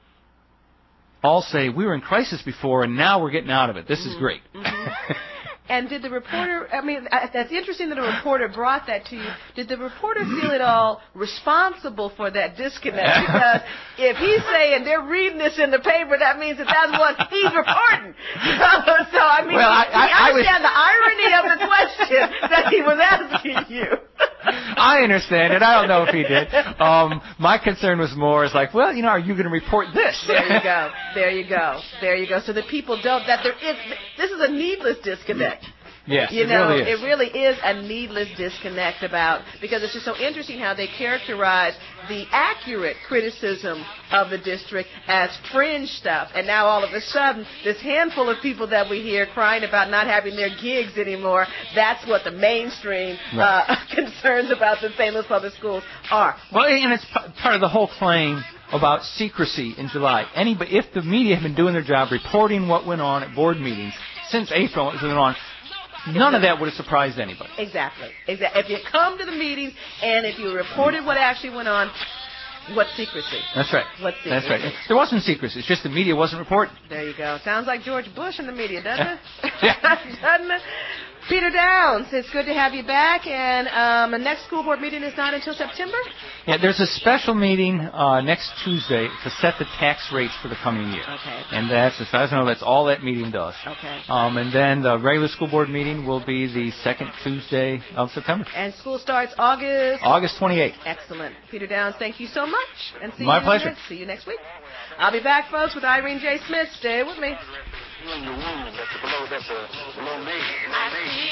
all say, we were in crisis before and now we're getting out of it. This Mm-hmm. is great. Mm-hmm. And did the reporter, I mean, I- that's interesting that a reporter brought that to you. Did the reporter feel at all responsible for that disconnect? Because if he's saying they're reading this in the paper, that means that that's what he's reporting. So, so I mean, Well, I- we I- I was- understand the irony of the question that he was asking you. I understand it. I don't know if he did. Um, my concern was more, is like, well, you know, are you going to report this? There you go. There you go. There you go. So that people don't, that there is, this is a needless disconnect. Yes, You it know, really is. it really is a needless disconnect about, because it's just so interesting how they characterize the accurate criticism of the district as fringe stuff. And now all of a sudden, this handful of people that we hear crying about not having their gigs anymore, that's what the mainstream Right. uh, concerns about the Saint Louis Public Schools are. Well, and it's p- part of the whole claim about secrecy in July. Anybody, if the media have been doing their job reporting what went on at board meetings since April, it was going on, none of that would have surprised anybody. Exactly. Exactly. If you come to the meetings and if you reported what actually went on, what secrecy? That's right. What secrecy? That's right. There wasn't secrecy. It's just the media wasn't reporting. There you go. Sounds like George Bush in the media, doesn't it? Doesn't it? Peter Downs, it's good to have you back. And um, the next school board meeting is not until September? Yeah, there's a special meeting uh, next Tuesday to set the tax rates for the coming year. Okay. And that's, as far as I know, that's all that meeting does. Okay. Um, and then the regular school board meeting will be the second Tuesday of September. And school starts August? August twenty-eighth. Excellent. Peter Downs, thank you so much. And see My you pleasure. Next, see you next week. I'll be back, folks, with Irene J. Smith. Stay with me. You and your woman that's below, that's uh, below me. Below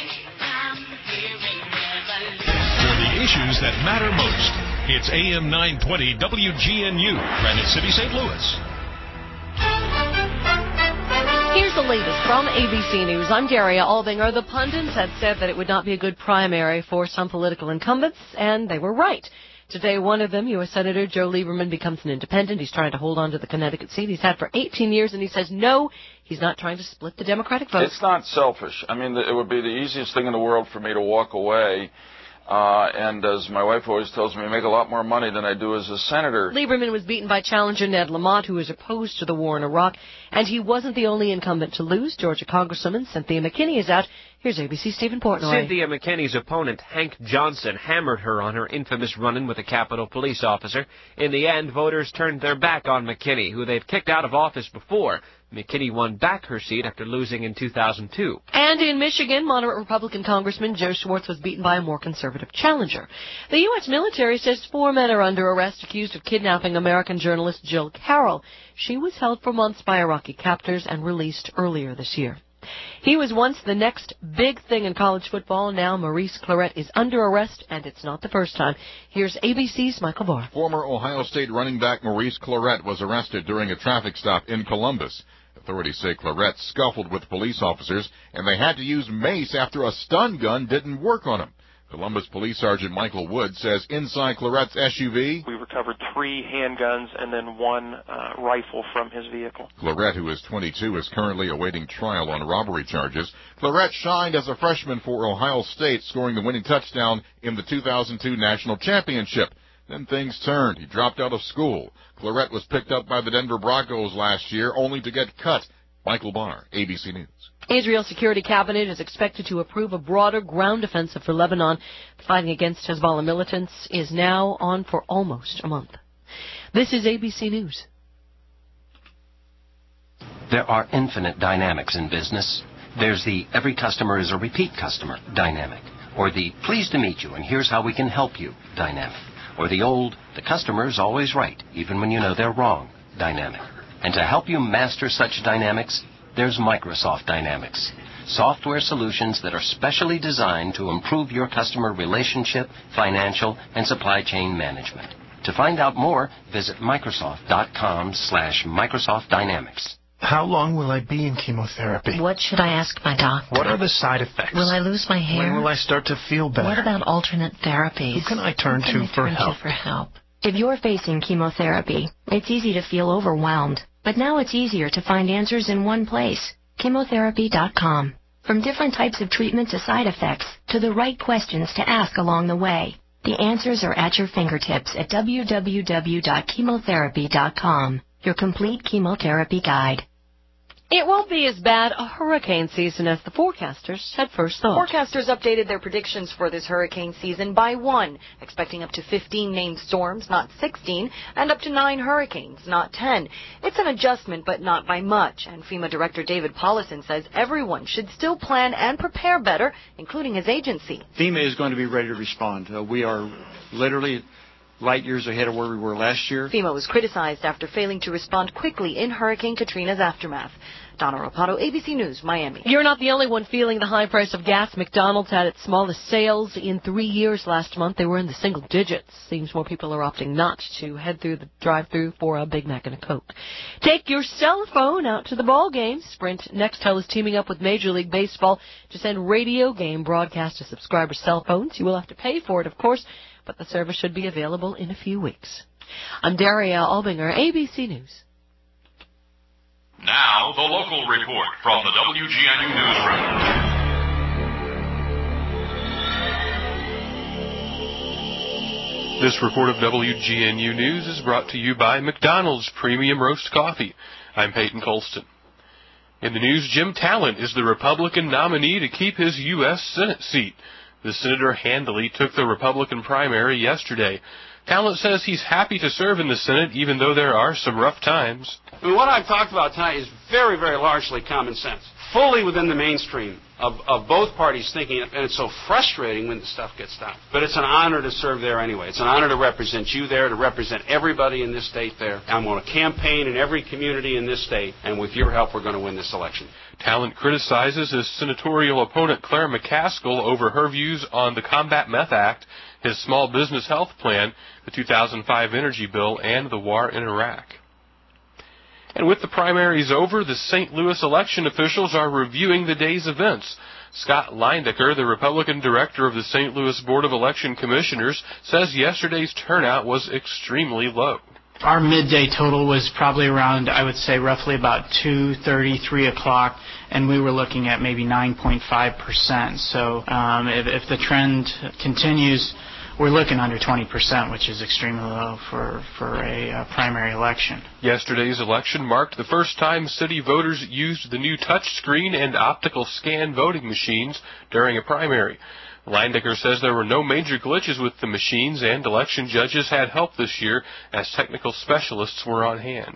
me. For the issues that matter most, it's A M nine twenty W G N U, Granite City, Saint Louis. Here's the latest from A B C News. I'm Daria Albinger. The pundits had said that it would not be a good primary for some political incumbents, and they were right. Today, one of them, U S Senator Joe Lieberman, becomes an independent. He's trying to hold on to the Connecticut seat he's had for eighteen years, and he says no, he's not trying to split the Democratic vote. It's not selfish. I mean, it would be the easiest thing in the world for me to walk away. Uh, and as my wife always tells me, I make a lot more money than I do as a senator. Lieberman was beaten by challenger Ned Lamont, who is opposed to the war in Iraq, and he wasn't the only incumbent to lose. Georgia Congresswoman Cynthia McKinney is out. Here's A B C's Stephen Portnoy. Cynthia McKinney's opponent, Hank Johnson, hammered her on her infamous run-in with a Capitol police officer. In the end, voters turned their back on McKinney, who they've kicked out of office before. McKinney won back her seat after losing in two thousand two. And in Michigan, moderate Republican Congressman Joe Schwartz was beaten by a more conservative challenger. The U S military says four men are under arrest accused of kidnapping American journalist Jill Carroll. She was held for months by Iraqi captors and released earlier this year. He was once the next big thing in college football. Now Maurice Clarett is under arrest, and it's not the first time. Here's A B C's Michael Barr. Former Ohio State running back Maurice Clarett was arrested during a traffic stop in Columbus. Authorities say Clarett scuffled with police officers, and they had to use mace after a stun gun didn't work on him. Columbus Police Sergeant Michael Wood says inside Clarett's S U V, we recovered three handguns and then one uh, rifle from his vehicle. Clarett, who is twenty-two, is currently awaiting trial on robbery charges. Clarett shined as a freshman for Ohio State, scoring the winning touchdown in the two thousand two National Championship. Then things turned. He dropped out of school. Clarett was picked up by the Denver Broncos last year, only to get cut. Michael Barr, A B C News. Israel's Security Cabinet is expected to approve a broader ground offensive for Lebanon. The fighting against Hezbollah militants is now on for almost a month. This is A B C News. There are infinite dynamics in business. There's the every customer is a repeat customer dynamic, or the pleased to meet you and here's how we can help you dynamic, or the old the customer's always right even when you know they're wrong dynamic. And to help you master such dynamics, there's Microsoft Dynamics. software solutions that are specially designed to improve your customer relationship, financial, and supply chain management. To find out more, visit Microsoft.com slash Microsoft Dynamics. How long will I be in chemotherapy? What should I ask my doctor? What are the side effects? Will I lose my hair? When will I start to feel better? What about alternate therapies? Who can I turn Who to can I for turn help? To for help? If you're facing chemotherapy, it's easy to feel overwhelmed. But now it's easier to find answers in one place, chemotherapy dot com. From different types of treatment to side effects, to the right questions to ask along the way, the answers are at your fingertips at w w w dot chemotherapy dot com, your complete chemotherapy guide. It won't be as bad a hurricane season as the forecasters had first thought. Forecasters updated their predictions for this hurricane season by one, expecting up to fifteen named storms, not sixteen, and up to nine hurricanes, not ten. It's an adjustment, but not by much, and FEMA Director David Paulison says everyone should still plan and prepare better, including his agency. FEMA is going to be ready to respond. Uh, we are literally light years ahead of where we were last year. FEMA was criticized after failing to respond quickly in Hurricane Katrina's aftermath. Donna Rapato, A B C News, Miami. You're not the only one feeling the high price of gas. McDonald's had its smallest sales in three years last month. They were in the single digits. Seems more people are opting not to head through the drive-thru for a Big Mac and a Coke. Take your cell phone out to the ball game. Sprint Nextel is teaming up with Major League Baseball to send radio game broadcast to subscribers' cell phones. You will have to pay for it, of course, but the service should be available in a few weeks. I'm Daria Albinger, A B C News. Now, the local report from the W G N U newsroom. This report of W G N U News is brought to you by McDonald's Premium Roast Coffee. I'm Peyton Colston. In the news, Jim Talent is the Republican nominee to keep his U S Senate seat. The senator handily took the Republican primary yesterday. Talent says he's happy to serve in the Senate, even though there are some rough times. I mean, what I've talked about tonight is very, very largely common sense, fully within the mainstream of, of both parties thinking it, and it's so frustrating when the stuff gets done. But it's an honor to serve there anyway. It's an honor to represent you there, to represent everybody in this state there. I'm going to campaign in every community in this state, and with your help, we're going to win this election. Talent criticizes his senatorial opponent Claire McCaskill over her views on the Combat Meth Act, his small business health plan, the two thousand five energy bill, and the war in Iraq. And with the primaries over, the Saint Louis election officials are reviewing the day's events. Scott Leindecker, the Republican director of the Saint Louis Board of Election Commissioners, says yesterday's turnout was extremely low. Our midday total was probably around, I would say, roughly about two thirty, three o'clock, and we were looking at maybe nine point five percent. So um, if, if the trend continues, we're looking under twenty percent, which is extremely low for, for a uh, primary election. Yesterday's election marked the first time city voters used the new touchscreen and optical scan voting machines during a primary. Leindecker says there were no major glitches with the machines, and election judges had help this year as technical specialists were on hand.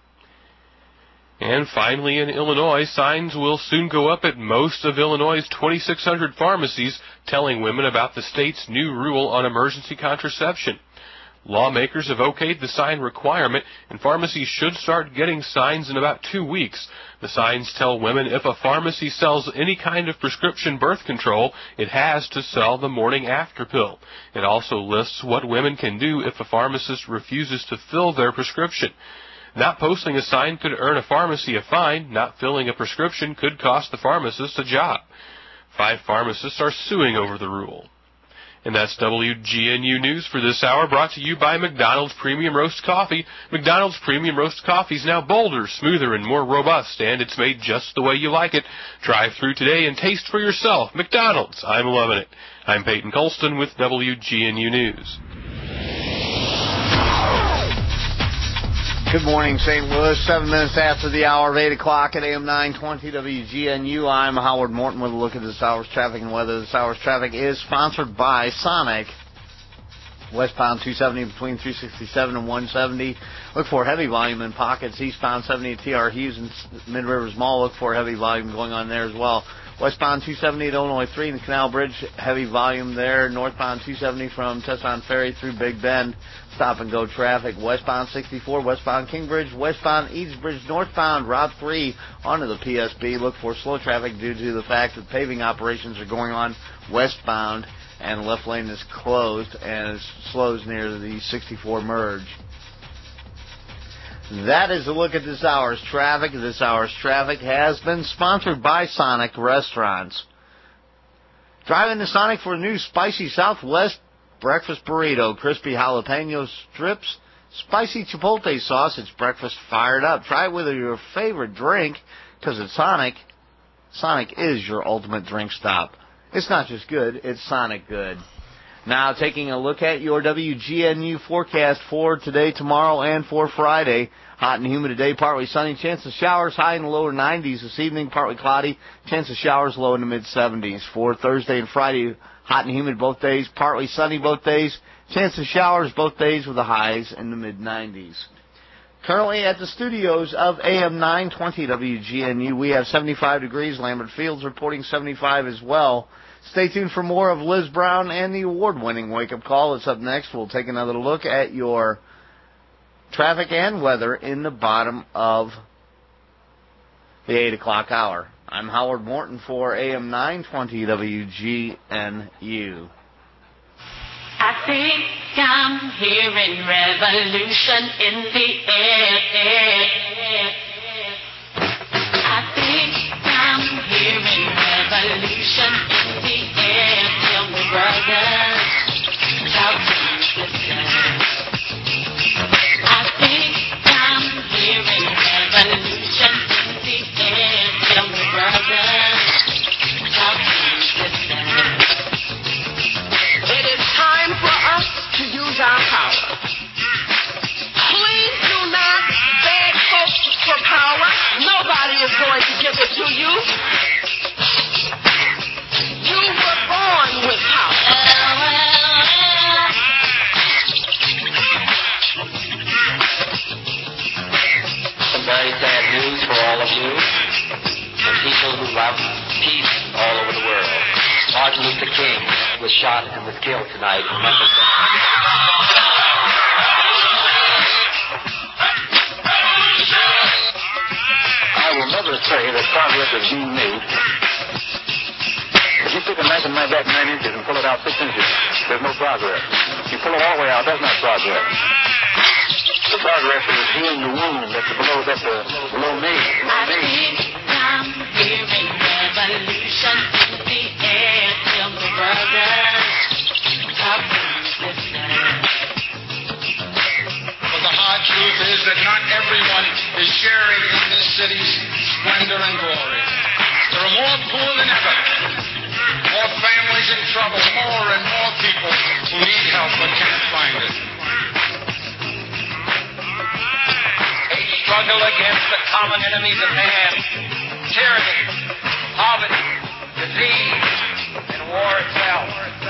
And finally, in Illinois, signs will soon go up at most of Illinois' twenty-six hundred pharmacies telling women about the state's new rule on emergency contraception. Lawmakers have okayed the sign requirement, and pharmacies should start getting signs in about two weeks. The signs tell women if a pharmacy sells any kind of prescription birth control, it has to sell the morning after pill. It also lists what women can do if a pharmacist refuses to fill their prescription. Not posting a sign could earn a pharmacy a fine. Not filling a prescription could cost the pharmacist a job. Five pharmacists are suing over the rule. And that's W G N U News for this hour, brought to you by McDonald's Premium Roast Coffee. McDonald's Premium Roast Coffee is now bolder, smoother, and more robust, and it's made just the way you like it. Drive through today and taste for yourself. McDonald's, I'm loving it. I'm Peyton Colston with W G N U News. Good morning, Saint Louis. Seven minutes after the hour of eight o'clock at A M nine twenty W G N U. I'm Howard Morton with a look at this hour's traffic and weather. This hour's traffic is sponsored by Sonic. Westbound two seventy between three sixty-seven and one seventy. Look for heavy volume in pockets. Eastbound seventy at T R Hughes and Mid Rivers Mall. Look for heavy volume going on there as well. Westbound two seventy at Illinois three in the Canal Bridge, heavy volume there. Northbound two seventy from Tesson Ferry through Big Bend, stop and go traffic. Westbound sixty-four, westbound Kingbridge, westbound Eadsbridge, northbound Route three onto the P S B. Look for slow traffic due to the fact that paving operations are going on westbound and left lane is closed and it slows near the sixty-four merge. That is a look at this hour's traffic. This hour's traffic has been sponsored by Sonic Restaurants. Drive into Sonic for a new spicy Southwest breakfast burrito, crispy jalapeno strips, spicy chipotle sauce. It's breakfast fired up. Try it with your favorite drink, because at Sonic, Sonic is your ultimate drink stop. It's not just good, it's Sonic good. Now, taking a look at your W G N U forecast for today, tomorrow, and for Friday. Hot and humid today, partly sunny, chance of showers, high in the lower nineties. This evening, partly cloudy, chance of showers, low in the mid-seventies. For Thursday and Friday, hot and humid both days, partly sunny both days, chance of showers both days with the highs in the mid-nineties. Currently at the studios of A M nine twenty W G N U, we have seventy-five degrees. Lambert Fields reporting seventy-five as well. Stay tuned for more of Liz Brown and the award-winning Wake Up Call. That's up next. We'll take another look at your traffic and weather in the bottom of the eight o'clock hour. I'm Howard Morton for A M nine twenty W G N U. I think I'm hearing revolution in the air. I think I'm hearing revolution in the air. Tell me, brothers, how to listen. I think I'm hearing revolution in the air. Tell me, brothers, how to listen. It is time for us to use our power. Please do not beg folks for power. Nobody is going to give it to you. You were born with power. Some very sad news for all of you, for people who love peace all over the world. Martin Luther King was shot and was killed tonight in Memphis. I will never say that progress is being made. If you take a knife in my back nine inches and pull it out six inches, there's no progress. If you pull it all the way out, that's not progress. The progress is healing the wound that's below, that's uh, below me. I think I'm hearing revolution in the air. Tell me, brothers, how to listen. But the hard truth is that not everyone is sharing in this city's splendor and glory. There are more poor than ever, more families in trouble, more and more people who need help but can't find it. A struggle against the common enemies of man, tyranny, poverty, disease, and war itself.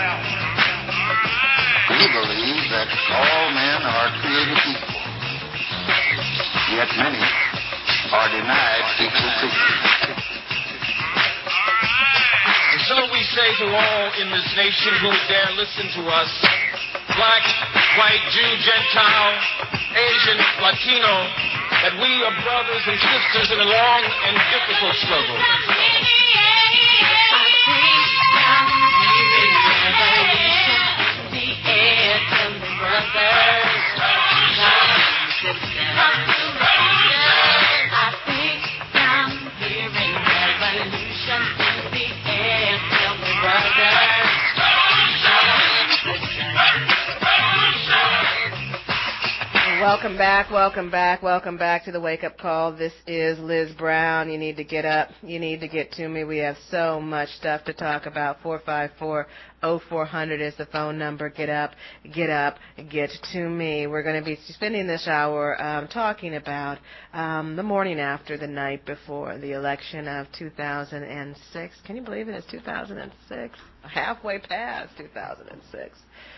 We believe that all men are created equal, yet many are denied equal treatment. And so we say to all in this nation who dare listen to us, black, white, Jew, Gentile, Asian, Latino, that we are brothers and sisters in a long and difficult struggle. Welcome back, welcome back, welcome back to the Wake Up Call. This is Liz Brown. You need to get up. You need to get to me. We have so much stuff to talk about. four five four, oh four hundred is the phone number. Get up, get up, get to me. We're going to be spending this hour um, talking about um, the morning after, the night before the election of two thousand six. Can you believe it? It's two thousand six. Halfway past two thousand six.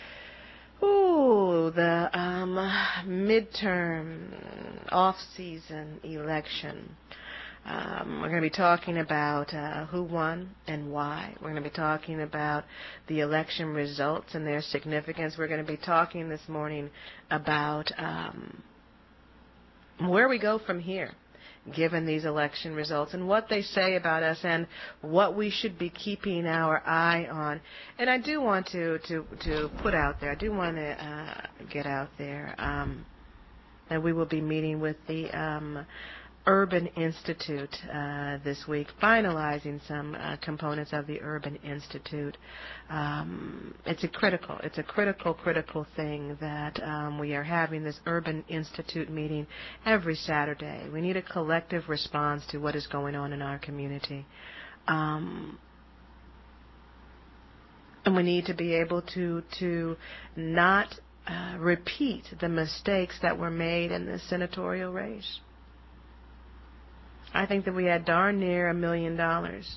Ooh, the um, midterm off-season election Um, we're going to be talking about uh, who won and why. We're going to be talking about the election results and their significance. We're going to be talking this morning about um, where we go from here, given these election results, and what they say about us and what we should be keeping our eye on. And I do want to, to, to put out there, I do want to uh, get out there, um, that we will be meeting with the um, Urban Institute uh, this week, finalizing some uh, components of the Urban Institute. Um, it's a critical, it's a critical, critical thing that um, we are having this Urban Institute meeting every Saturday. We need a collective response to what is going on in our community. Um, and we need to be able to, to not uh, repeat the mistakes that were made in this senatorial race. I think that we had darn near a million dollars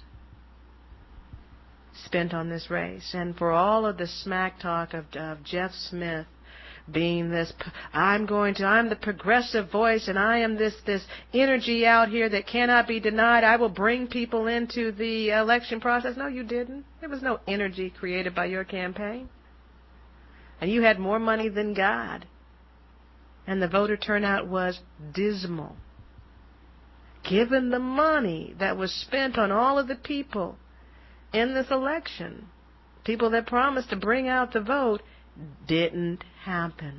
spent on this race. And for all of the smack talk of, of Jeff Smith being this, I'm going to, I'm the progressive voice, and I am this, this energy out here that cannot be denied. I will bring people into the election process. No, you didn't. There was no energy created by your campaign. And you had more money than God. And the voter turnout was dismal. Given the money that was spent on all of the people in this election, people that promised to bring out the vote, didn't happen.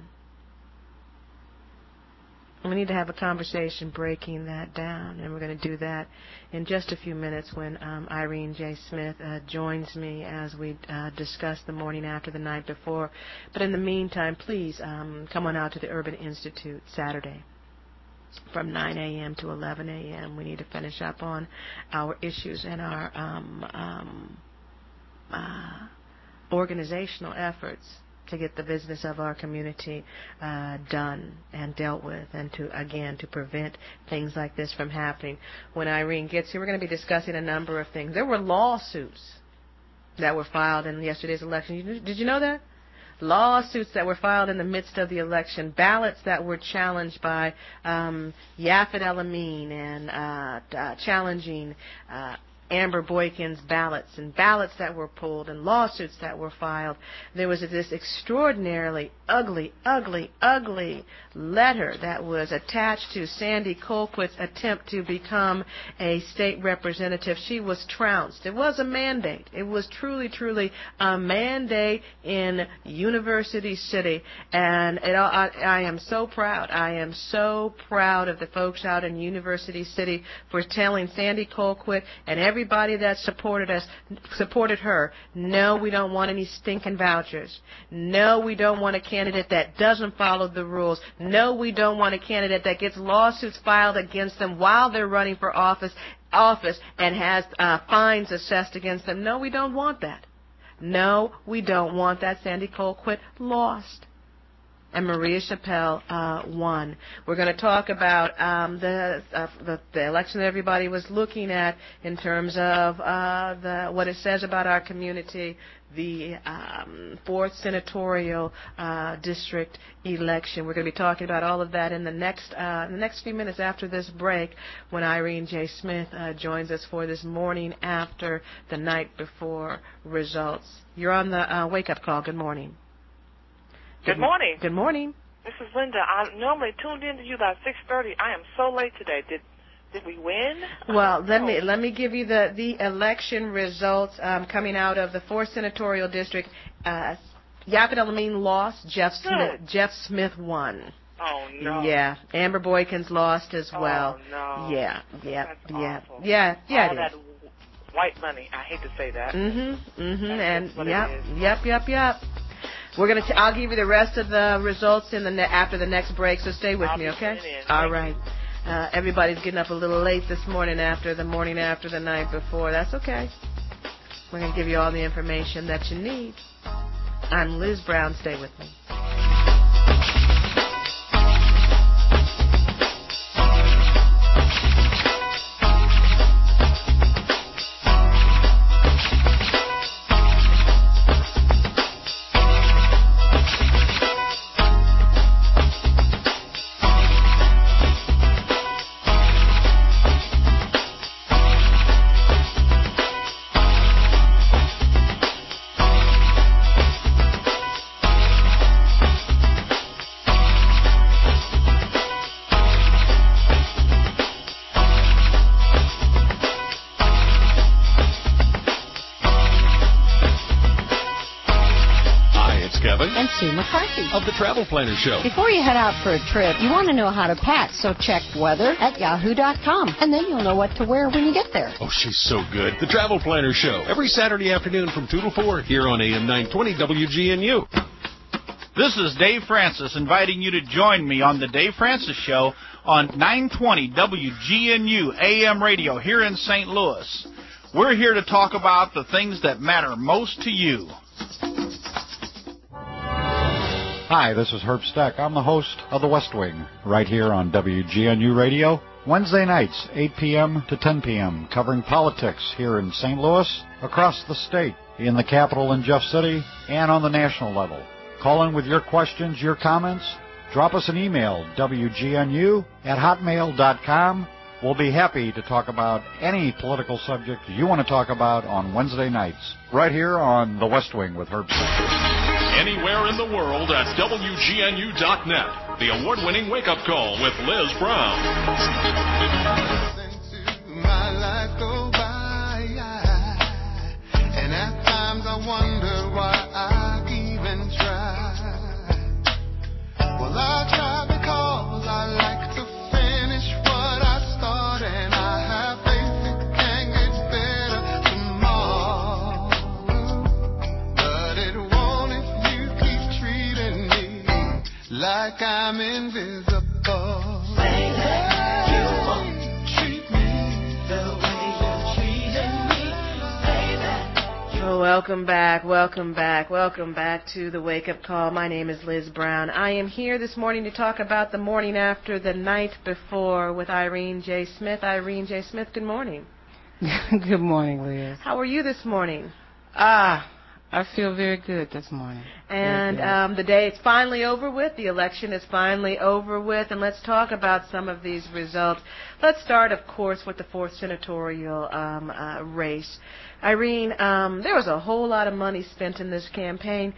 We need to have a conversation breaking that down, and we're going to do that in just a few minutes when um, Irene J. Smith uh, joins me as we uh, discuss the morning after the night before. But in the meantime, please um, come on out to the Urban Institute Saturday from nine a.m. to eleven a.m. We need to finish up on our issues and our um, um, uh, organizational efforts to get the business of our community uh, done and dealt with, and to, again, to prevent things like this from happening. When Irene gets here, we're going to be discussing a number of things. There were lawsuits that were filed in yesterday's election. Did you know that? Lawsuits that were filed in the midst of the election, ballots that were challenged by um, Yafet El-Amin and uh, uh, challenging uh, Amber Boykin's ballots, and ballots that were pulled, and lawsuits that were filed. There was this extraordinarily ugly, ugly, ugly letter that was attached to Sandy Colquitt's attempt to become a state representative. She was trounced. It was a mandate. It was truly, truly a mandate in University City, and it, I, I am so proud. I am so proud of the folks out in University City for telling Sandy Colquitt and every Everybody that supported us, supported her, no, we don't want any stinking vouchers. No, we don't want a candidate that doesn't follow the rules. No, we don't want a candidate that gets lawsuits filed against them while they're running for office, office and has uh, fines assessed against them. No, we don't want that. No, we don't want that. Sandy Colquitt lost, and Maria Chappelle uh, won. We're going to talk about um, the, uh, the the election that everybody was looking at in terms of uh, the what it says about our community, the um, fourth senatorial uh, district election. We're going to be talking about all of that in the next uh, in the next few minutes after this break, when Irene J. Smith uh, joins us for this morning after the night before results. You're on the uh, wake-up call. Good morning. Good morning. Good morning. This is Linda. I normally tuned in to you about six thirty. I am so late today. Did did we win? Well, let me let me give you the the election results um, coming out of the fourth senatorial district. Uh, Yafet El-Amin lost. Jeff Smith Jeff Smith won. Oh no. Yeah. Amber Boykins lost as well. Oh no. Yeah. Yeah. That's yeah. awful. Yeah. Yeah. All it that is. white money. I hate to say that. Mhm. Mhm. And what yep. it is. Yep. Yep. Yep. We're gonna. T- I'll give you the rest of the results in the ne- after the next break. So stay with I'll me, be okay? tuning in. All Thank right. Uh, everybody's getting up a little late this morning after the morning after the night before. That's okay. We're gonna give you all the information that you need. I'm Liz Brown. Stay with me. Sue McCarthy of the Travel Planner Show. Before you head out for a trip, you want to know how to pack, so check weather at yahoo dot com, and then you'll know what to wear when you get there. Oh, she's so good. The Travel Planner Show, every Saturday afternoon from two to four here on A M nine twenty W G N U. This is Dave Francis inviting you to join me on the Dave Francis Show on nine twenty W G N U A M radio here in Saint Louis. We're here to talk about the things that matter most to you. Hi, this is Herb Steck. I'm the host of The West Wing right here on W G N U Radio. Wednesday nights, eight p.m. to ten p.m., covering politics here in Saint Louis, across the state, in the capital in Jeff City, and on the national level. Call in with your questions, your comments. Drop us an email, W G N U at hotmail dot com. We'll be happy to talk about any political subject you want to talk about on Wednesday nights, right here on The West Wing with Herb Steck. Anywhere in the world at W G N U dot net. The award-winning wake-up call with Liz Brown. My life go by, and at times I wonder why I even try. Well, I try because I like to finish what I start, and I have faith it can get better tomorrow. But it won't if you keep treating me like I'm invisible. Welcome back, welcome back, welcome back to the Wake Up Call. My name is Liz Brown. I am here this morning to talk about the morning after the night before with Irene J. Smith. Irene J. Smith, good morning. Good morning, Liz. How are you this morning? Ah, I feel very good this morning. And um, the day is finally over with. The election is finally over with. And let's talk about some of these results. Let's start, of course, with the fourth senatorial um, uh, race. Irene, um, there was a whole lot of money spent in this campaign.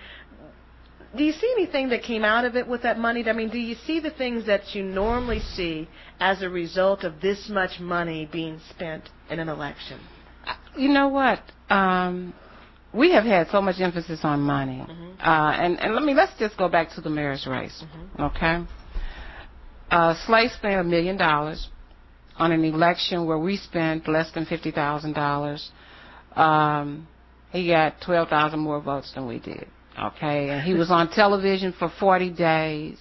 Do you see anything that came out of it with that money? I mean, do you see the things that you normally see as a result of this much money being spent in an election? You know what? Um, we have had so much emphasis on money. Mm-hmm. Uh, and, and let me, let's just go back to the mayor's race, mm-hmm. okay? Uh, Slay spent a million dollars on an election where we spent less than fifty thousand dollars. Um, he got twelve thousand more votes than we did, okay? And he was on television for forty days.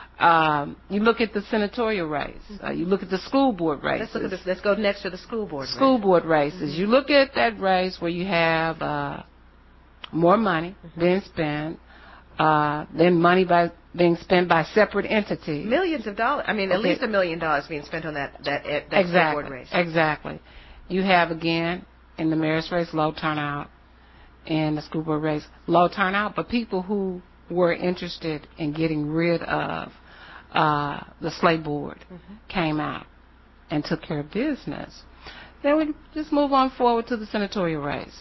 Um, you look at the senatorial race. Uh, you look at the school board races. Let's look at this. Let's go next to the school board. School race. board races. Mm-hmm. You look at that race where you have uh, more money mm-hmm. being spent, uh, than money by being spent by separate entities. Millions of dollars. I mean, okay. at least a million dollars being spent on that that, that exactly. school board race. Exactly. You have again. In the mayor's race, low turnout. In the school board race, low turnout. But people who were interested in getting rid of uh, the Slay board mm-hmm. came out and took care of business. Then we just move on forward to the senatorial race.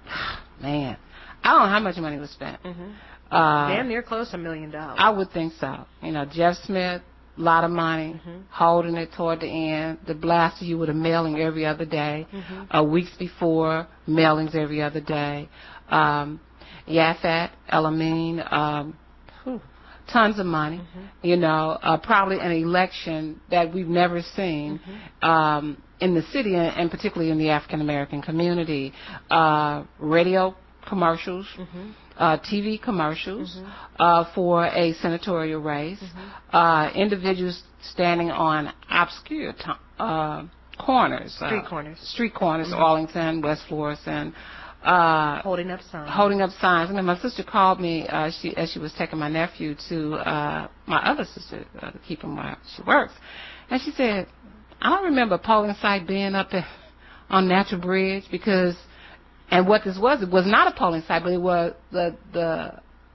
Man, I don't know how much money was spent. Mm-hmm. Uh, Damn near close to a million dollars. I would think so. You know, Jeff Smith, a lot of money, mm-hmm. holding it toward the end. The blast you with a mailing every other day. Mm-hmm. Uh, weeks before, mailings every other day. Um, Yafat, Elamine, um, whew, tons of money. Mm-hmm. You know, uh, probably an election that we've never seen mm-hmm. um, in the city and, and particularly in the African American community. Uh, radio commercials. Mm-hmm. Uh, T V commercials mm-hmm. uh, for a senatorial race, mm-hmm. uh, individuals standing on obscure t- uh, corners, street uh, corners, street corners, mm-hmm. Arlington, West Florissant, uh, holding up signs, holding up signs. And then my sister called me uh, she, as she was taking my nephew to uh, my other sister uh, to keep him where she works, and she said, "I don't remember a polling site being up at, on Natural Bridge because." And what this was, it was not a polling site, but it was the the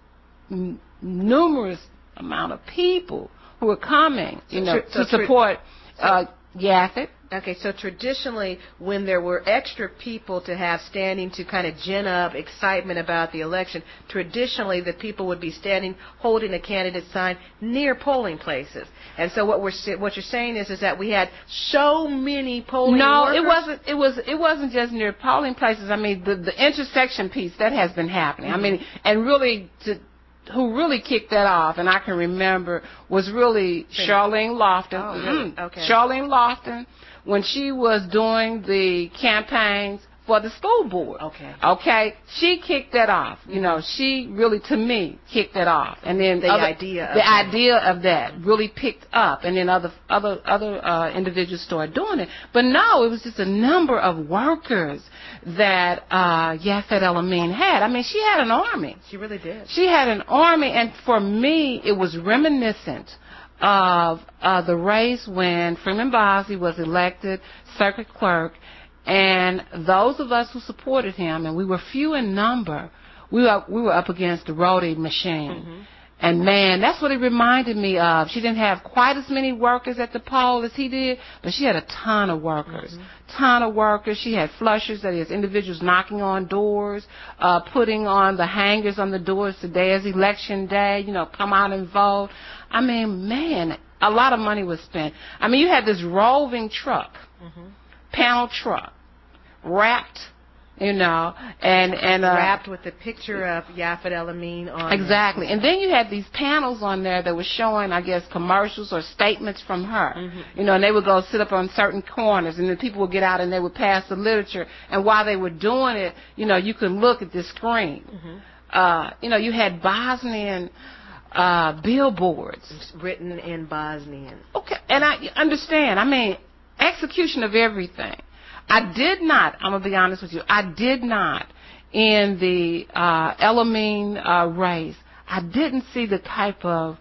n- numerous amount of people who were coming, you know, so to support uh, Yafet. Okay, so traditionally, when there were extra people to have standing to kind of gin up excitement about the election, traditionally the people would be standing holding a candidate sign near polling places. And so what we're what you're saying is is that we had so many polling no, workers. it wasn't. It was it wasn't just near polling places. I mean, the the intersection piece that has been happening. Mm-hmm. I mean, and really to who really kicked that off, and I can remember, was really Charlene Lofton. Oh, really? Okay. Charlene Lofton, when she was doing the campaigns for the school board. Okay. Okay. She kicked that off. You know, she really, to me, kicked that off. And then The other, idea of the that. idea of that really picked up, and then other other other uh, individuals started doing it. But no, it was just a number of workers that uh, Yafet El-Amin had. I mean, she had an army. She really did. She had an army, and for me, it was reminiscent of uh, the race when Freeman Bosley was elected circuit clerk. And those of us who supported him, and we were few in number, we were we were up against the Rhodey machine. Mm-hmm. And man, that's what it reminded me of. She didn't have quite as many workers at the poll as he did, but she had a ton of workers. Mm-hmm. Ton of workers. She had flushers, that is, individuals knocking on doors, uh, putting on the hangers on the doors. Today is election day, you know, come out and vote. I mean, man, a lot of money was spent. I mean, you had this roving truck. Mm-hmm. Panel truck, wrapped, you know, and and uh, wrapped with the picture of Yafet El-Amin on exactly. it. And then you had these panels on there that were showing, I guess, commercials or statements from her. Mm-hmm. You know, and they would go sit up on certain corners, and then people would get out and they would pass the literature. And while they were doing it, you know, you could look at the screen. Mm-hmm. Uh, you know, you had Bosnian uh, billboards written in Bosnian. Okay, and I understand. I mean, execution of everything. I did not, I'm going to be honest with you, I did not, in the uh, El-Amin uh, race, I didn't see the type of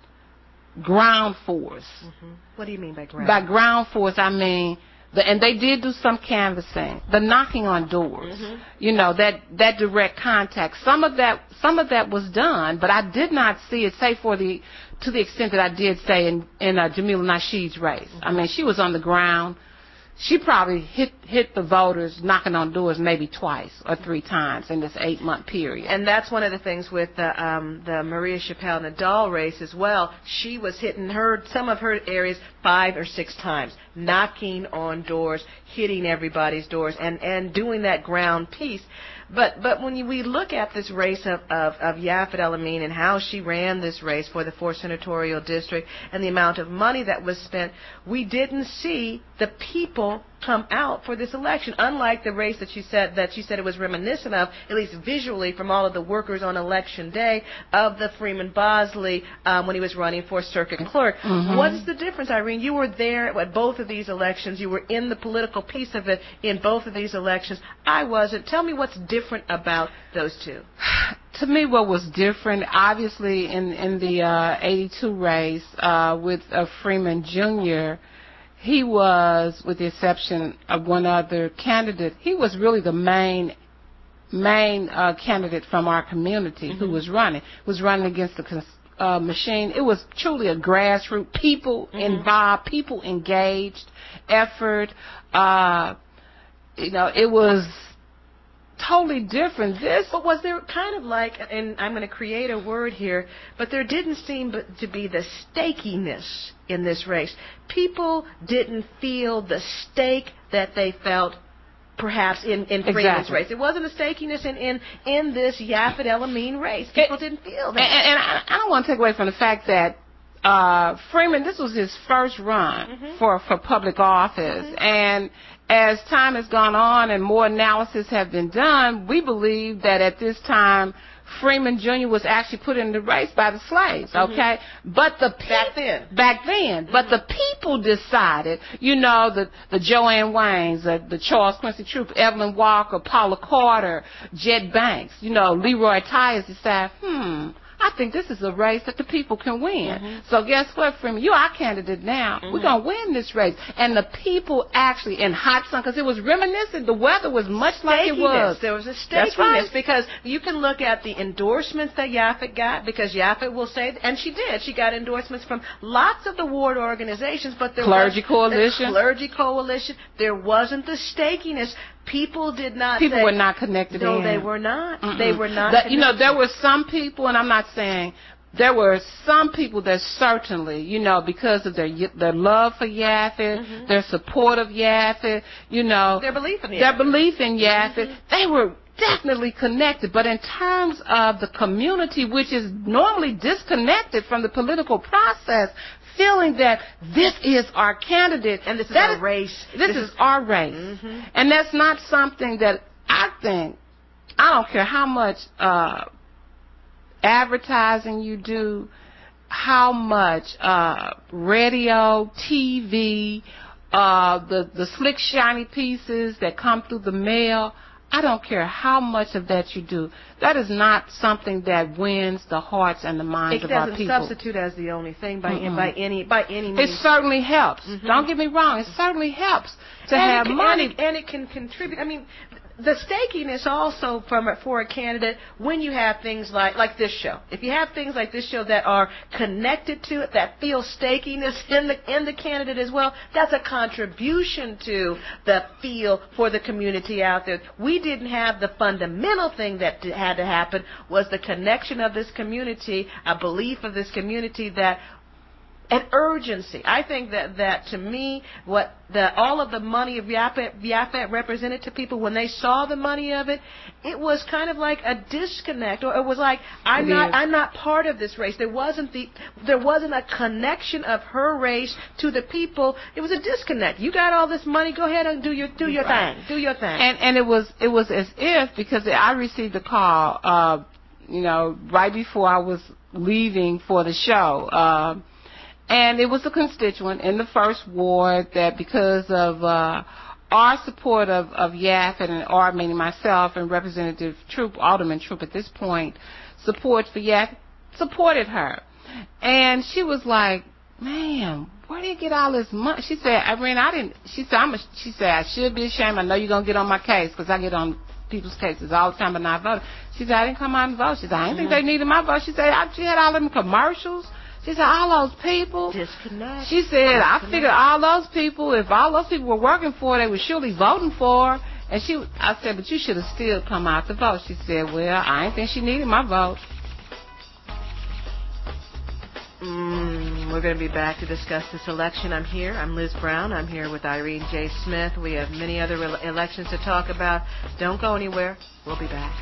ground force. Mm-hmm. What do you mean by ground? By ground force, I mean, the, and they did do some canvassing, the knocking on doors, mm-hmm. you know, that, that direct contact. Some of that, some of that was done, but I did not see it, say, for the, to the extent that I did say in, in uh, Jamila Nasheed's race. Mm-hmm. I mean, she was on the ground. She probably hit hit the voters knocking on doors maybe twice or three times in this eight month period. And that's one of the things with the um, the Maria Chappelle Nadal race as well. She was hitting her some of her areas five or six times, knocking on doors, hitting everybody's doors, and and doing that ground piece. But but when you, we look at this race of, of, of Yafet El-Amin and how she ran this race for the fourth Senatorial District and the amount of money that was spent, we didn't see the people come out for this election, unlike the race that you said that you said it was reminiscent of, at least visually, from all of the workers on election day of the Freeman Bosley um, when he was running for circuit clerk. Mm-hmm. What is the difference, Irene? You were there at both of these elections. You were in the political piece of it in both of these elections. I wasn't. Tell me what's different about those two. To me, what was different, obviously, in in the uh, eighty-two race uh, with uh, Freeman Junior, he was, with the exception of one other candidate, he was really the main main uh, candidate from our community mm-hmm. who was running. Was running against the uh, machine. It was truly a grassroots, people mm-hmm. involved, people engaged, effort. Uh, you know, it was totally different. This, but was there kind of like, and I'm going to create a word here, but there didn't seem to be the stakiness in this race. People didn't feel the stake that they felt perhaps in, in Freeman's exactly. race. It wasn't a stakiness in, in, in this Yafet El-Amin race. People it, didn't feel that. And, and I, I don't want to take away from the fact that uh, Freeman, this was his first run mm-hmm. for, for public office. Mm-hmm. And as time has gone on and more analysis have been done, we believe that at this time Freeman Junior was actually put in the race by the slaves, okay? Mm-hmm. But the pe- back then, back then, mm-hmm. but the people decided, you know, the the Joanne Waynes, the, the Charles Quincy Troup, Evelyn Walker, Paula Carter, Jet Banks, you know, Leroy Tyers decided, hmm. I think this is a race that the people can win. Mm-hmm. So guess what, Freeman? You're our candidate now. Mm-hmm. We're going to win this race. And the people actually, in hot sun, because it was reminiscent, the weather was much like it was. There was a stakiness right. because you can look at the endorsements that Yafet got, because Yafet will say, and she did, she got endorsements from lots of the ward organizations, but there Clergy was Coalition. the Clergy Coalition. There wasn't the stakiness. People did not People say, were not connected no, in. they were not. Mm-mm. They were not the, You know, there were some people, and I'm not saying, there were some people that certainly, you know, because of their their love for Yafet, mm-hmm. their support of Yafet, you know. Their belief in Yafet. Their belief in Yafet, mm-hmm. they were definitely connected. But in terms of the community, which is normally disconnected from the political process, feeling that this is our candidate. And this is that our race. This, this is, is our race. Mm-hmm. And that's not something that I think, I don't care how much uh, advertising you do, how much uh, radio, T V, uh, the, the slick, shiny pieces that come through the mail, I don't care how much of that you do. That is not something that wins the hearts and the minds it of our people. It doesn't substitute as the only thing by, Mm-mm. by any by any means. It certainly helps. Mm-hmm. Don't get me wrong. It certainly helps to and have it can, money. And it, and it can contribute. I mean, the stakiness also from for a candidate when you have things like like this show. If you have things like this show that are connected to it, that feel stakiness in the in the candidate as well, that's a contribution to the feel for the community out there. We didn't have the fundamental thing that had to happen was the connection of this community, a belief of this community that. An urgency. I think that, that to me, what the all of the money of Yaphet, Yaphet represented to people when they saw the money of it, it was kind of like a disconnect, or it was like I'm it not is. I'm not part of this race. There wasn't the there wasn't a connection of her race to the people. It was a disconnect. You got all this money, go ahead and do your do your Right. thing, do your thing. And and it was it was as if, because I received a call, uh, you know, right before I was leaving for the show. Uh, And it was a constituent in the first ward that because of uh, our support of, of Yaphet and our, meaning myself and Representative Troop, Alderman Troop at this point, support for Yaphet, supported her. And she was like, man, where do you get all this money? She said, Irene, I didn't, she said, I'm a, she said, I should be ashamed. I know you're going to get on my case because I get on people's cases all the time but not voting. She said, I didn't come out and vote. She said, I didn't think they needed my vote. She said, I, she had all them commercials. She said, all those people. Disconnect. She said, I figured all those people, if all those people were working for her, they were surely voting for her. And she, I said, but you should have still come out to vote. She said, well, I didn't think she needed my vote. Mm, we're going to be back to discuss this election. I'm here. I'm Liz Brown. I'm here with Irene J. Smith. We have many other re- elections to talk about. Don't go anywhere. We'll be back.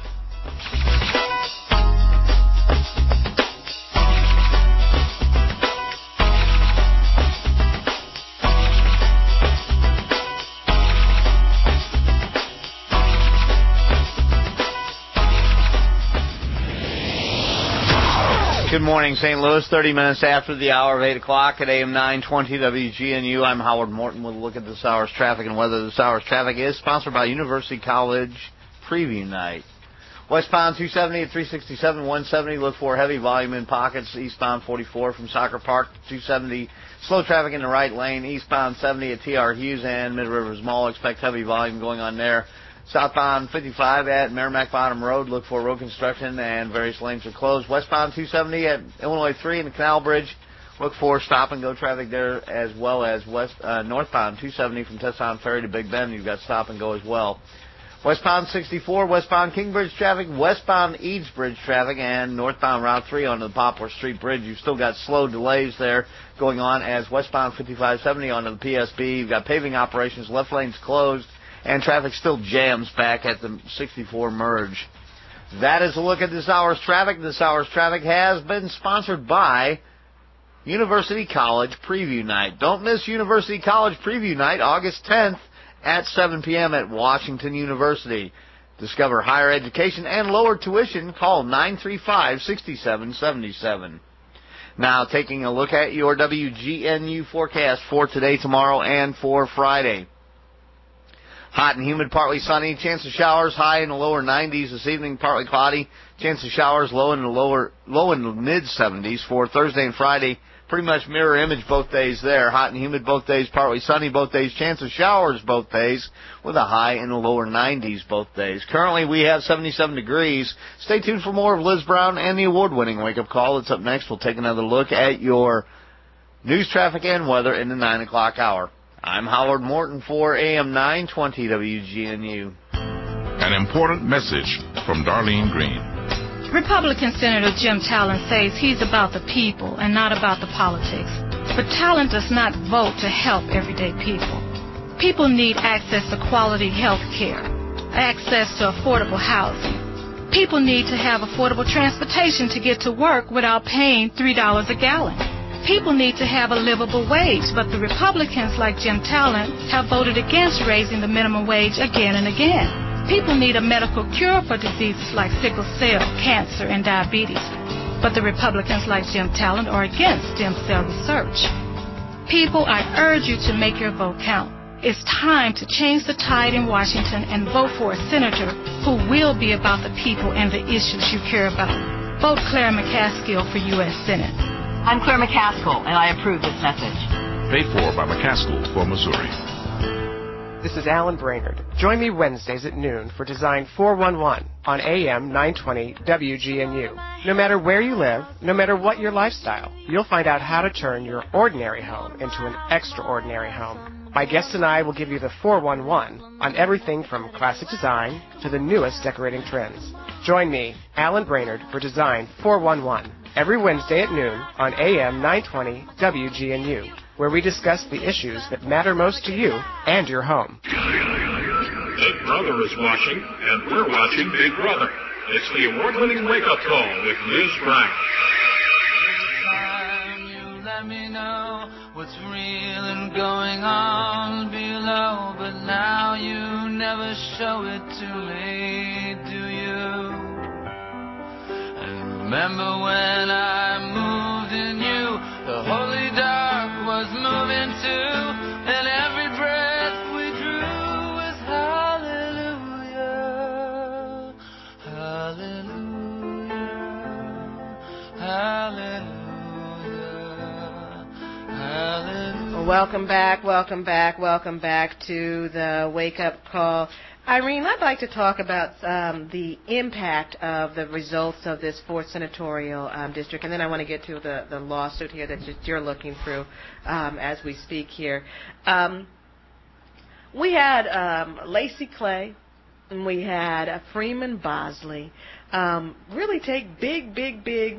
Good morning, Saint Louis. thirty minutes after the hour of eight o'clock at A M nine twenty W G N U. I'm Howard Morton with a look at this hour's traffic and weather. This hour's traffic is sponsored by University College Preview Night. Westbound two seventy at three sixty-seven, one seventy. Look for heavy volume in pockets. Eastbound forty-four from Soccer Park, two seventy. Slow traffic in the right lane. Eastbound seventy at T R Hughes and Mid Rivers Mall. Expect heavy volume going on there. Southbound fifty-five at Merrimack Bottom Road. Look for road construction and various lanes are closed. Westbound two seventy at Illinois three in the Canal Bridge. Look for stop and go traffic there, as well as west uh, northbound two seventy from Testown Ferry to Big Bend. You've got stop and go as well. Westbound sixty-four, westbound King Bridge traffic, westbound Eads Bridge traffic, and northbound Route three onto the Poplar Street Bridge. You've still got slow delays there going on as westbound fifty-five seventy onto the P S B. You've got paving operations, left lanes closed, and traffic still jams back at the sixty-four merge. That is a look at this hour's traffic. This hour's traffic has been sponsored by University College Preview Night. Don't miss University College Preview Night, August tenth at seven p.m. at Washington University. Discover higher education and lower tuition. Call nine three five, six seven seven seven. Now, taking a look at your W G N U forecast for today, tomorrow, and for Friday. Hot and humid, partly sunny. Chance of showers high in the lower nineties this evening. Partly cloudy. Chance of showers low in the lower, low in the mid seventies for Thursday and Friday. Pretty much mirror image both days there. Hot and humid both days. Partly sunny both days. Chance of showers both days with a high in the lower nineties both days. Currently we have seventy-seven degrees. Stay tuned for more of Liz Brown and the award-winning Wake Up Call. That's up next. We'll take another look at your news, traffic, and weather in the nine o'clock hour. I'm Howard Morton for A M nine twenty W G N U. An important message from Darlene Green. Republican Senator Jim Talent says he's about the people and not about the politics. But Talent does not vote to help everyday people. People need access to quality health care. access to affordable housing. People need to have affordable transportation to get to work without paying three dollars a gallon. People need to have a livable wage, but the Republicans like Jim Talent have voted against raising the minimum wage again and again. People need a medical cure for diseases like sickle cell, cancer, and diabetes, but the Republicans like Jim Talent are against stem cell research. People, I urge you to make your vote count. It's time to change the tide in Washington and vote for a senator who will be about the people and the issues you care about. Vote Claire McCaskill for U S Senate. I'm Claire McCaskill, and I approve this message. Paid for by McCaskill for Missouri. This is Alan Brainerd. Join me Wednesdays at noon for Design four one one on A M nine twenty W G N U. No matter where you live, no matter what your lifestyle, you'll find out how to turn your ordinary home into an extraordinary home. My guests and I will give you the four one one on everything from classic design to the newest decorating trends. Join me, Alan Brainerd, for Design four one one every Wednesday at noon on A M nine twenty W G N U, where we discuss the issues that matter most to you and your home. Big Brother is watching, and we're watching Big Brother. It's the award-winning wake-up call with Liz Brown. You let me know what's real and going on below, but now you never show it to me, do you? And remember when I moved in you, the holy dark was moving too, and every breath we drew was hallelujah, hallelujah, hallelujah, hallelujah. Welcome back, welcome back, welcome back to the wake-up call. Irene, I'd like to talk about um, the impact of the results of this fourth senatorial um, district, and then I want to get to the, the lawsuit here that you're looking through um, as we speak here. Um, we had um, Lacy Clay, and we had uh, Freeman Bosley um, really take big, big, big,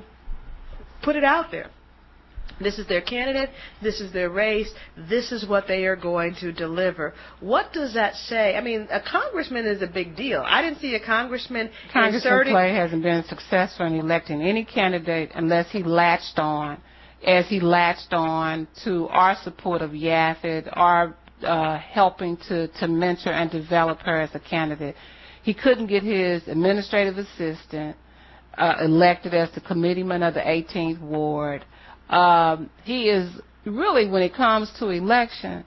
put it out there. This is their candidate. This is their race. This is what they are going to deliver. What does that say? I mean, a congressman is a big deal. I didn't see a congressman Congressman inserted. Clay hasn't been successful in electing any candidate unless he latched on, as he latched on to our support of Yafet, our uh, helping to, to mentor and develop her as a candidate. He couldn't get his administrative assistant uh, elected as the committeeman of the eighteenth Ward. Um, he is really, when it comes to election,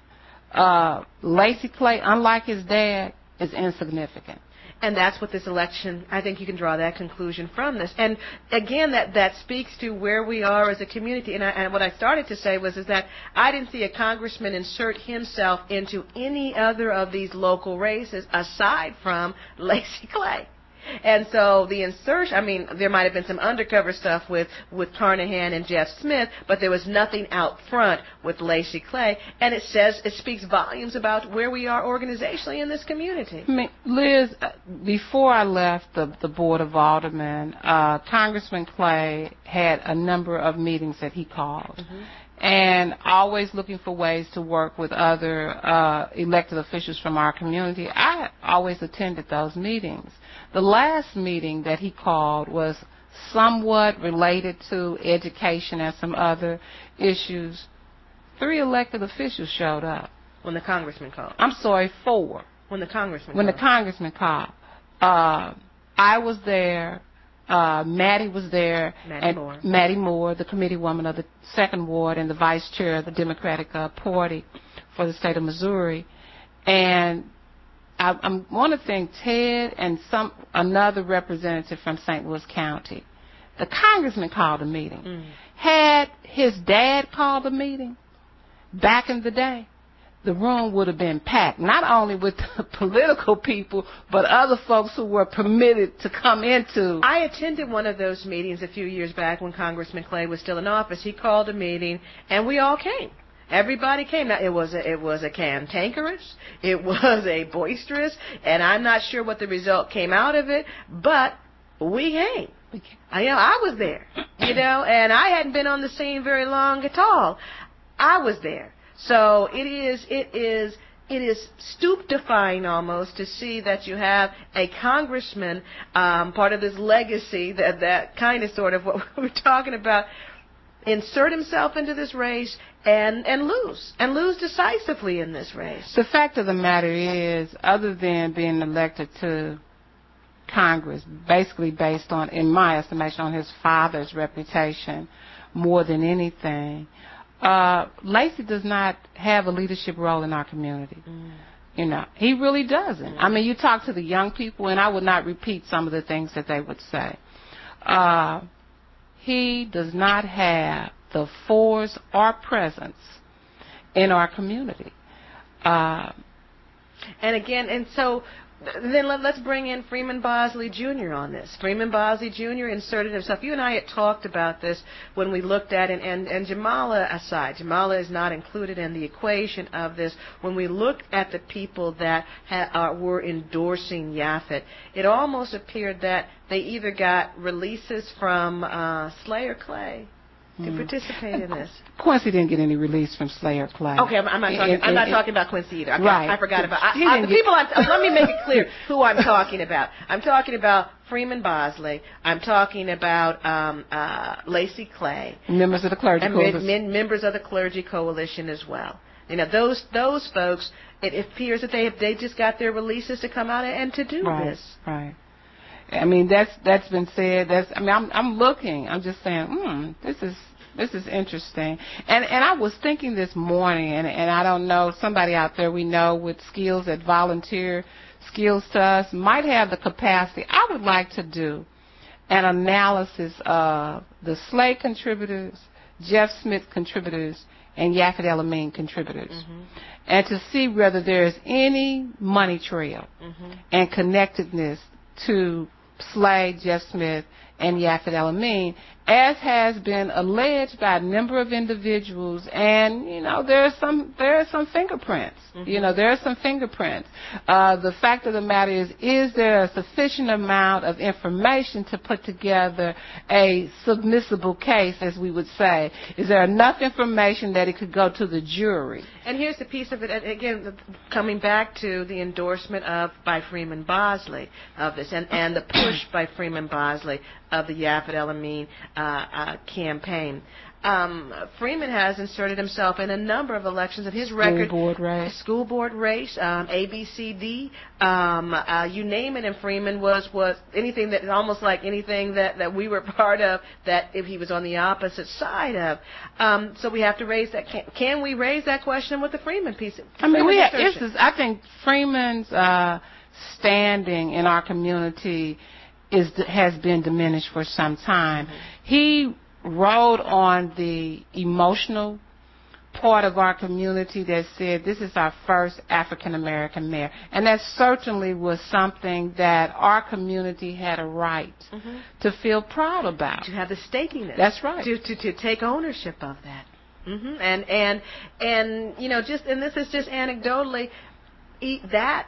uh, Lacy Clay, unlike his dad, is insignificant. And that's what this election, I think you can draw that conclusion from this. And again, that, that speaks to where we are as a community. And, I, and what I started to say was is that I didn't see a congressman insert himself into any other of these local races aside from Lacy Clay. And so the insertion, I mean, there might have been some undercover stuff with, with Carnahan and Jeff Smith, but there was nothing out front with Lacy Clay. And it says, it speaks volumes about where we are organizationally in this community. I mean, Liz, before I left the, the Board of Aldermen, uh, Congressman Clay had a number of meetings that he called. Mm-hmm. And always looking for ways to work with other uh, elected officials from our community. I always attended those meetings. The last meeting that he called was somewhat related to education and some other issues. Three elected officials showed up. When the congressman called? I'm sorry, four. When the congressman when called? When the congressman called. Uh, I was there. Uh, Maddie was there. Maddie and Moore. Maddie Moore, the committee woman of the second ward and the vice chair of the Democratic uh, Party for the state of Missouri. And I, I want to thank Ted and some another representative from Saint Louis County. The congressman called a meeting. Mm. Had his dad called a meeting back in the day, the room would have been packed, not only with the political people, but other folks who were permitted to come into. I attended one of those meetings a few years back when Congressman Clay was still in office. He called a meeting, and we all came. Everybody came. Now, it was a, it was a cantankerous, it was a boisterous, and I'm not sure what the result came out of it, but we came. I, you know, I was there, you know, and I hadn't been on the scene very long at all. I was there. So it is, it is it is stupefying almost to see that you have a congressman, um, part of his legacy, that that kind of sort of what we're talking about, insert himself into this race and, and lose, and lose decisively in this race. The fact of the matter is, other than being elected to Congress, basically based on, in my estimation, on his father's reputation more than anything, uh, Lacy does not have a leadership role in our community. Mm. You know, he really doesn't. Mm. I mean, you talk to the young people, and I would not repeat some of the things that they would say. Uh, he does not have the force or presence in our community. Uh, and again, and so then let, let's bring in Freeman Bosley Junior on this. Freeman Bosley Junior inserted himself. You and I had talked about this when we looked at it, and, and Jamala aside, Jamala is not included in the equation of this. When we looked at the people that ha, uh, were endorsing Yaphet, it almost appeared that they either got releases from uh, Slayer Clay to mm. participate in this. Quincy didn't get any release from Slayer Clay. Okay, I'm, I'm not talking. It, I'm it, not it, talking about Quincy either. Okay, right. I forgot about I, he I, the get, people. I'm, let me make it clear who I'm talking about. I'm talking about Freeman Bosley. I'm talking about um, uh, Lacy Clay. Members of the clergy and coalition. Men, members of the clergy coalition as well. You know, those those folks. It appears that they have, they just got their releases to come out and to do right, this. Right. I mean, that's that's been said. That's. I mean, I'm I'm looking. I'm just saying, hmm, this is. This is interesting. And and I was thinking this morning, and, and I don't know, somebody out there we know with skills that volunteer skills to us might have the capacity. I would like to do an analysis of the Slay contributors, Jeff Smith contributors, and Yaphet El-Amin contributors, mm-hmm. and to see whether there is any money trail mm-hmm. and connectedness to Slay, Jeff Smith, and Yaphet El-Amin, as has been alleged by a number of individuals, and you know there are some there are some fingerprints. Mm-hmm. You know there are some fingerprints. Uh, the fact of the matter is, is there a sufficient amount of information to put together a submissible case, as we would say? Is there enough information that it could go to the jury? And here's the piece of it, again, coming back to the endorsement of by Freeman Bosley of this, and, and the push by Freeman Bosley of the Yaphet El-Amin uh, uh, campaign. Um, Freeman has inserted himself in a number of elections, and his school record, board race, school board race, um, A B C D, um, uh, you name it, and Freeman was was anything that almost like anything that, that we were part of. That if he was on the opposite side of, um, so we have to raise that. Can, can we raise that question with the Freeman piece? I mean, we have, this is, I think Freeman's uh, standing in our community is has been diminished for some time. Mm-hmm. He rode on the emotional part of our community that said this is our first African American mayor, and that certainly was something that our community had a right mm-hmm. to feel proud about. To have the stakiness. That's right. To to, to take ownership of that. Mm-hmm. And and and you know, just and this is just anecdotally, that.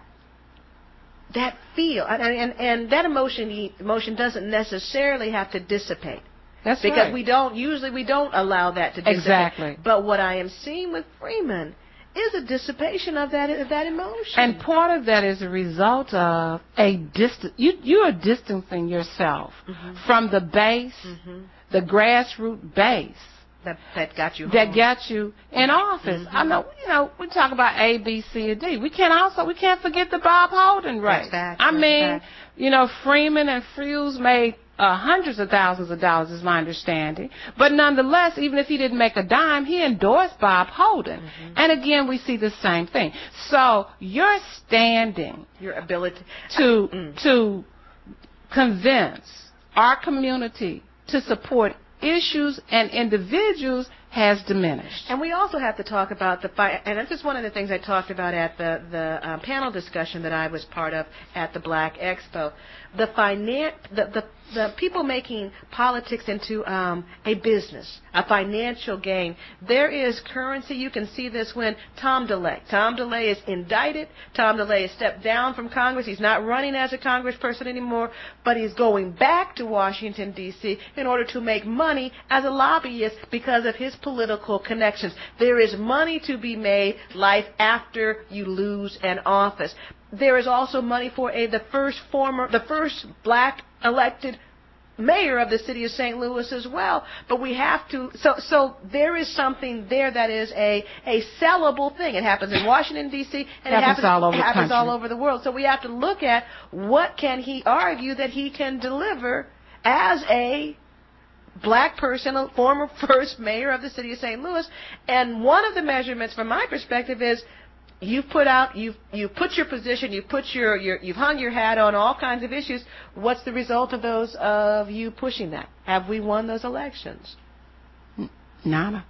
That feel and, and and that emotion emotion doesn't necessarily have to dissipate. That's because right. we don't usually we don't allow that to dissipate. Exactly. But what I am seeing with Freeman is a dissipation of that of that emotion. And part of that is a result of a distance. You you are distancing yourself mm-hmm. from the base, mm-hmm. the grassroots base. That, that got you. That home. got you in office. Mm-hmm. I know. You know, we talk about A, B, C, and D. We can't also we can't forget the Bob Holden race. That's fact. I That's mean, fact. you know, Freeman and Frews made uh, hundreds of thousands of dollars, is my understanding. But nonetheless, even if he didn't make a dime, he endorsed Bob Holden. Mm-hmm. And again, we see the same thing. So your standing, your ability to uh, mm. to convince our community to support issues and individuals has diminished. And we also have to talk about the fi- and this is one of the things I talked about at the the uh, panel discussion that I was part of at the Black Expo. The finan- the, the the people making politics into um, a business, a financial gain. There is currency. You can see this when Tom DeLay. Tom DeLay is indicted. Tom DeLay has stepped down from Congress. He's not running as a congressperson anymore, but he's going back to Washington, D C in order to make money as a lobbyist because of his political connections. There is money to be made life after you lose an office. There is also money for a the first former the first black elected mayor of the city of Saint Louis as well. But we have to, so so there is something there that is a a sellable thing. It happens in Washington, D C, and happens it happens, all over it happens the all country. over the world. So we have to look at what can he argue that he can deliver as a black person, a former first mayor of the city of Saint Louis. And one of the measurements from my perspective is you've put out, you've you put your position, you put your, your you've hung your hat on all kinds of issues. What's the result of those of you pushing that? Have we won those elections? Nada.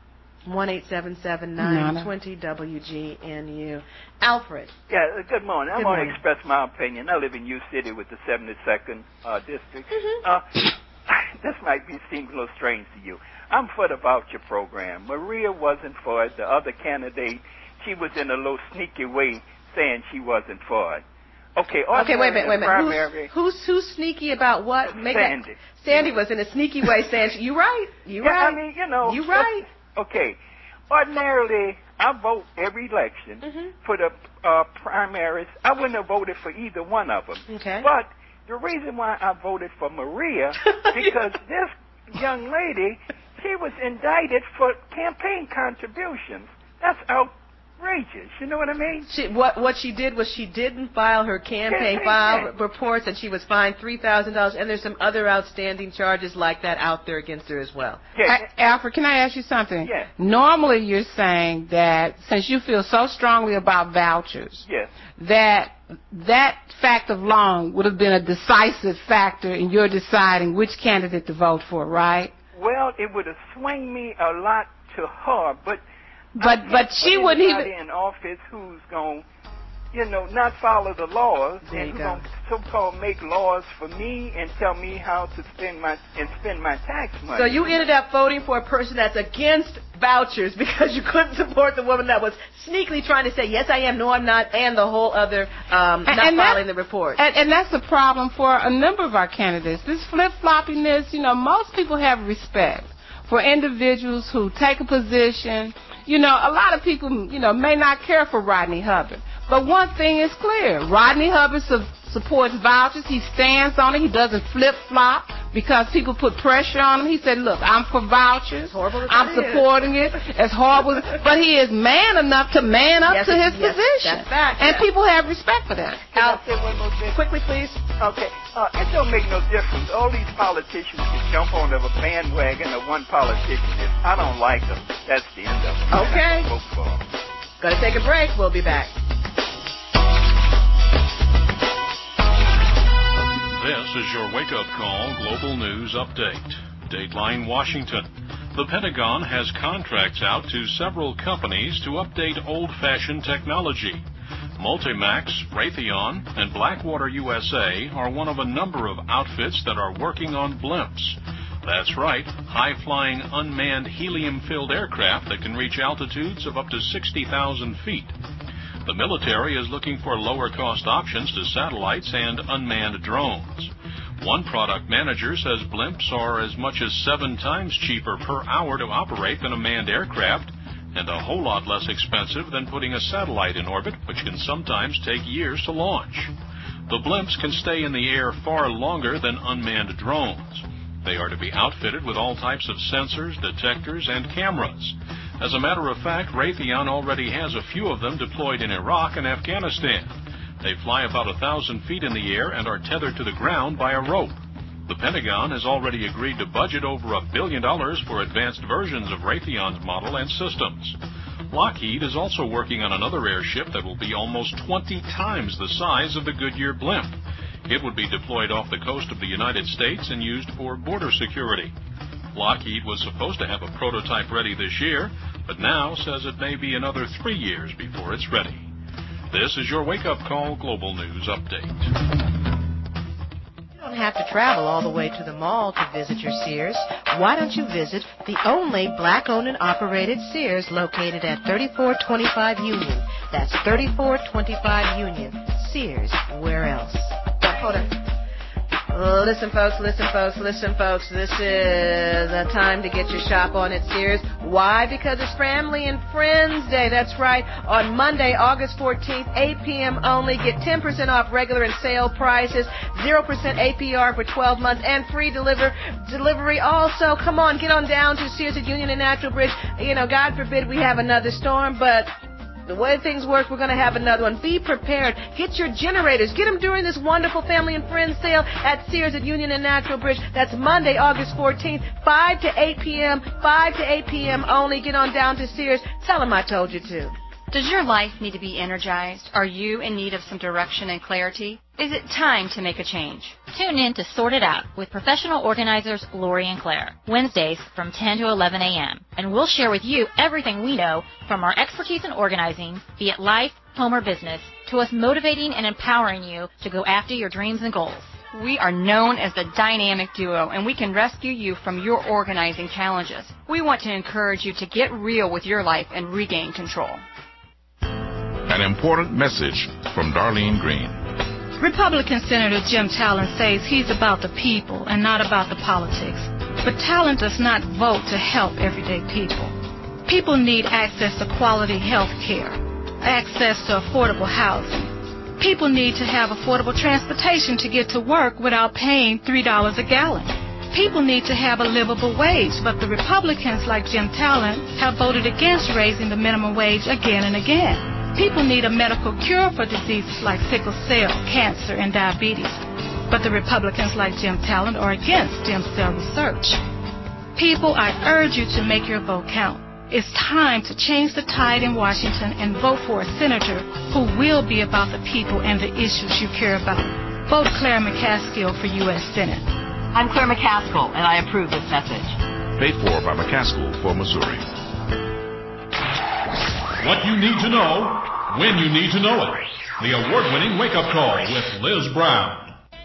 One eight seven seven nine twenty W G N U. Alfred. Yeah. Good morning. I Good want morning. to express my opinion. I live in U City with the seventy-second uh, district. Mm-hmm. Uh, this might be seem a little strange to you. I'm for the voucher program. Maria wasn't for it. The other candidate, she was in a little sneaky way saying she wasn't for it. Okay. Okay, wait a minute, wait a minute. Primary, Who's, who's who's sneaky about what? Make Sandy. That, Sandy was in a sneaky way saying, she, "You right, you yeah, right." I mean, you know. You right. Okay. Ordinarily, I vote every election Mm-hmm. for the uh, primaries. I wouldn't have voted for either one of them. Okay. But the reason why I voted for Maria, because this young lady, she was indicted for campaign contributions. That's outrageous. You know what I mean? She, what what she did was she didn't file her campaign Campaign file check. reports, and she was fined three thousand dollars. And there's some other outstanding charges like that out there against her as well. Yeah. A- Alfred, can I ask you something? Yeah. Normally you're saying that since you feel so strongly about vouchers, Yes. that that fact of alone would have been a decisive factor in your deciding which candidate to vote for, right? Well, it would have swung me a lot to her, but But I but can't she put wouldn't anybody even. in office who's going, you know, not follow the laws There and you who's go. going to so-called make laws for me and tell me how to spend my and spend my tax money. So you ended up voting for a person that's against vouchers because you couldn't support the woman that was sneakily trying to say, yes, I am, no, I'm not, and the whole other um, And- not and that- filing the report. And, and that's a problem for a number of our candidates. This flip-floppiness, you know, most people have respect for individuals who take a position. You know, a lot of people, you know, may not care for Rodney Hubbard. But one thing is clear. Rodney Hubbard su- supports vouchers. He stands on it. He doesn't flip-flop because people put pressure on him. He said, look, I'm for vouchers. Horrible as I'm it is. supporting it. It's horrible. But he is man enough to man up Yes, to his yes, position. that's fact, and yes. people have respect for that. Can I say one more thing? Quickly, please. Okay. Uh, it don't make no difference. All these politicians can jump on the bandwagon of one politician. If I don't like them, that's the end of it. Okay. I vote for 'em. Gonna take a break. We'll be back. This is your wake-up call global news update. Dateline Washington. The Pentagon has contracts out to several companies to update old-fashioned technology. Multimax, Raytheon, and Blackwater U S A are one of a number of outfits that are working on blimps. That's right, high-flying unmanned helium-filled aircraft that can reach altitudes of up to sixty thousand feet. The military is looking for lower-cost options to satellites and unmanned drones. One product manager says blimps are as much as seven times cheaper per hour to operate than a manned aircraft, and a whole lot less expensive than putting a satellite in orbit, which can sometimes take years to launch. The blimps can stay in the air far longer than unmanned drones. They are to be outfitted with all types of sensors, detectors, and cameras. As a matter of fact, Raytheon already has a few of them deployed in Iraq and Afghanistan. They fly about a thousand feet in the air and are tethered to the ground by a rope. The Pentagon has already agreed to budget over a billion dollars for advanced versions of Raytheon's model and systems. Lockheed is also working on another airship that will be almost twenty times the size of the Goodyear blimp. It would be deployed off the coast of the United States and used for border security. Lockheed was supposed to have a prototype ready this year, but now says it may be another three years before it's ready. This is your wake-up call global news update. You don't have to travel all the way to the mall to visit your Sears. Why don't you visit the only black-owned and operated Sears located at thirty-four twenty-five Union? That's thirty-four twenty-five Union. Sears, where else? Hold on. Listen, folks, listen, folks, listen, folks. This is a time to get your shop on at Sears. Why? Because it's Family and Friends Day. That's right. On Monday, August fourteenth, eight p.m. only. Get ten percent off regular and sale prices, zero percent A P R for twelve months, and free deliver delivery also. Come on, get on down to Sears at Union and Natural Bridge. You know, God forbid we have another storm, but the way things work, we're going to have another one. Be prepared. Get your generators. Get them during this wonderful Family and Friends sale at Sears at Union and Natural Bridge. That's Monday, August fourteenth, five to eight p.m. five to eight p.m. only. Get on down to Sears. Tell them I told you to. Does your life need to be energized? Are you in need of some direction and clarity? Is it time to make a change? Tune in to Sort It Out with professional organizers Lori and Claire, Wednesdays from ten to eleven a.m. And we'll share with you everything we know from our expertise in organizing, be it life, home, or business, to us motivating and empowering you to go after your dreams and goals. We are known as the Dynamic Duo, and we can rescue you from your organizing challenges. We want to encourage you to get real with your life and regain control. An important message from Darlene Green. Republican Senator Jim Talent says he's about the people and not about the politics. But Talent does not vote to help everyday people. People need access to quality health care, access to affordable housing. People need to have affordable transportation to get to work without paying three dollars a gallon. People need to have a livable wage, but the Republicans like Jim Talent have voted against raising the minimum wage again and again. People need a medical cure for diseases like sickle cell, cancer, and diabetes. But the Republicans like Jim Talent are against stem cell research. People, I urge you to make your vote count. It's time to change the tide in Washington and vote for a senator who will be about the people and the issues you care about. Vote Claire McCaskill for U S Senate. I'm Claire McCaskill, and I approve this message. Paid for by McCaskill for Missouri. What you need to know, when you need to know it. The award-winning Wake-Up Call with Liz Brown.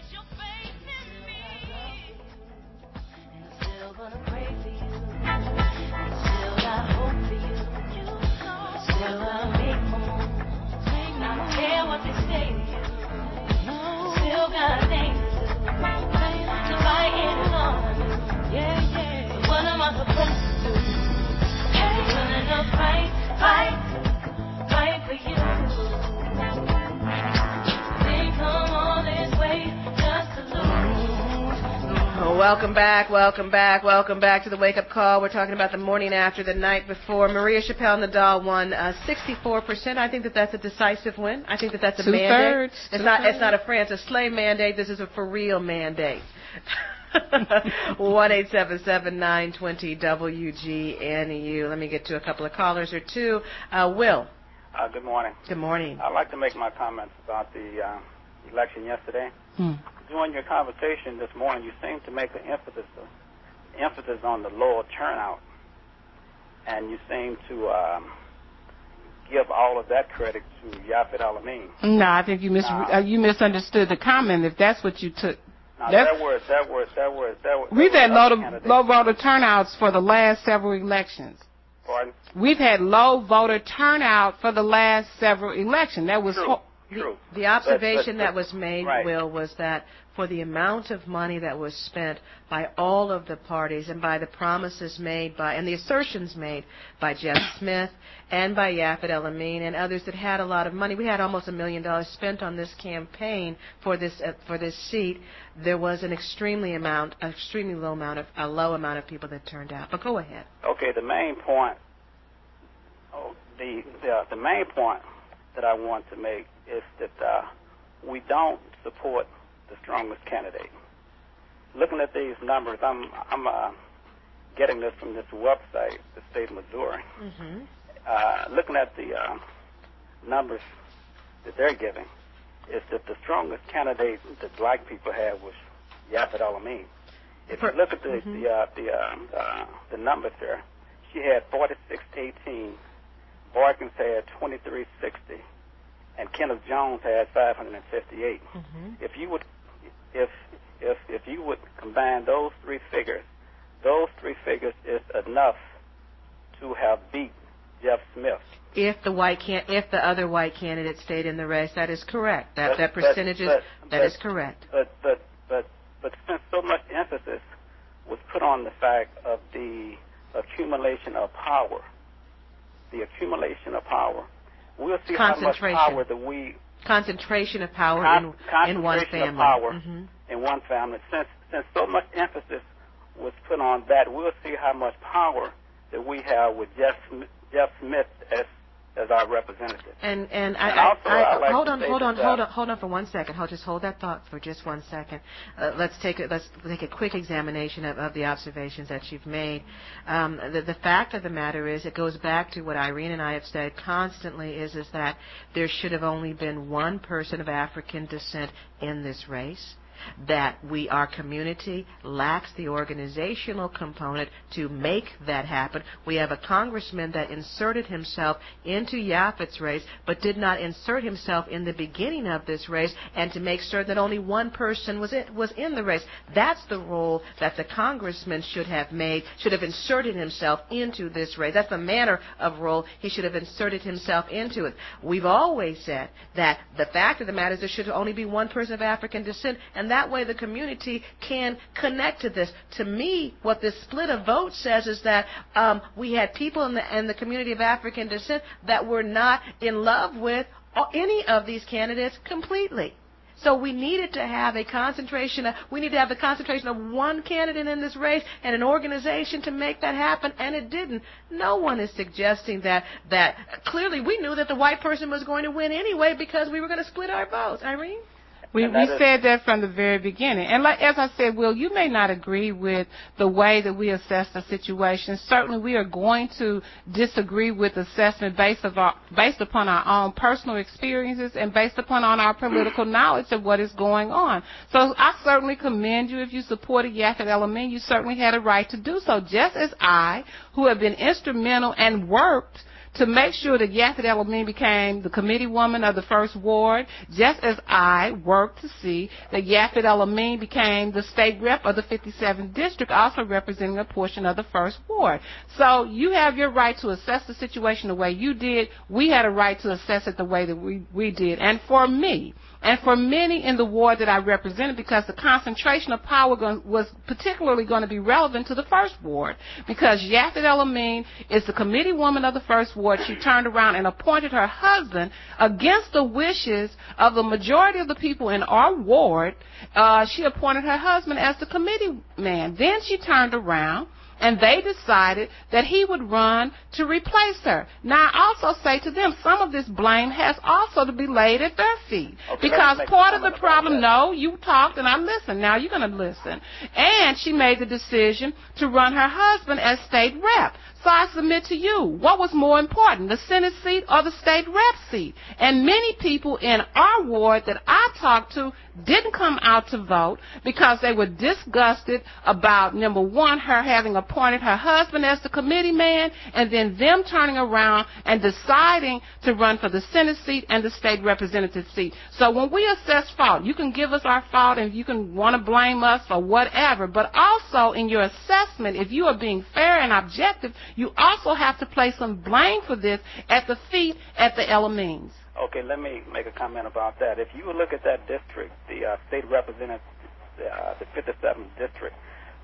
Welcome back, welcome back, welcome back to the Wake Up Call. We're talking about the morning after, the night before. Maria Chappelle Nadal won uh, sixty-four percent. I think that that's a decisive win. I think that that's a Two mandate. Thirds. It's Two not. thirds. It's not a Francis Slay mandate. This is a for real mandate. One eight seven seven nine twenty W G N U. Let me get to a couple of callers or two. Uh, Will. Uh, good morning. Good morning. I'd like to make my comments about the uh, election yesterday. Hmm. During your conversation this morning, you seemed to make an emphasis uh, emphasis on the lower turnout, and you seem to um, give all of that credit to Yafet Al-Amin. No, I think you mis uh, you misunderstood the comment. If that's what you took, Now, that's, that was that was that was that was. we've that had was low low voter turnouts for the last several elections. Pardon? We've had low voter turnout for the last several elections. That was True. ho- True. The observation But- but- that was made, right. Will, was that for the amount of money that was spent by all of the parties and by the promises made by and the assertions made by Jeff Smith and by Yafet El-Amin and others that had a lot of money, we had almost a million dollars spent on this campaign for this uh, for this seat. There was an extremely amount, an extremely low amount of a low amount of people that turned out. But go ahead. Okay, the main point, oh, the, the the main point that I want to make is that uh, we don't support the strongest candidate. Looking at these numbers, I'm I'm uh, getting this from this website, the state of Missouri. Mm-hmm. Uh, looking at the uh, numbers that they're giving, is that the strongest candidate that black people had was Yafet Al-Amin. If you look at the mm-hmm. the uh, the, uh, uh, the numbers there, she had forty-six eighteen. Boykins had twenty-three sixty, and Kenneth Jones had five hundred fifty-eight. Mm-hmm. If you would, if if if you would combine those three figures, those three figures is enough to have beat Jeff Smith. If the white can, if the other white candidate stayed in the race, that is correct. That But- that but- percentage is but- that but- is correct. But but but but since so much emphasis was put on the fact of the accumulation of power, the accumulation of power, we'll see how much power that we concentration of power con- in, in one family. Of power mm-hmm. in one family. Since since so much emphasis was put on that, we'll see how much power that we have with Jeff Jeff Smith as as our representative. And and, and I, also, I, I like hold on, hold on, that, hold on, hold on for one second. Hold just hold that thought for just one second. Uh, let's take a, let's take a quick examination of, of the observations that you've made. Um, the, the fact of the matter is, it goes back to what Irene and I have said constantly: is is that there should have only been one person of African descent in this race. That we, our community, lacks the organizational component to make that happen. We have a congressman that inserted himself into Yaphet's race, but did not insert himself in the beginning of this race, and to make sure that only one person was in, was in the race. That's the role that the congressman should have made, should have inserted himself into this race. That's the manner of role he should have inserted himself into it. We've always said that the fact of the matter is there should only be one person of African descent, and that way the community can connect to this. To me, what this split of vote says is that um, we had people in the, in the community of African descent that were not in love with any of these candidates completely. So we needed to have a concentration of, we need to have the concentration of one candidate in this race and an organization to make that happen, and it didn't. No one is suggesting that, that clearly we knew that the white person was going to win anyway because we were going to split our votes. Irene? We, we said that from the very beginning. And like, as I said, Will, you may not agree with the way that we assess the situation. Certainly we are going to disagree with assessment based, of our, based upon our own personal experiences and based upon on our political knowledge of what is going on. So I certainly commend you if you supported Yaphet El-Amin. You certainly had a right to do so, just as I, who have been instrumental and worked to make sure that Yaphet El-Amin became the committee woman of the first ward, just as I worked to see that Yaphet El-Amin became the state rep of the fifty-seventh district, also representing a portion of the first ward. So you have your right to assess the situation the way you did. We had a right to assess it the way that we, we did. And for me, and for many in the ward that I represented, because the concentration of power going, was particularly going to be relevant to the first ward, because Yaphet El-Amin is the committee woman of the first ward. She turned around and appointed her husband against the wishes of the majority of the people in our ward. Uh, she appointed her husband as the committee man. Then she turned around and they decided that he would run to replace her. Now, I also say to them, some of this blame has also to be laid at their feet. Okay, because part of the problem, no, you talked and I listened. Now you're going to listen. And she made the decision to run her husband as state rep. So I submit to you, what was more important, the Senate seat or the state rep seat? And many people in our ward that I talked to didn't come out to vote because they were disgusted about, number one, her having appointed her husband as the committee man, and then them turning around and deciding to run for the Senate seat and the state representative seat. So when we assess fault, you can give us our fault and you can want to blame us for whatever, but also in your assessment, if you are being fair and objective, you also have to place some blame for this at the feet at the El-Amins. Okay, let me make a comment about that. If you look at that district, the uh, state representative, uh, the fifty-seventh district,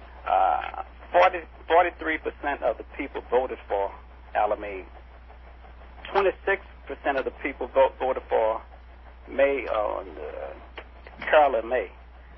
uh, forty, forty-three percent of the people voted for El-Amin. twenty-six percent of the people vote, voted for May, uh, Carolyn May.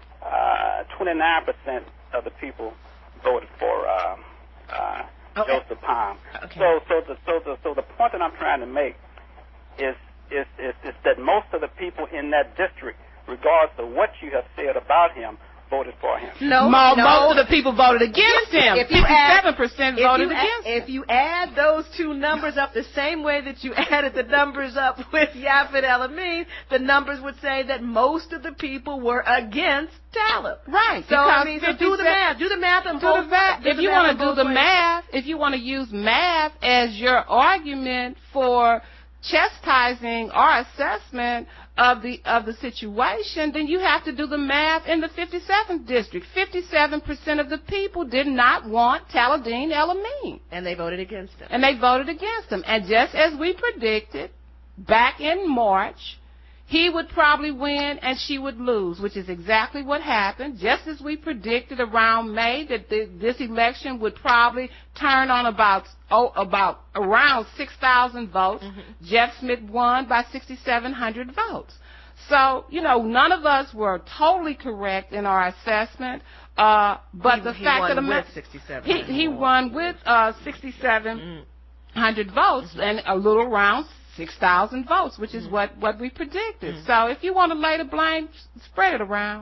Uh, twenty-nine percent of the people voted for uh, uh, Okay. Joseph Palm. Okay. So, so the so the so the point that I'm trying to make is is, is is that most of the people in that district, regardless of what you have said about him, voted for him. No, most, no. most of the people voted against him. If you add, fifty-seven percent voted if against add, him. If you add those two numbers up the same way that you added the numbers up with Yaphet El-Amin, the numbers would say that most of the people were against Talib. Right. So I mean, so do the math. Do the math on both. Do the math. If you want to do the math, if you want to use math as your argument for chastising our assessment of the of the situation, then you have to do the math in the fifty-seventh district. fifty-seven percent of the people did not want Taladin El-Amin. And they voted against him. And they voted against him. And just as we predicted back in March, he would probably win and she would lose, which is exactly what happened. Just as we predicted around May that the, this election would probably turn on about oh, about around six thousand votes. Mm-hmm. Jeff Smith won by six thousand seven hundred votes. So, you know, none of us were totally correct in our assessment. Uh, but he, the he fact won of the with matter, sixty-seven. He, he won with uh, sixty-seven hundred mm. votes mm-hmm. and a little around six thousand votes, which is mm. what, what we predicted. Mm. So if you want to lay the blame, spread it around.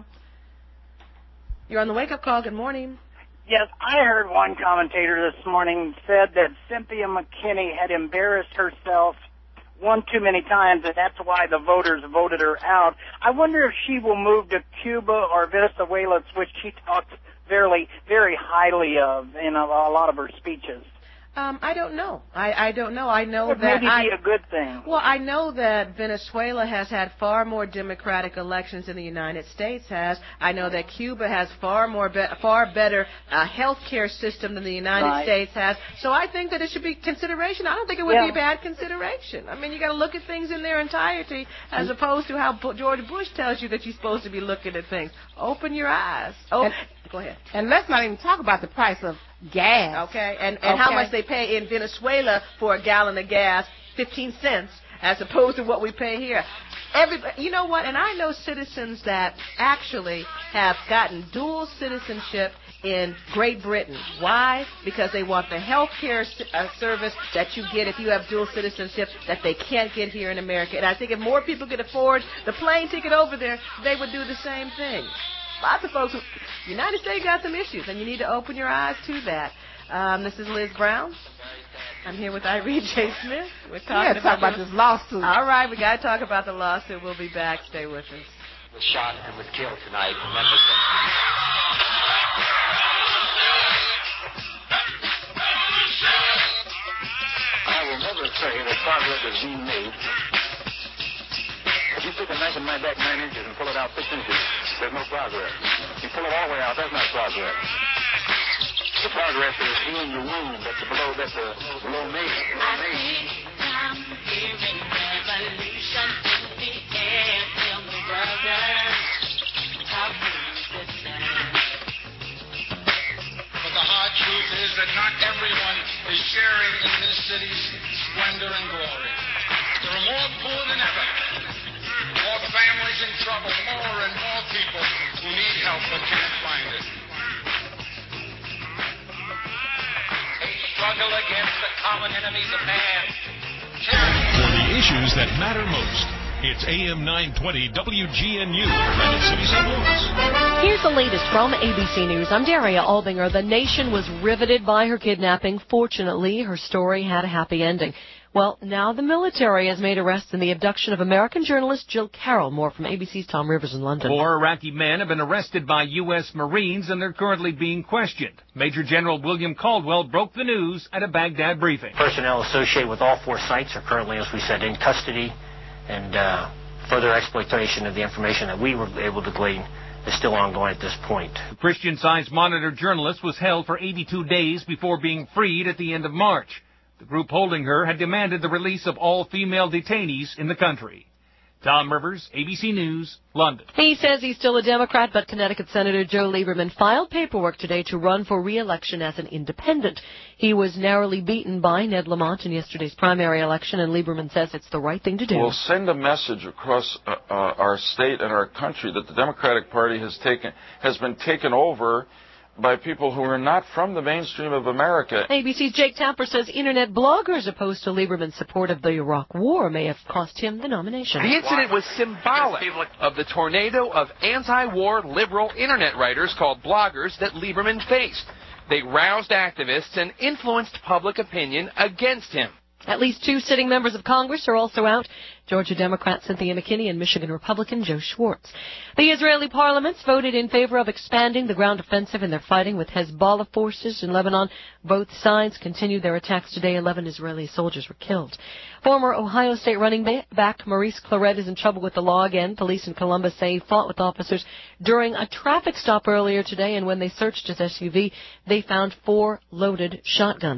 You're on the wake-up call. Good morning. Yes, I heard one commentator this morning said that Cynthia McKinney had embarrassed herself one too many times, and that's why the voters voted her out. I wonder if she will move to Cuba or Venezuela, which she talks very, very highly of in a, a lot of her speeches. Um, I don't know. I, I don't know. I know Would that maybe I, be a good thing. Well, I know that Venezuela has had far more democratic elections than the United States has. I know that Cuba has far more, be, far better uh, health care system than the United right. States has. So I think that it should be consideration. I don't think it would yeah. be bad consideration. I mean, you got to look at things in their entirety, as opposed to how George Bush tells you that you're supposed to be looking at things. Open your eyes. Oh, and, go ahead. And let's not even talk about the price of gas. Okay, and, and okay. how much they pay in Venezuela for a gallon of gas, fifteen cents, as opposed to what we pay here. Everybody, you know what, and I know citizens that actually have gotten dual citizenship in Great Britain. Why? Because they want the health care uh, service that you get if you have dual citizenship that they can't get here in America. And I think if more people could afford the plane ticket over there, they would do the same thing. Lots of folks, who, the United States got some issues, and you need to open your eyes to that. Um, this is Liz Brown. I'm here with Irene J. Smith. We're talking yeah, about, talk about this lawsuit. All right, we got to talk about the lawsuit. We'll be back. Stay with us. Was shot and was killed tonight in Memphis. I will never say that progress is being made. If you stick a knife in my back nine inches and pull it out six inches, there's no progress. You pull it all the way out, that's not progress. The progress is healing the wound that's below, that's a below me. Below me. I'm hearing revolution in the air. Tell me, brother, how is this now? But the hard truth is that not everyone is sharing in this city's splendor and glory. There are more poor than ever. More families in trouble, more and more people who need help but can't find it. A struggle against the common enemies of man. For the issues that matter most, it's A M nine twenty W G N U, Granite City, Saint Louis. Here's the latest from A B C News. I'm Daria Albinger. The nation was riveted by her kidnapping. Fortunately, her story had a happy ending. Well, now the military has made arrests in the abduction of American journalist Jill Carroll. More from A B C's Tom Rivers in London. Four Iraqi men have been arrested by U S Marines, and they're currently being questioned. Major General William Caldwell broke the news at a Baghdad briefing. Personnel associated with all four sites are currently, as we said, in custody, and uh, further exploitation of the information that we were able to glean is still ongoing at this point. The Christian Science Monitor journalist was held for eighty-two days before being freed at the end of March. The group holding her had demanded the release of all female detainees in the country. Tom Rivers, A B C News, London. He says he's still a Democrat, but Connecticut Senator Joe Lieberman filed paperwork today to run for re-election as an independent. He was narrowly beaten by Ned Lamont in yesterday's primary election, and Lieberman says it's the right thing to do. We'll send a message across uh, uh, our state and our country that the Democratic Party has taken has been taken over by people who are not from the mainstream of America. A B C's Jake Tapper says internet bloggers opposed to Lieberman's support of the Iraq War may have cost him the nomination. The incident was symbolic of the tornado of anti-war liberal internet writers called bloggers that Lieberman faced. They roused activists and influenced public opinion against him. At least two sitting members of Congress are also out, Georgia Democrat Cynthia McKinney and Michigan Republican Joe Schwartz. The Israeli parliaments voted in favor of expanding the ground offensive in their fighting with Hezbollah forces in Lebanon. Both sides continued their attacks today. Eleven Israeli soldiers were killed. Former Ohio State running back Maurice Clarett is in trouble with the law again. Police in Columbus say he fought with officers during a traffic stop earlier today, and when they searched his S U V, they found four loaded shotguns.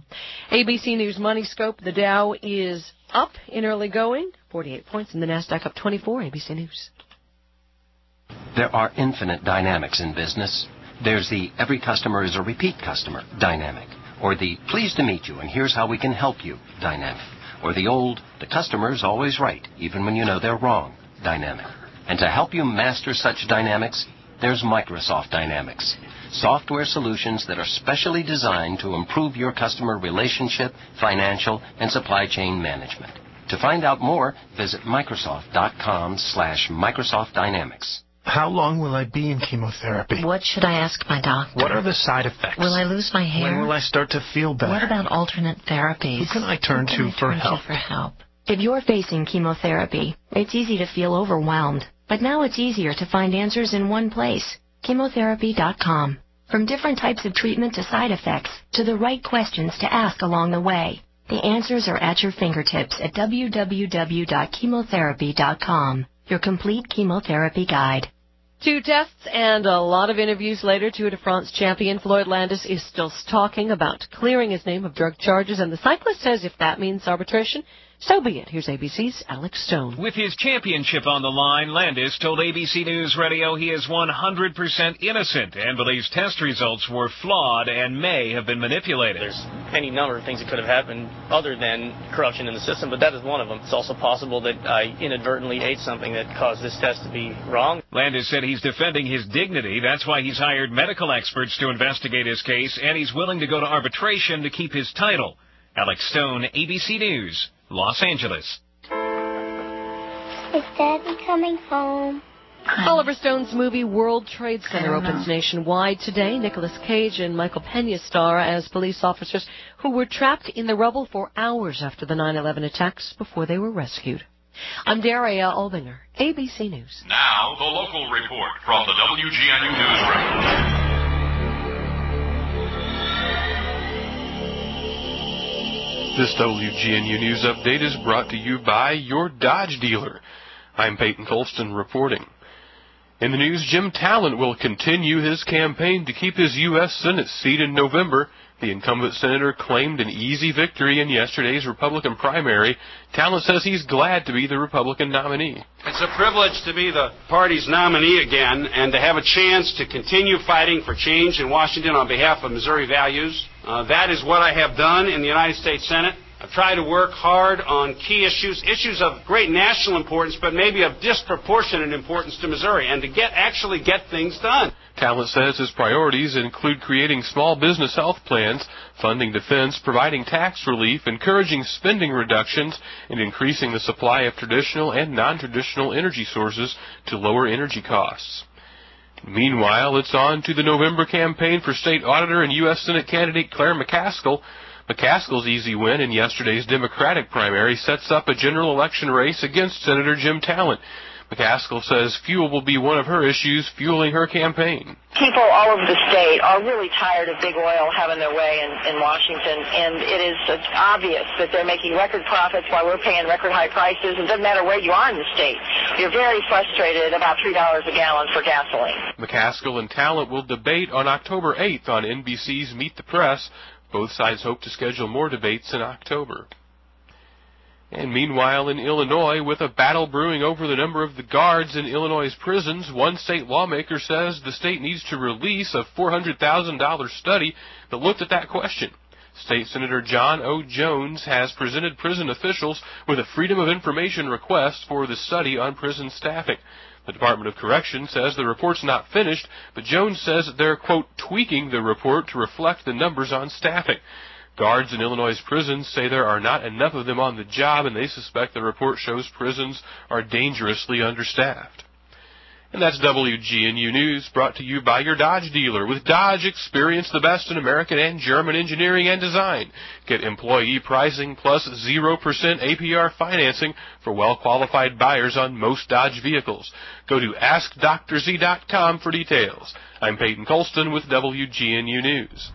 A B C News Money Scope. The Dow is up in early going, forty-eight points, and the NASDAQ up twenty-four. A B C News. There are infinite dynamics in business. There's the every customer is a repeat customer dynamic, or the pleased to meet you and here's how we can help you dynamic, or the old the customer's always right even when you know they're wrong dynamic. And to help you master such dynamics, there's Microsoft Dynamics, software solutions that are specially designed to improve your customer relationship, financial, and supply chain management. To find out more, visit Microsoft.com slash Microsoft Dynamics. How long will I be in chemotherapy? What should I ask my doctor? What are the side effects? Will I lose my hair? When will I start to feel better? What about alternate therapies? Who can I turn Who can to I for turn help? To for help? If you're facing chemotherapy, it's easy to feel overwhelmed. But now it's easier to find answers in one place, chemotherapy dot com. From different types of treatment to side effects, to the right questions to ask along the way, the answers are at your fingertips at w w w dot chemotherapy dot com, your complete chemotherapy guide. Two tests and a lot of interviews later, Tour de France champion Floyd Landis is still talking about clearing his name of drug charges, and the cyclist says if that means arbitration, so be it. Here's A B C's Alex Stone. With his championship on the line, Landis told A B C News Radio he is one hundred percent innocent and believes test results were flawed and may have been manipulated. There's any number of things that could have happened other than corruption in the system, but that is one of them. It's also possible that I inadvertently ate something that caused this test to be wrong. Landis said he's defending his dignity. That's why he's hired medical experts to investigate his case, and he's willing to go to arbitration to keep his title. Alex Stone, A B C News, Los Angeles. Is Daddy coming home? Oliver Stone's movie World Trade Center opens nationwide today. Nicolas Cage and Michael Pena star as police officers who were trapped in the rubble for hours after the nine eleven attacks before they were rescued. I'm Daria Albinger, A B C News. Now, the local report from the W G N U Newsroom. This W G N U News Update is brought to you by your Dodge dealer. I'm Peyton Colston reporting. In the news, Jim Talent will continue his campaign to keep his U S Senate seat in November. The incumbent senator claimed an easy victory in yesterday's Republican primary. Talent says he's glad to be the Republican nominee. It's a privilege to be the party's nominee again and to have a chance to continue fighting for change in Washington on behalf of Missouri values. Uh, that is what I have done in the United States Senate. I've tried to work hard on key issues, issues of great national importance, but maybe of disproportionate importance to Missouri, and to get actually get things done. Talent says his priorities include creating small business health plans, funding defense, providing tax relief, encouraging spending reductions, and increasing the supply of traditional and non-traditional energy sources to lower energy costs. Meanwhile, it's on to the November campaign for state auditor and U S Senate candidate Claire McCaskill. McCaskill's easy win in yesterday's Democratic primary sets up a general election race against Senator Jim Talent. McCaskill says fuel will be one of her issues fueling her campaign. People all over the state are really tired of big oil having their way in, in Washington, and it is uh, obvious that they're making record profits while we're paying record high prices. It doesn't matter where you are in the state. You're very frustrated about three dollars a gallon for gasoline. McCaskill and Talent will debate on October eighth on N B C's Meet the Press. Both sides hope to schedule more debates in October. And meanwhile, in Illinois, with a battle brewing over the number of the guards in Illinois' prisons, one state lawmaker says the state needs to release a four hundred thousand dollars study that looked at that question. State Senator John O. Jones has presented prison officials with a Freedom of Information request for the study on prison staffing. The Department of Corrections says the report's not finished, but Jones says that they're, quote, tweaking the report to reflect the numbers on staffing. Guards in Illinois' prisons say there are not enough of them on the job, and they suspect the report shows prisons are dangerously understaffed. And that's W G N U News, brought to you by your Dodge dealer. With Dodge, experience the best in American and German engineering and design. Get employee pricing plus zero percent A P R financing for well-qualified buyers on most Dodge vehicles. Go to ask dr z dot com for details. I'm Peyton Colston with W G N U News.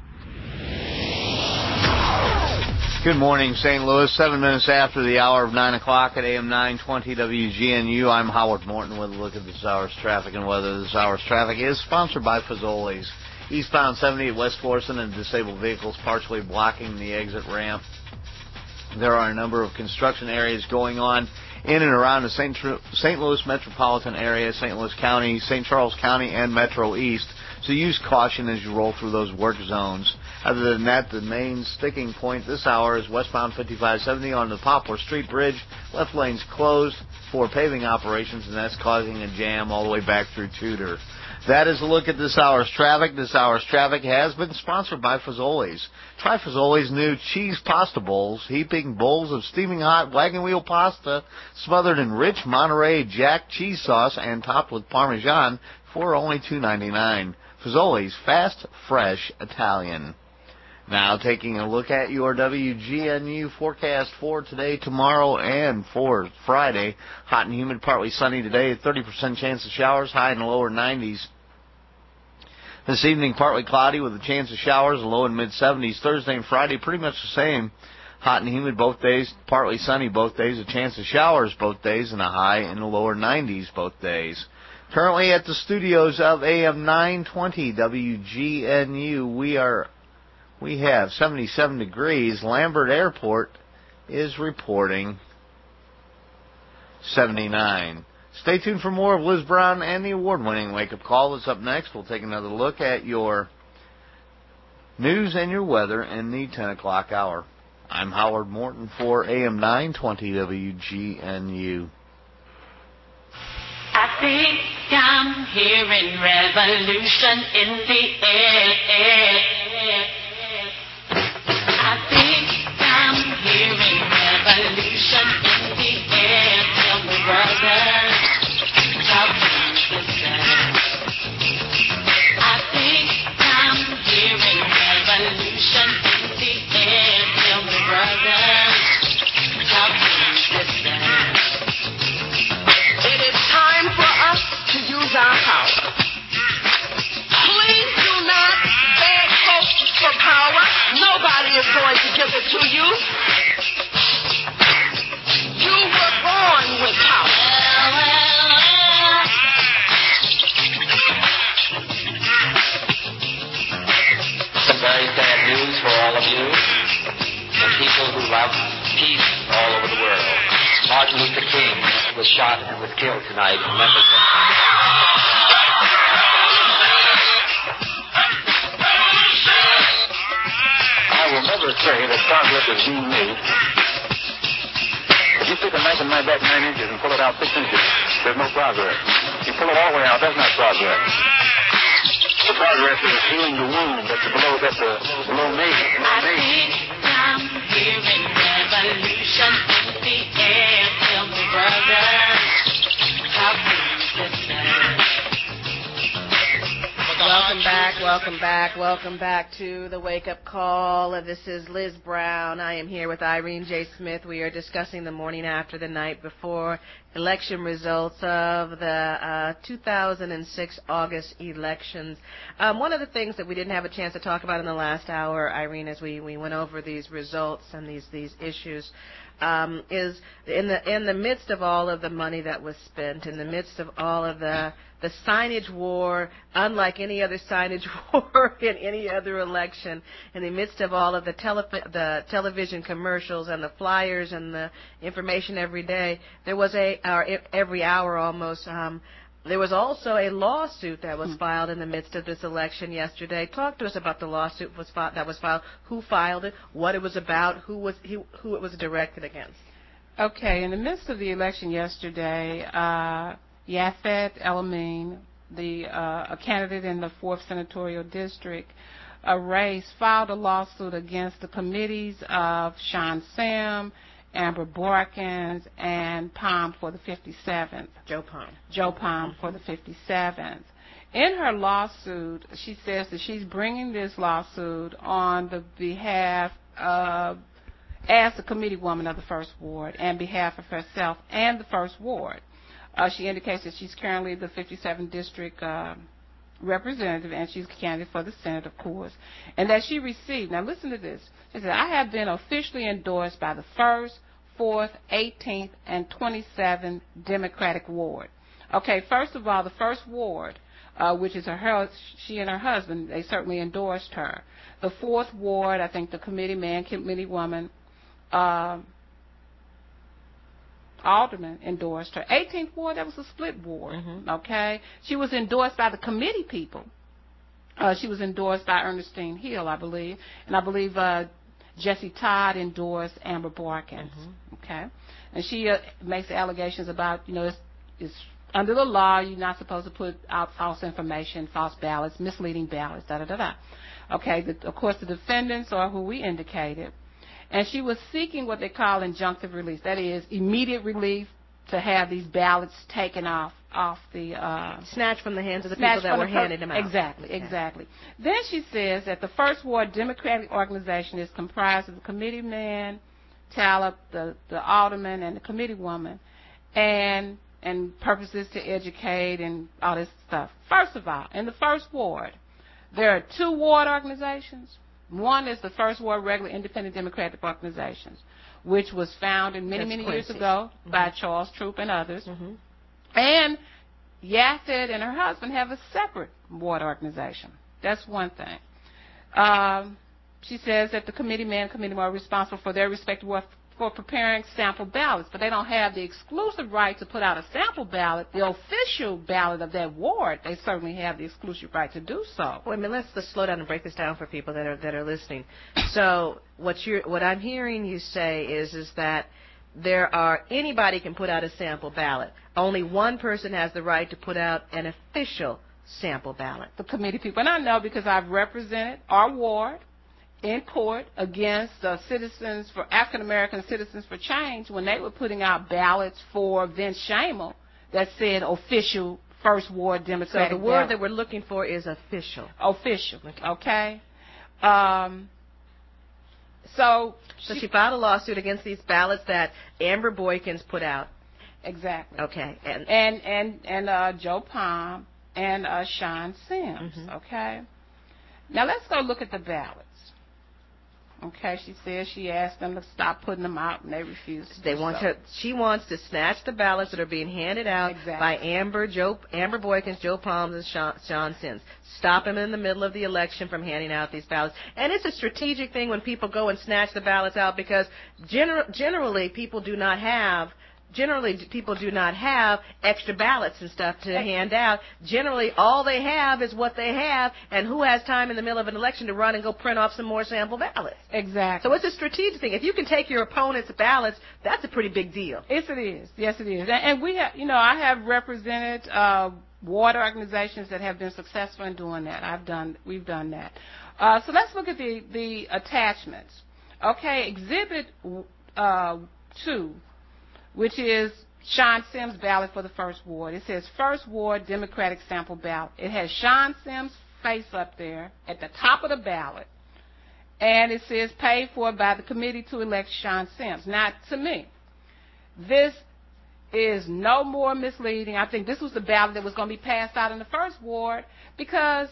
Good morning, Saint Louis. Seven minutes after the hour of nine o'clock at A M nine twenty W G N U. I'm Howard Morton with a look at this hour's traffic and weather. This hour's traffic is sponsored by Fazoli's. Eastbound seventy at West Florissant and disabled vehicles partially blocking the exit ramp. There are a number of construction areas going on in and around the Saint Saint Louis metropolitan area, Saint Louis County, Saint Charles County, and Metro East. So use caution as you roll through those work zones. Other than that, the main sticking point this hour is westbound fifty-five seventy on the Poplar Street Bridge. Left lane's closed for paving operations, and that's causing a jam all the way back through Tudor. That is a look at this hour's traffic. This hour's traffic has been sponsored by Fazoli's. Try Fazoli's new cheese pasta bowls, heaping bowls of steaming hot wagon wheel pasta smothered in rich Monterey Jack cheese sauce and topped with Parmesan for only two ninety-nine. Fazoli's, fast, fresh, Italian. Now taking a look at your W G N U forecast for today, tomorrow, and for Friday. Hot and humid, partly sunny today, thirty percent chance of showers, high in the lower nineties. This evening, partly cloudy with a chance of showers, a low in mid-seventies. Thursday and Friday, pretty much the same. Hot and humid both days, partly sunny both days, a chance of showers both days, and a high in the lower nineties both days. Currently at the studios of A M nine twenty W G N U, we are... We have seventy-seven degrees. Lambert Airport is reporting seventy-nine. Stay tuned for more of Liz Brown and the award-winning Wake Up Call. That's up next. We'll take another look at your news and your weather in the ten o'clock hour. I'm Howard Morton for A M nine twenty W G N U. I think I'm hearing revolution in the air. I think I'm hearing revolution in the air. Tell me, brother, how can you listen? I think I'm hearing revolution in the air. Tell me, brother, how can you listen? It is time for us to use our power. Please do not beg folks for power. Nobody is going to give it to you. You were born with power. Some very sad news for all of you and people who love peace all over the world. Martin Luther King was shot and was killed tonight in Memphis. I will never say that progress is being made. If you stick a knife in my back nine inches and pull it out six inches, there's no progress. You pull it all the way out, that's not progress. The progress is healing the wound that's below, that's the below me. I think I'm hearing revolution in the air. Tell me, brother, how can you listen? Welcome back, welcome back, welcome back to the Wake Up Call. This is Liz Brown. I am here with Irene J. Smith. We are discussing the morning after the night before election results of the uh, two thousand six August elections. Um, one of the things that we didn't have a chance to talk about in the last hour, Irene, as we, we went over these results and these, these issues, um, is in the in the midst of all of the money that was spent, in the midst of all of the the signage war, unlike any other signage war in any other election, in the midst of all of the, tele- the television commercials and the flyers and the information every day, there was a, or every hour almost, um, there was also a lawsuit that was filed in the midst of this election yesterday. Talk to us about the lawsuit was fi- that was filed, who filed it, what it was about, who was who, who it was directed against. Okay, in the midst of the election yesterday, uh, Yafet El-Amin, the uh, a candidate in the fourth Senatorial District uh, race, filed a lawsuit against the committees of Sean Sam, Amber Borkins, and Palm for the fifty-seventh. Joe Palm. Joe Palm for the fifty-seventh. In her lawsuit, she says that she's bringing this lawsuit on the behalf of, as the committee woman of the First Ward, and behalf of herself and the First Ward. Uh, she indicates that she's currently the fifty-seventh District uh, representative, and she's a candidate for the Senate, of course, and that she received, now listen to this, she said, I have been officially endorsed by the first, fourth, eighteenth, and twenty-seventh Democratic Ward. Okay, first of all, the First Ward uh, which is her, her, she and her husband, they certainly endorsed her. The fourth ward, I think the committee man, committee woman, uh, alderman endorsed her. eighteenth ward, that was a split ward, mm-hmm. okay? She was endorsed by the committee people. Uh, she was endorsed by Ernestine Hill, I believe, and I believe uh, Jesse Todd endorsed Amber Boykins, mm-hmm. okay? And she uh, makes allegations about, you know, it's, it's under the law, you're not supposed to put out false information, false ballots, misleading ballots, da-da-da-da. Okay, the, of course, the defendants are who we indicated. And she was seeking what they call injunctive release. That is, immediate relief to have these ballots taken off off the... Uh, snatched from the hands of the people that were per- handing them out. Exactly, okay. exactly. Then she says that the First Ward Democratic Organization is comprised of the committee man, Talib, the, the alderman, and the committee woman, and, and purposes to educate and all this stuff. First of all, in the First Ward, there are two ward organizations. One is the First Ward Regular Independent Democratic Organizations, which was founded many, That's many Quincy. years ago mm-hmm. by Charles Troop and others. Mm-hmm. And Yafet and her husband have a separate ward organization. That's one thing. Um, she says that the committee man and committee woman are responsible for their respective work for preparing sample ballots, but they don't have the exclusive right to put out a sample ballot, the official ballot of that ward. They certainly have the exclusive right to do so. Wait a minute, let's, let's slow down and break this down for people that are that are listening. So what you're what I'm hearing you say is is that there are anybody can put out a sample ballot. Only one person has the right to put out an official sample ballot. The committee people, and I know because I've represented our ward in court against uh, citizens for African American Citizens for Change when they were putting out ballots for Vince Shamel that said official First Ward Democratic. So the word ballot. that we're looking for is official. Official. Okay. okay? Um, so so she, she filed a lawsuit against these ballots that Amber Boykins put out. Exactly. Okay. And and and, and uh, Joe Palm and uh, Sean Sims. Mm-hmm. Okay. Now let's go look at the ballots. Okay, she says she asked them to stop putting them out, and they refused to They do want so. to. She wants to snatch the ballots that are being handed out exactly. by Amber, Joe, Amber Boykins, Joe Palms, and Sean, Sean Sims. Stop them in the middle of the election from handing out these ballots. And it's a strategic thing when people go and snatch the ballots out because gener- generally people do not have. Generally, people do not have extra ballots and stuff to hand out. Generally, all they have is what they have, and who has time in the middle of an election to run and go print off some more sample ballots? Exactly. So it's a strategic thing. If you can take your opponent's ballots, that's a pretty big deal. Yes, it is. Yes, it is. And we have, you know, I have represented uh, ward organizations that have been successful in doing that. I've done, we've done that. Uh, so let's look at the, the attachments. Okay, Exhibit uh, two. Which is Sean Sims' ballot for the First Ward. It says First Ward Democratic Sample Ballot. It has Sean Sims' face up there at the top of the ballot, and it says paid for by the committee to elect Sean Sims. Now, to me, this is no more misleading. I think this was the ballot that was going to be passed out in the First Ward because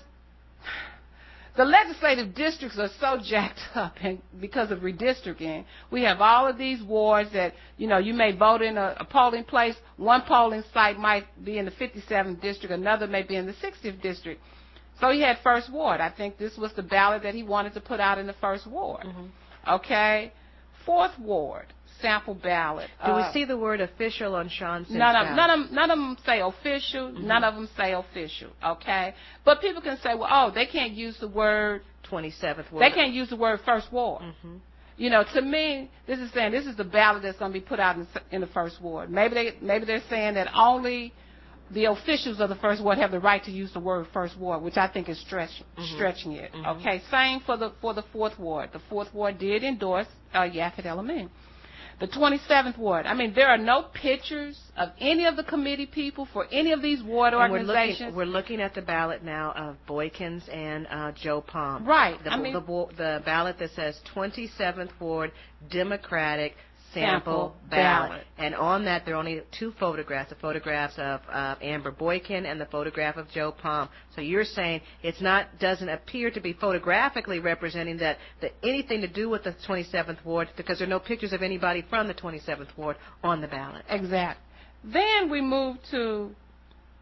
the legislative districts are so jacked up and because of redistricting. We have all of these wards that, you know, you may vote in a, a polling place. One polling site might be in the fifty-seventh district. Another may be in the sixtieth district. So he had First Ward. I think this was the ballot that he wanted to put out in the First Ward. Mm-hmm. Okay. Fourth Ward. Sample ballot. Do we uh, see the word official on Sean Sims' none of, ballot? none of none of them say official. Mm-hmm. None of them say official. Okay, but people can say, well, oh, they can't use the word twenty-seventh ward. They can't use the word First Ward. Mm-hmm. You know, to me, this is saying this is the ballot that's going to be put out in, in the First Ward. Maybe they maybe they're saying that only the officials of the First Ward have the right to use the word First Ward, which I think is stretching mm-hmm. stretching it. Mm-hmm. Okay, same for the for the Fourth Ward. The Fourth Ward did endorse uh, Yafet El-Amin. The twenty-seventh Ward. I mean, there are no pictures of any of the committee people for any of these ward and organizations. We're looking, we're looking at the ballot now of Boykins and uh, Joe Palm. Right. The, I mean, the, the ballot that says twenty-seventh Ward Democratic Sample, sample ballot. ballot. And on that, there are only two photographs, the photographs of uh, Amber Boykin and the photograph of Joe Palm. So you're saying it's not, doesn't appear to be photographically representing that, that anything to do with the twenty-seventh Ward because there are no pictures of anybody from the twenty-seventh Ward on the ballot. Exactly. Then we move to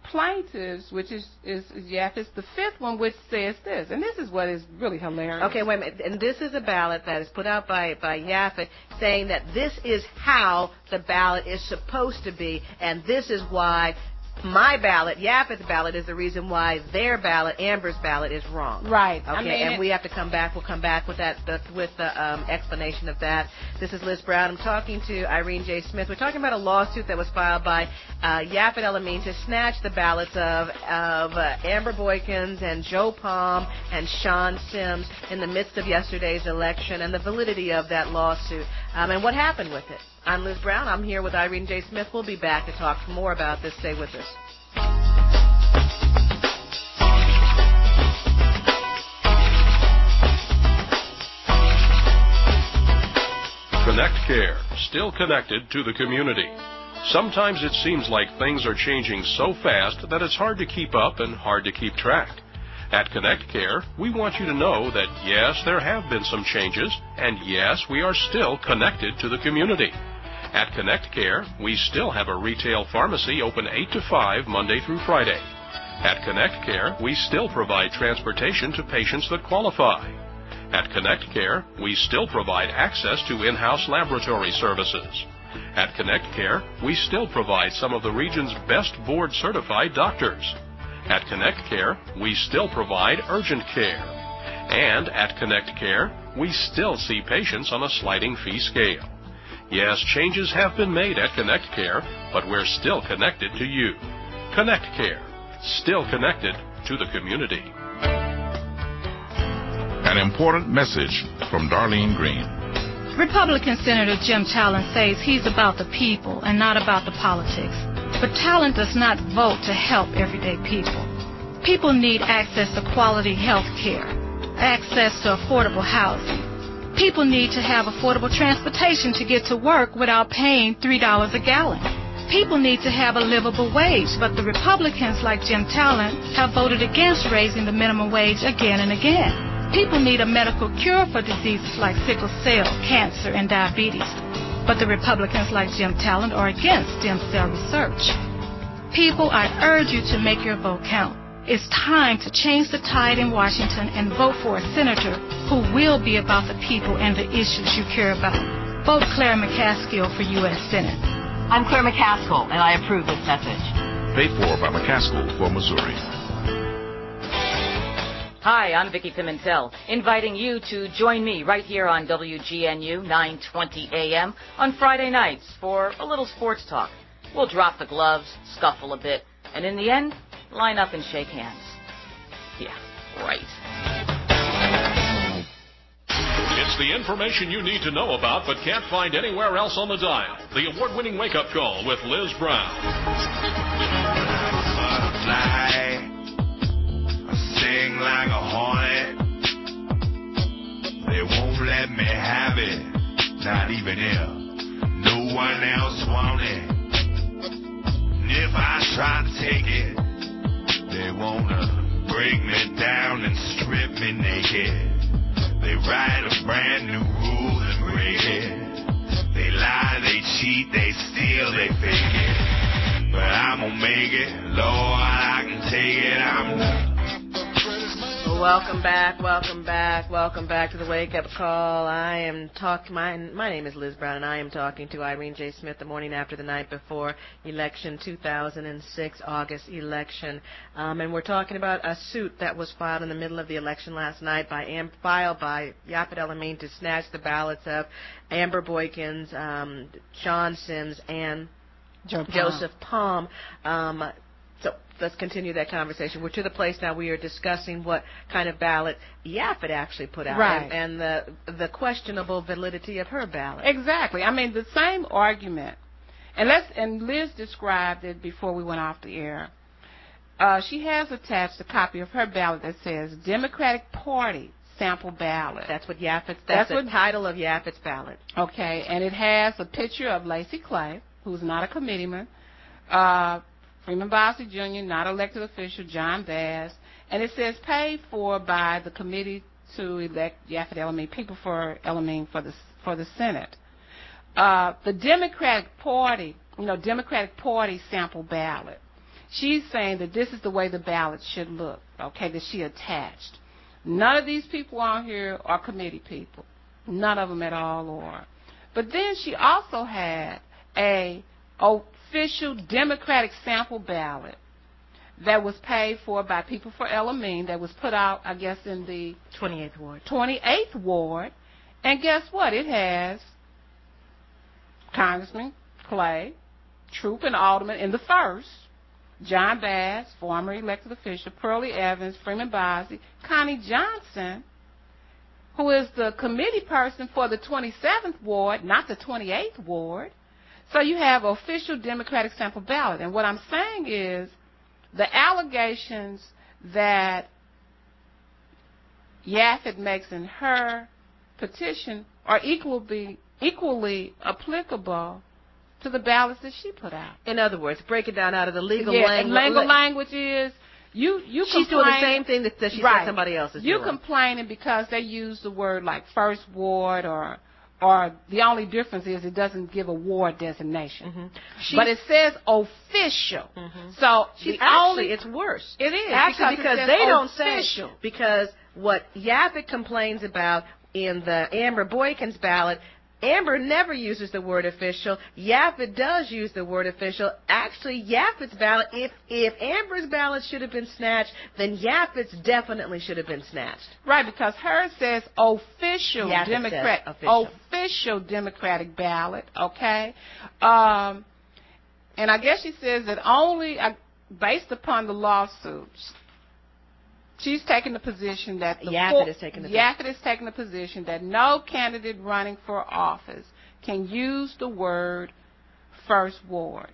plaintiffs, which is, is Yafet's the fifth one, which says this. And this is what is really hilarious. Okay, wait a minute. And this is a ballot that is put out by, by Yafet saying that this is how the ballot is supposed to be, and this is why my ballot, Yafet's ballot, is the reason why their ballot, Amber's ballot, is wrong. Right. Okay, I mean, and we have to come back. We'll come back with that, the, with the um, explanation of that. This is Liz Brown. I'm talking to Irene J. Smith. We're talking about a lawsuit that was filed by uh, Yafet El-Amin to snatch the ballots of, of uh, Amber Boykins and Joe Palm and Sean Sims in the midst of yesterday's election, and the validity of that lawsuit, um, and what happened with it. I'm Liz Brown. I'm here with Irene J. Smith. We'll be back to talk more about this. Stay with us. Connect Care, still connected to the community. Sometimes it seems like things are changing so fast that it's hard to keep up and hard to keep track. At Connect Care, we want you to know that yes, there have been some changes, and yes, we are still connected to the community. At Connect Care, we still have a retail pharmacy open eight to five Monday through Friday. At Connect Care, we still provide transportation to patients that qualify. At Connect Care, we still provide access to in-house laboratory services. At Connect Care, we still provide some of the region's best board-certified doctors. At Connect Care, we still provide urgent care. And at Connect Care, we still see patients on a sliding fee scale. Yes, changes have been made at Connect Care, but we're still connected to you. Connect Care, still connected to the community. An important message from Darlene Green. Republican Senator Jim Talent says he's about the people and not about the politics. But Talent does not vote to help everyday people. People need access to quality health care, access to affordable housing. People need to have affordable transportation to get to work without paying three dollars a gallon. People need to have a livable wage, but the Republicans like Jim Talent have voted against raising the minimum wage again and again. People need a medical cure for diseases like sickle cell, cancer, and diabetes. But the Republicans like Jim Talent are against stem cell research. People, I urge you to make your vote count. It's time to change the tide in Washington and vote for a senator who will be about the people and the issues you care about. Vote Claire McCaskill for U S Senate. I'm Claire McCaskill, and I approve this message. Paid for by McCaskill for Missouri. Hi, I'm Vicki Pimentel, inviting you to join me right here on W G N U nine twenty A M on Friday nights for a little sports talk. We'll drop the gloves, scuffle a bit, and in the end, line up and shake hands. Yeah, right. It's the information you need to know about but can't find anywhere else on the dial. The award-winning wake-up call with Liz Brown. Butterfly. Sing like a hornet. They won't let me have it, not even if no one else want it. And if I try to take it, they wanna break me down and strip me naked. They write a brand new rule and break it. They lie, they cheat, they steal, they fake it. But I'm gonna make it, Lord, I can take it, I'm the Welcome back, welcome back, welcome back to the Wake Up Call. I am talking, my, my name is Liz Brown, and I am talking to Irene J. Smith the morning after the night before election, two thousand six August election. Um, and we're talking about a suit that was filed in the middle of the election last night by Am- filed by Yafet El-Amin to snatch the ballots of Amber Boykins, um, Sean Sims, and Joe Palm. Joseph Palm. Um, So let's continue that conversation. We're to the place now we are discussing what kind of ballot Yafet actually put out, right. and, and the the questionable validity of her ballot. Exactly. I mean, the same argument. And let's and Liz described it before we went off the air. Uh, she has attached a copy of her ballot that says Democratic Party sample ballot. That's what Yafet's. That's, That's the what, title of Yafet's ballot. Okay, and it has a picture of Lacey Clay, who's not a committeeman. Uh, Freeman Bosley Junior, not elected official, John Bass, and it says paid for by the committee to elect Yafet El-Amin, people for El-Amin for the for the Senate. Uh, the Democratic Party, you know, Democratic Party sample ballot she's saying that this is the way the ballot should look, okay, that she attached. None of these people on here are committee people. None of them at all are. But then she also had a official Democratic sample ballot that was paid for by People for El Amin, that was put out, I guess, in the twenty-eighth Ward. twenty-eighth Ward. And guess what? It has Congressman Clay, Troop and Alderman in the first, John Bass, former elected official, Pearlie Evans, Freeman Bossie, Connie Johnson, who is the committee person for the twenty-seventh Ward, not the twenty-eighth Ward. So you have official Democratic sample ballot. And what I'm saying is the allegations that Yafet makes in her petition are equally, equally applicable to the ballots that she put out. In other words, break it down out of the legal yeah, language. Legal language is you you She's complain, doing the same thing that, that she right. said somebody else is You're doing. complaining because they use the word like first ward, or or the only difference is it doesn't give a ward designation. Mm-hmm. But it says official. Mm-hmm. So She's the actually, only, it's worse. It is. Actually, because, because they don't official. say, because what Yafet complains about in the Amber Boykins ballot, Amber never uses the word official. Yafet does use the word official. Actually, Yafet's ballot, if if Amber's ballot should have been snatched, then Yafet's definitely should have been snatched. Right, because hers says official Yafet Democrat, says official. official Democratic ballot. Okay, um, and I guess she says that only uh, based upon the lawsuits. She's taking the position that the Yafet is taking the Yafet is taking the position that no candidate running for office can use the word first ward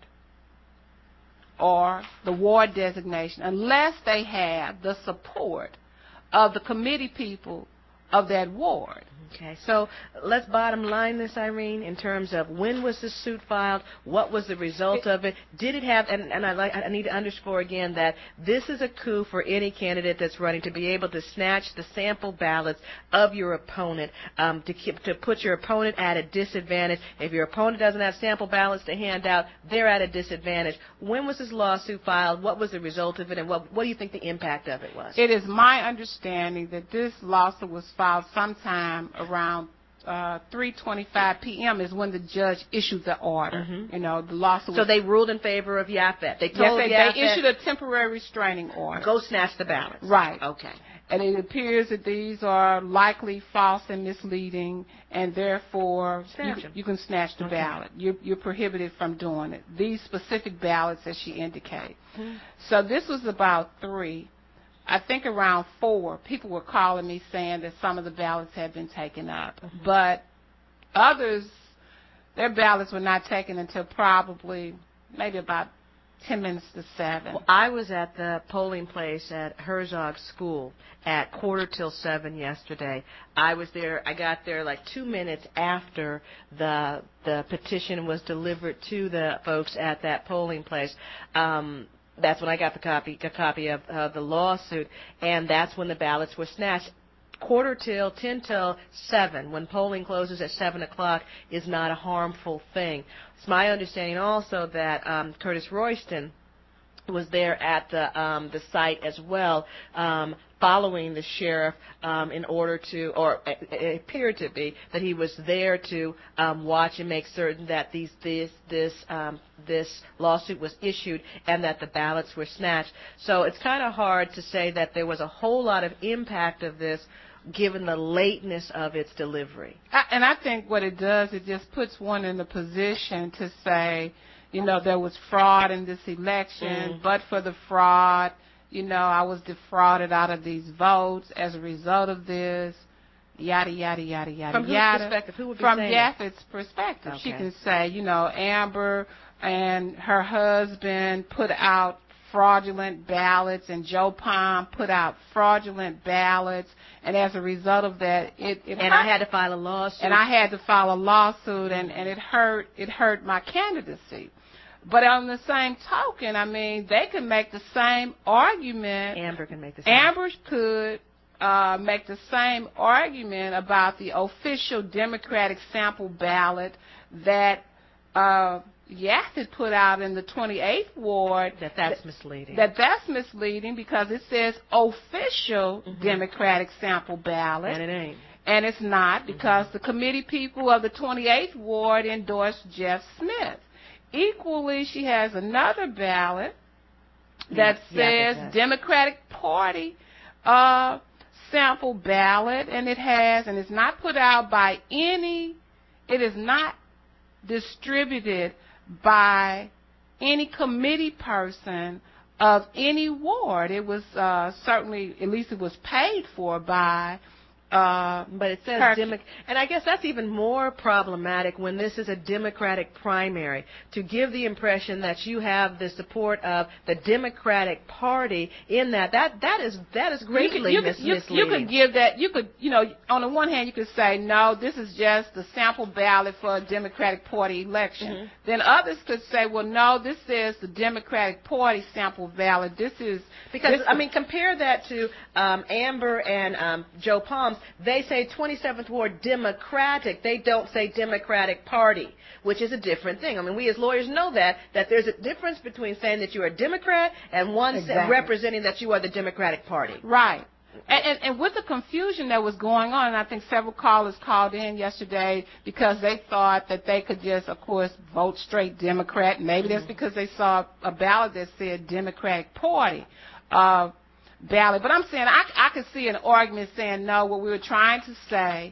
or the ward designation unless they have the support of the committee people of that ward. Okay, so let's bottom line this, Irene, in terms of when was the suit filed, what was the result of it, did it have, and, and I, like, I need to underscore again that this is a coup for any candidate that's running to be able to snatch the sample ballots of your opponent, um, to, keep, to put your opponent at a disadvantage. If your opponent doesn't have sample ballots to hand out, they're at a disadvantage. When was this lawsuit filed, what was the result of it, and what, what do you think the impact of it was? It is my understanding that this lawsuit was filed sometime around uh, three twenty-five p.m. is when the judge issued the order. Mm-hmm. You know, the lawsuit. So was, they ruled in favor of Yafet. They told yes, they, Yafet, they issued a temporary restraining order. Go snatch the ballots. Right. Okay. And it appears that these are likely false and misleading, and therefore you, you can snatch the okay. ballot. You're, you're prohibited from doing it. These specific ballots, as she indicated. Mm-hmm. So this was about three. I think around four, people were calling me saying that some of the ballots had been taken up. Mm-hmm. But others, their ballots were not taken until probably maybe about ten minutes to seven. Well, I was at the polling place at Herzog School at quarter till seven yesterday. I was there, I got there like two minutes after the the petition was delivered to the folks at that polling place. Um, That's when I got the copy, a copy of uh, the lawsuit, and that's when the ballots were snatched. Quarter till, ten till seven, when polling closes at seven o'clock, is not a harmful thing. It's my understanding also that um, Curtis Royston was there at the um, the site as well, um, following the sheriff um, in order to, or it, it appeared to be that he was there to um, watch and make certain that these this this um, this lawsuit was issued and that the ballots were snatched. So it's kind of hard to say that there was a whole lot of impact of this, given the lateness of its delivery. I, and I think what it does, it just puts one in the position to say, you know, there was fraud in this election, Mm. but for the fraud, you know, I was defrauded out of these votes as a result of this, yada, yada, yada, yada, From whose yada. perspective? Who would be From saying that? Yafet's perspective. She Okay. can say, you know, Amber and her husband put out fraudulent ballots, and Joe Palm put out fraudulent ballots, and as a result of that, it, it And hurt. I had to file a lawsuit. And I had to file a lawsuit, and, and it hurt. It hurt my candidacy. But on the same token, I mean, they could make the same argument. Amber can make the same. Amber could uh, make the same argument about the official Democratic sample ballot that uh, Yaphet put out in the twenty-eighth ward that that's misleading. That that's misleading because it says official mm-hmm. Democratic sample ballot. And it ain't. And it's not because mm-hmm. the committee people of the twenty-eighth ward endorsed Jeff Smith. Equally, she has another ballot that yeah, says yeah, Democratic Party uh, sample ballot, and it has, and it's not put out by any, it is not distributed by any committee person of any ward. It was uh, certainly, at least it was paid for by Uh, but it says Demo- and I guess that's even more problematic when this is a Democratic primary, to give the impression that you have the support of the Democratic Party in that. That that is that is greatly you could, you mis- could, you, you could give that. You could, you know, on the one hand, you could say no, this is just the sample ballot for a Democratic Party election. Mm-hmm. Then others could say, well, no, this is the Democratic Party sample ballot. This is because this I mean, compare that to um, Amber and um, Joe Palms. They say twenty-seventh Ward Democratic. They don't say Democratic Party, which is a different thing. I mean, we as lawyers know that, that there's a difference between saying that you're a Democrat and one exactly. representing that you are the Democratic Party. Right. And, and, and with the confusion that was going on, and I think several callers called in yesterday because they thought that they could just, of course, vote straight Democrat. Maybe mm-hmm. that's because they saw a ballot that said Democratic Party. Uh, ballot. But I'm saying I, I could see an argument saying, no, what we were trying to say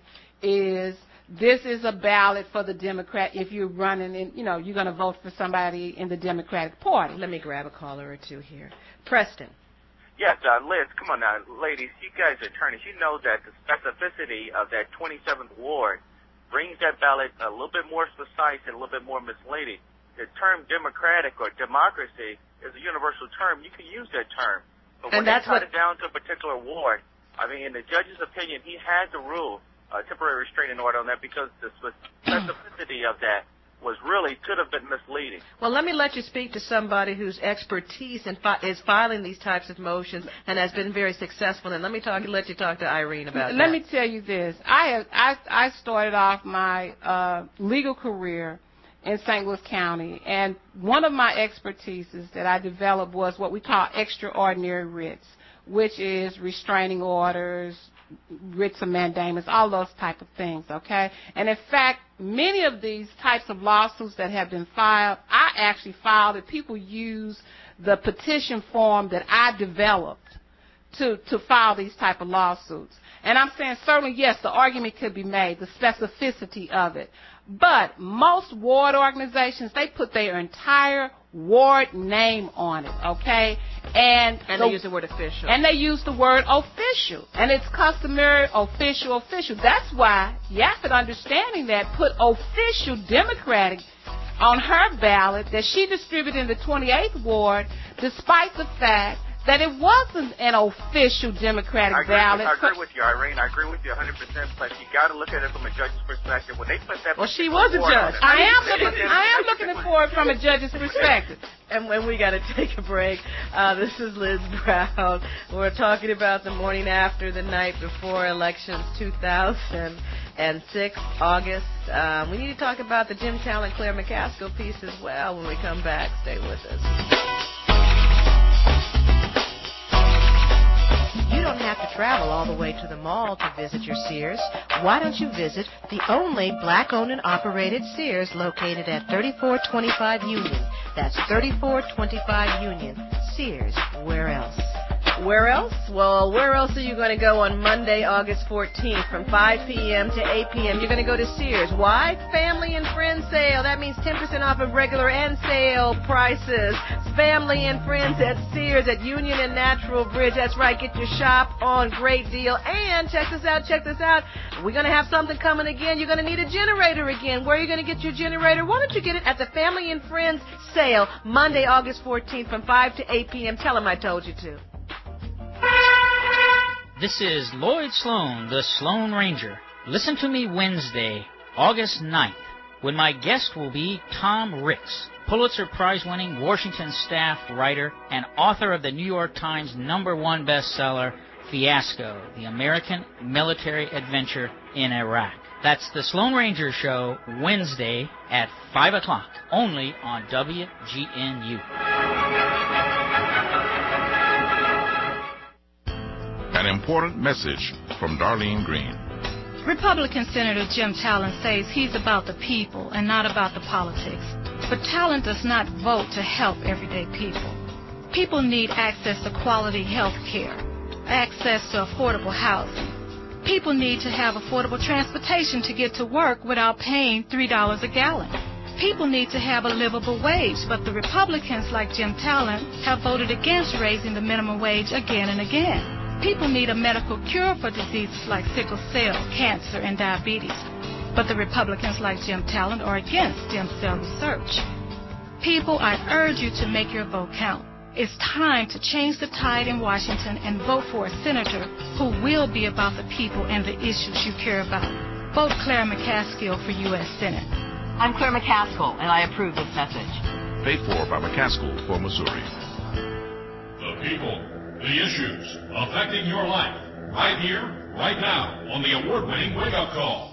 is this is a ballot for the Democrat if you're running in, you know, you're going to vote for somebody in the Democratic Party. Let me grab a caller or two here. Preston. Yes, uh, Liz, come on now. Ladies, you guys are attorneys. You know that the specificity of that twenty-seventh Ward brings that ballot a little bit more precise and a little bit more misleading. The term Democratic or democracy is a universal term. You can use that term. But when and that's they cut what it down to a particular ward, I mean, in the judge's opinion, he had to rule a temporary restraining order on that because the specificity of that was really could have been misleading. Well, let me let you speak to somebody whose expertise in fi- is filing these types of motions and has been very successful. And let me talk, let you talk to Irene about let that. Let me tell you this: I have, I I started off my uh, legal career in Saint Louis County, and one of my expertises that I developed was what we call extraordinary writs, which is restraining orders, writs of mandamus, all those type of things, okay? And in fact, many of these types of lawsuits that have been filed, I actually filed it. People use the petition form that I developed to, to file these type of lawsuits. And I'm saying certainly, yes, the argument could be made, the specificity of it. But most ward organizations, they put their entire ward name on it, okay? And, and the, they use the word official. And they use the word official. And it's customary official, official. That's why Yaphet, understanding that, put official Democratic on her ballot that she distributed in the twenty-eighth Ward, despite the fact that it wasn't an official Democratic I agree ballot. With, I agree with you, Irene. I agree with you one hundred percent, but you got to look at it from a judge's perspective. When they put that well, she was a judge. I am looking, I am looking for it from a judge's perspective. And when we got to take a break, uh, this is Liz Brown. We're talking about the morning after, the night before elections two thousand six, August. Um, we need to talk about the Jim Talent, Claire McCaskill piece as well when we come back. Stay with us. You don't have to travel all the way to the mall to visit your Sears. Why don't you visit the only black-owned and operated Sears located at thirty-four twenty-five Union? That's thirty-four twenty-five Union. Sears, where else? Where else? Well, where else are you going to go on Monday, August fourteenth from five p.m. to eight p.m.? You're going to go to Sears. Why? Family and friends sale. That means ten percent off of regular and sale prices. Family and friends at Sears at Union and Natural Bridge. That's right. Get your shop on. Great deal. And check this out. Check this out. We're going to have something coming again. You're going to need a generator again. Where are you going to get your generator? Why don't you get it at the Family and Friends sale Monday, August fourteenth from five to eight p.m. Tell them I told you to. This is Lloyd Sloan, the Sloan Ranger. Listen to me Wednesday, August ninth, when my guest will be Tom Ricks, Pulitzer Prize-winning Washington staff writer and author of the New York Times number one bestseller, Fiasco, The American Military Adventure in Iraq. That's the Sloan Ranger Show, Wednesday at five o'clock, only on W G N U. An important message from Darlene Green. Republican Senator Jim Talent says he's about the people and not about the politics. But Talent does not vote to help everyday people. People need access to quality health care, access to affordable housing. People need to have affordable transportation to get to work without paying three dollars a gallon. People need to have a livable wage, but the Republicans like Jim Talent have voted against raising the minimum wage again and again. People need a medical cure for diseases like sickle cell, cancer, and diabetes. But the Republicans like Jim Talent are against stem cell research. People, I urge you to make your vote count. It's time to change the tide in Washington and vote for a senator who will be about the people and the issues you care about. Vote Claire McCaskill for U S Senate. I'm Claire McCaskill, and I approve this message. Paid for by McCaskill for Missouri. The people, the issues affecting your life, right here, right now, on the award-winning Wake Up Call.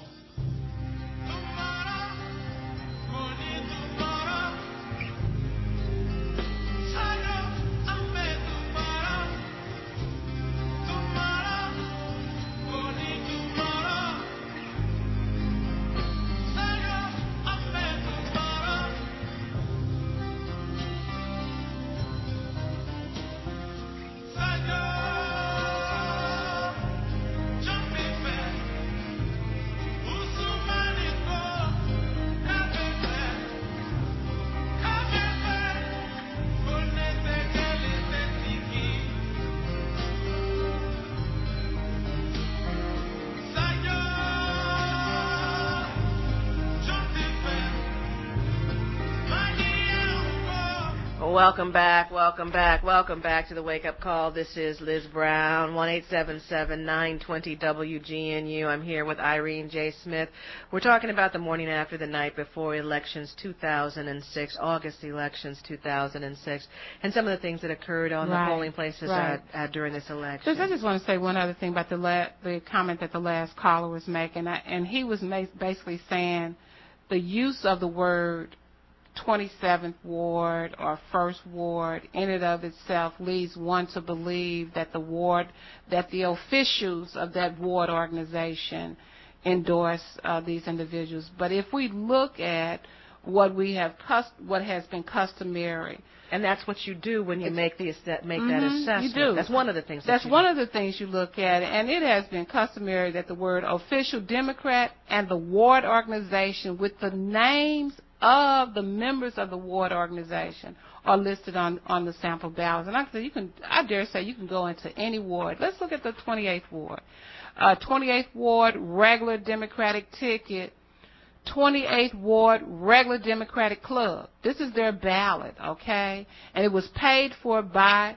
Welcome back, welcome back, welcome back to the Wake Up Call. This is Liz Brown, one eight seven seven, nine two zero, W G N U. I'm here with Irene J. Smith. We're talking about the morning after the night before elections two thousand six, August elections two thousand six, and some of the things that occurred on Right, the polling places right. uh, uh, during this election. Just, I just want to say one other thing about the la- the comment that the last caller was making, I, and he was ma- basically saying the use of the word twenty-seventh Ward or First Ward in and of itself leads one to believe that the ward, that the officials of that ward organization endorse uh, these individuals. But if we look at what we have, cust- what has been customary, and that's what you do when you make the make mm-hmm, that assessment. You do. That's one of the things. That's that you one do. of the things you look at, and it has been customary that the word official Democrat and the ward organization with the names of the members of the ward organization are listed on, on the sample ballots. And like I said, you can, I dare say you can go into any ward. Let's look at the twenty-eighth Ward. Uh, twenty-eighth Ward, regular Democratic ticket. twenty-eighth Ward, regular Democratic club. This is their ballot, okay? And it was paid for by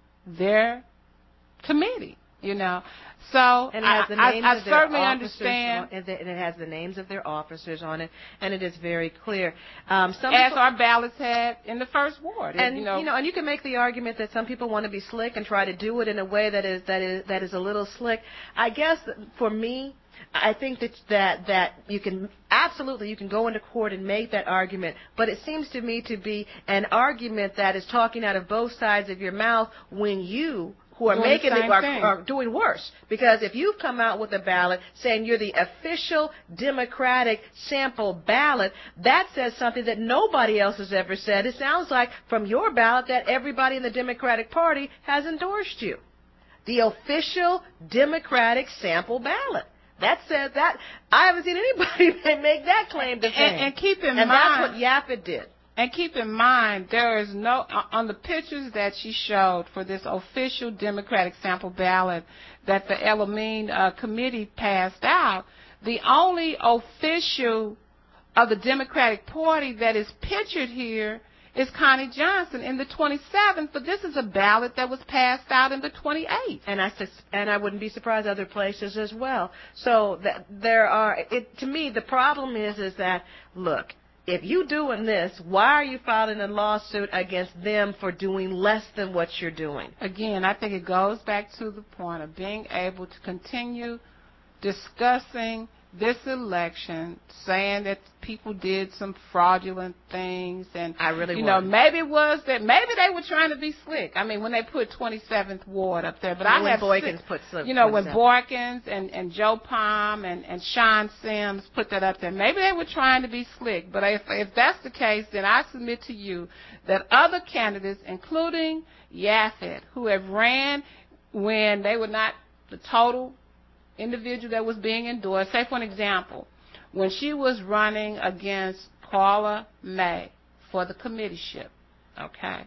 their committee, you know. So and it has the I, names I, I of their certainly officers understand. On, and it has the names of their officers on it, and it is very clear. Um, some As people, our ballots had in the first ward, and you know, you know, and you can make the argument that some people want to be slick and try to do it in a way that is that is that is a little slick. I guess for me, I think that that that you can absolutely you can go into court and make that argument, but it seems to me to be an argument that is talking out of both sides of your mouth when you who are doing making the it same are, thing. are doing worse. Because if you've come out with a ballot saying you're the official Democratic sample ballot, that says something that nobody else has ever said. It sounds like from your ballot that everybody in the Democratic Party has endorsed you. The official Democratic sample ballot. That says that. I haven't seen anybody make that claim to fame. And, and keep in and mind, that's what Yaphet did. And keep in mind, there is no, on the pictures that she showed for this official Democratic sample ballot that the El-Amin uh, committee passed out, the only official of the Democratic Party that is pictured here is Connie Johnson in the twenty-seventh, but this is a ballot that was passed out in the twenty-eighth. And I sus- and I wouldn't be surprised other places as well. So that there are, it, to me, the problem is is that, look, if you doing this, why are you filing a lawsuit against them for doing less than what you're doing? Again, I think it goes back to the point of being able to continue discussing this election saying that people did some fraudulent things, and I really you know was. maybe it was that maybe they were trying to be slick. I mean, when they put twenty-seventh Ward up there, but I when have Boykins six, put slick, you know when twenty-seven. Boykins and and Joe Palm and and Sean Sims put that up there, maybe they were trying to be slick. But if if that's the case, then I submit to you that other candidates, including Yafet, who have ran when they were not the total individual that was being endorsed. Say, for an example, when she was running against Paula May for the committeeship, okay,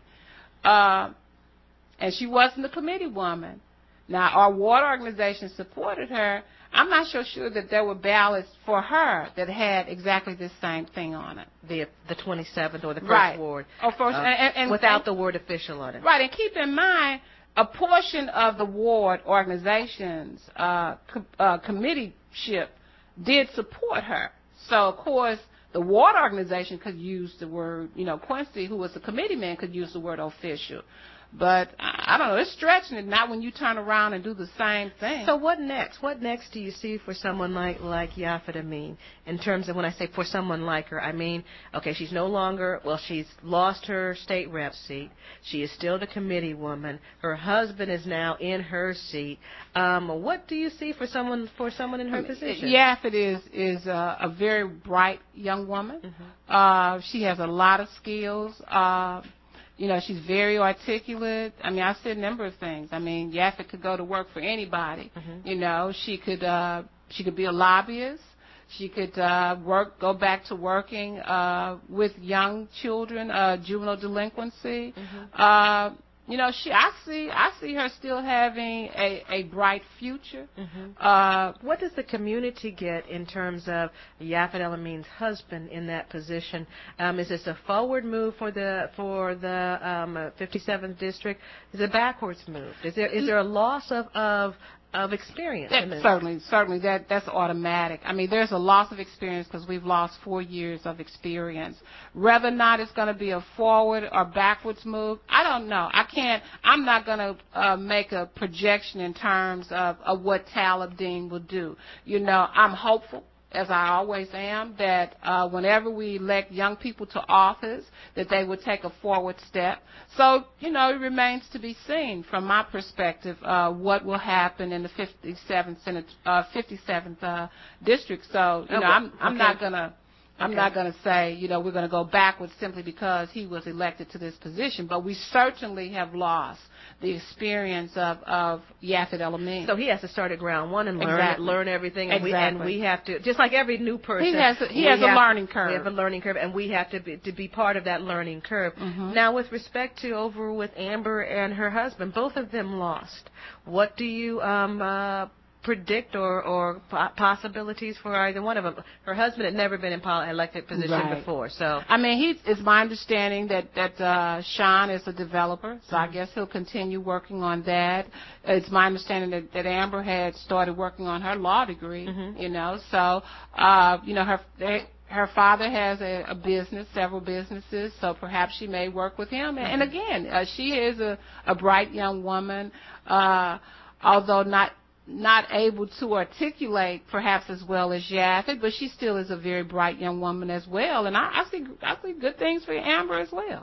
uh, and she wasn't the committee woman. Now, our ward organization supported her. I'm not so sure that there were ballots for her that had exactly the same thing on it. The the twenty-seventh or the first right. ward. Oh, first, uh, and, and, without and, the word official on it. Right, and keep in mind, a portion of the ward organization's uh, co- uh, committeeship did support her. So, of course, the ward organization could use the word, you know, Quincy, who was the committee man, could use the word official. But, I don't know, it's stretching it, not when you turn around and do the same thing. So what next? What next do you see for someone like, like Yafet Amin? In terms of when I say for someone like her, I mean, okay, she's no longer, well, she's lost her state rep seat. She is still the committee woman. Her husband is now in her seat. Um, what do you see for someone for someone in her position? Yafet is, is a, a very bright young woman. Mm-hmm. Uh, she has a lot of skills. Uh, You know, she's very articulate. I mean, I said a number of things. I mean, Yafet could go to work for anybody. Mm-hmm. You know, she could uh, she could be a lobbyist. She could uh, work, go back to working uh, with young children, uh, juvenile delinquency. Mm-hmm. Uh, you know, she I see I see her still having a, a bright future. Mm-hmm. Uh, what does the community get in terms of Yafet El-Amin's husband in that position? Um, is this a forward move for the for the um, fifty-seventh district? Is it a backwards move? Is there is there a loss of of of experience? That, in this? certainly, certainly that that's automatic. I mean, there's a loss of experience because we've lost four years of experience. Whether or not it's going to be a forward or backwards move, I don't know. I can't. I'm not going to uh, make a projection in terms of, of what Talib Dean will do. You know, I'm hopeful, as I always am, that uh, whenever we elect young people to office, that they would take a forward step. So, you know, it remains to be seen from my perspective uh, what will happen in the fifty-seventh Senate, uh, fifty-seventh uh, district. So, you oh, know, I'm, I'm okay. not going to. I'm okay. not going to say, you know, we're going to go backwards simply because he was elected to this position, but we certainly have lost the experience of, of Yafet El-Amin. So he has to start at ground one and learn exactly. learn everything, and, exactly. we, and we have to, just like every new person, he has a, he has have, a learning curve. We have a learning curve, and we have to be, to be part of that learning curve. Mm-hmm. Now, with respect to over with Amber and her husband, both of them lost. What do you um, uh, predict or, or possibilities for either one of them? Her husband had never been in an elected position right. before, so I mean, he it's my understanding that that uh, Sean is a developer, so mm-hmm. I guess he'll continue working on that. It's my understanding that, that Amber had started working on her law degree, mm-hmm. you know. So, uh, you know, her they, her father has a, a business, several businesses, so perhaps she may work with him. And, and again, uh, she is a, a bright young woman, uh, although not. not able to articulate perhaps as well as Yafet, but she still is a very bright young woman as well, and I, I see I see good things for Amber as well.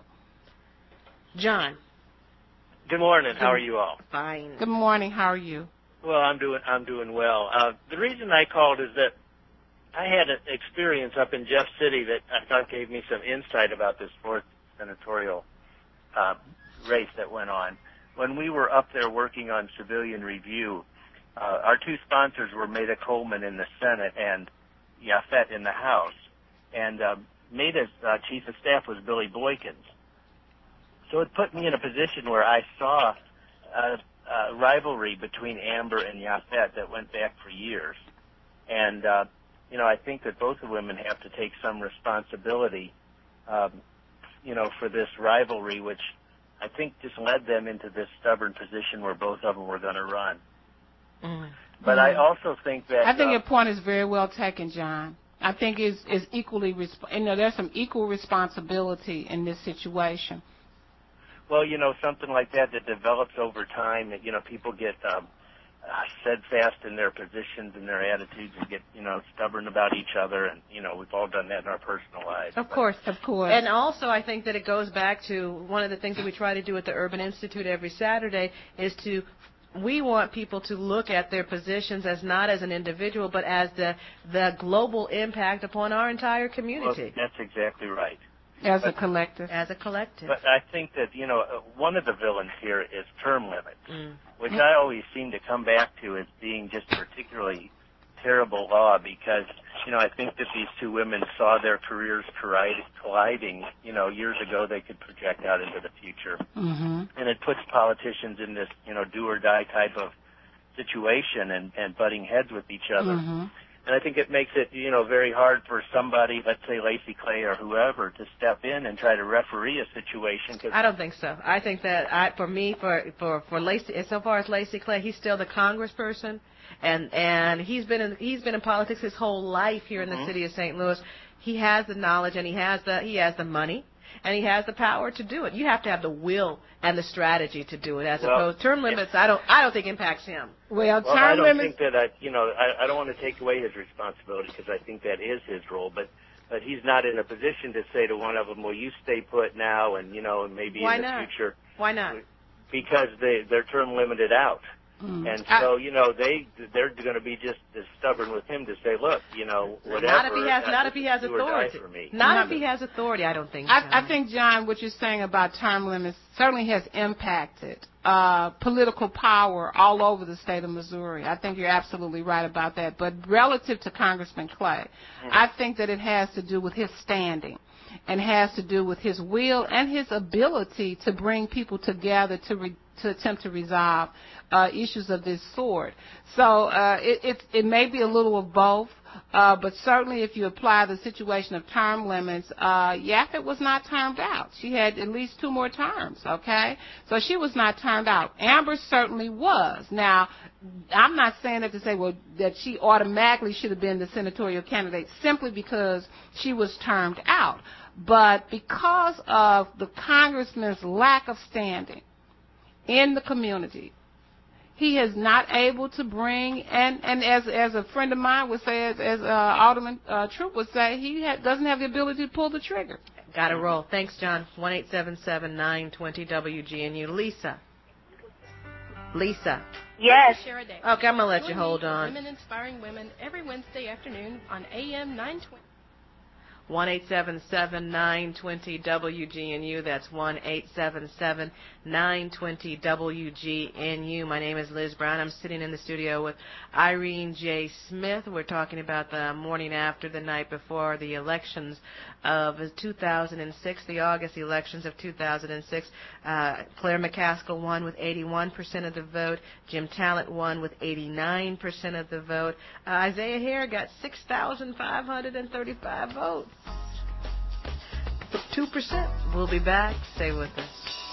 John. Good morning. Good, How are you all? Fine. Good morning. How are you? Well, I'm doing I'm doing well. Uh, the reason I called is that I had an experience up in Jeff City that I thought gave me some insight about this fourth senatorial uh, race that went on. When we were up there working on civilian review, Uh, our two sponsors were Maida Coleman in the Senate and Yafet in the House. And uh, Maida's uh, chief of staff was Billy Boykins. So it put me in a position where I saw a, a rivalry between Amber and Yafet that went back for years. And, uh, you know, I think that both the women have to take some responsibility, um, you know, for this rivalry, which I think just led them into this stubborn position where both of them were going to run. Mm. But mm. I also think that... I think uh, your point is very well taken, John. I think is is equally, resp- you know, there's some equal responsibility in this situation. Well, you know, something like that that develops over time, that, you know, people get um, steadfast in their positions and their attitudes and get, you know, stubborn about each other. And, you know, we've all done that in our personal lives. Of course. Of course. And also I think that it goes back to one of the things that we try to do at the Urban Institute every Saturday is to, we want people to look at their positions as not as an individual, but as the, the global impact upon our entire community. Well, that's exactly right. As but, a collective. As a collective. But I think that, you know, one of the villains here is term limits, mm. which I always seem to come back to as being just a particularly terrible law because, you know, I think that these two women saw their careers colliding, you know, years ago they could project out into the future. Mm-hmm. And it puts politicians in this, you know, do or die type of situation and, and butting heads with each other. Mm-hmm. And I think it makes it, you know, very hard for somebody, let's say Lacey Clay or whoever, to step in and try to referee a situation. Cause I don't think so. I think that I, for me, for for for Lacey, so far as Lacey Clay, he's still the congressperson, and and he's been in he's been in politics his whole life here in the mm-hmm. city of Saint Louis. He has the knowledge and he has the he has the money. And he has the power to do it. You have to have the will and the strategy to do it. As well, opposed, term limits, I don't, I don't think impacts him. Well, well term I don't limits. think that I, you know, I, I don't want to take away his responsibility because I think that is his role. But, but he's not in a position to say to one of them, "Well, you stay put now," and you know, and maybe Why in the not? future. Why not? Because they they're term limited out. Mm. And so, you know, they they're going to be just as stubborn with him to say, look, you know, whatever. Not if he has, not if he has do or die authority. for me. Not No. if he has authority. I don't think. I, so. I think, John, what you're saying about term limits certainly has impacted uh, political power all over the state of Missouri. I think you're absolutely right about that. But relative to Congressman Clay, mm-hmm. I think that it has to do with his standing and has to do with his will and his ability to bring people together to re- to attempt to resolve uh, issues of this sort. So uh, it, it, it may be a little of both, uh, but certainly if you apply the situation of term limits, uh, Yaphet was not termed out. She had at least two more terms, okay? So she was not termed out. Amber certainly was. Now, I'm not saying that to say, well, that she automatically should have been the senatorial candidate simply because she was termed out. But because of the congressman's lack of standing in the community, he is not able to bring, and, and as as a friend of mine would say, as, as uh, Alderman uh, Troop would say, he ha- doesn't have the ability to pull the trigger. Got to roll. Thanks, John. one eight seven seven, nine two zero W G N U. Lisa. Lisa. Yes. Okay, I'm going to let you hold on. Women Inspiring Women every Wednesday afternoon on A M nine twenty. one eight seven seven, nine two zero W G N U. That's one eight seven seven, nine two zero W G N U. My name is Liz Brown. I'm sitting in the studio with Irene J. Smith. We're talking about the morning after, the night before the elections of two thousand six, the August elections of two thousand six. Uh, Claire McCaskill won with eighty-one percent of the vote. Jim Talent won with eighty-nine percent of the vote. Uh, Isaiah Hare got six thousand five hundred thirty-five votes. two percent. We'll be back. Stay with us.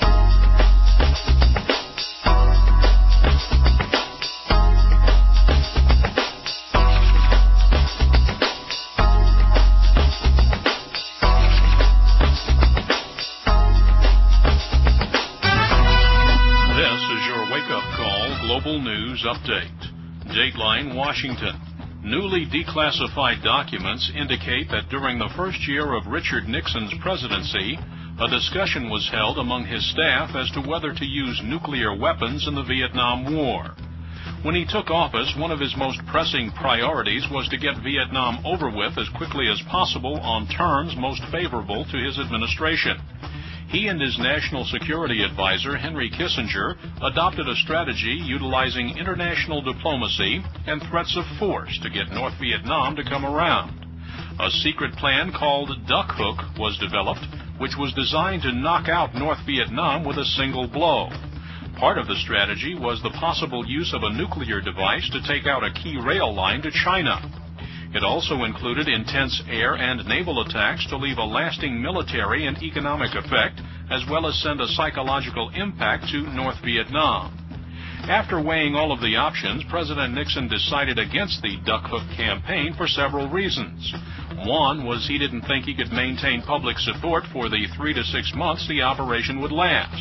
This is your wake-up call global news update. Dateline, Washington. Newly declassified documents indicate that during the first year of Richard Nixon's presidency, a discussion was held among his staff as to whether to use nuclear weapons in the Vietnam War. When he took office, one of his most pressing priorities was to get Vietnam over with as quickly as possible on terms most favorable to his administration. He and his national security advisor, Henry Kissinger, adopted a strategy utilizing international diplomacy and threats of force to get North Vietnam to come around. A secret plan called Duck Hook was developed, which was designed to knock out North Vietnam with a single blow. Part of the strategy was the possible use of a nuclear device to take out a key rail line to China. It also included intense air and naval attacks to leave a lasting military and economic effect, as well as send a psychological impact to North Vietnam. After weighing all of the options, President Nixon decided against the Duck Hook campaign for several reasons. One was he didn't think he could maintain public support for the three to six months the operation would last.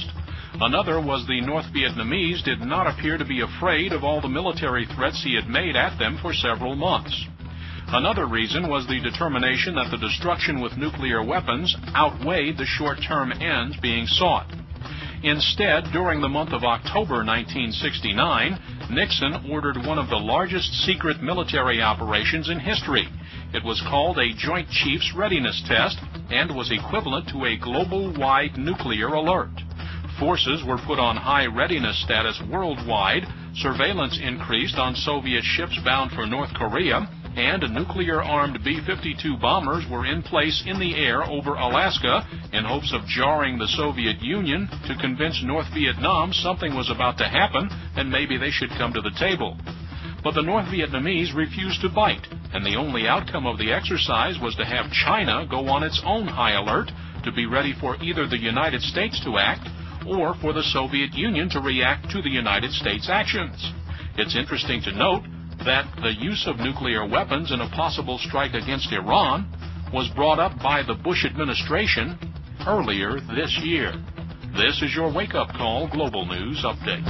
Another was the North Vietnamese did not appear to be afraid of all the military threats he had made at them for several months. Another reason was the determination that the destruction with nuclear weapons outweighed the short-term ends being sought. Instead, during the month of October nineteen sixty-nine, Nixon ordered one of the largest secret military operations in history. It was called a Joint Chiefs Readiness Test and was equivalent to a global-wide nuclear alert. Forces were put on high readiness status worldwide, surveillance increased on Soviet ships bound for North Korea, and nuclear-armed B fifty-two bombers were in place in the air over Alaska in hopes of jarring the Soviet Union to convince North Vietnam something was about to happen and maybe they should come to the table. But the North Vietnamese refused to bite, and the only outcome of the exercise was to have China go on its own high alert to be ready for either the United States to act or for the Soviet Union to react to the United States' actions. It's interesting to note that the use of nuclear weapons in a possible strike against Iran was brought up by the Bush administration earlier this year. This is your Wake Up Call Global News Update.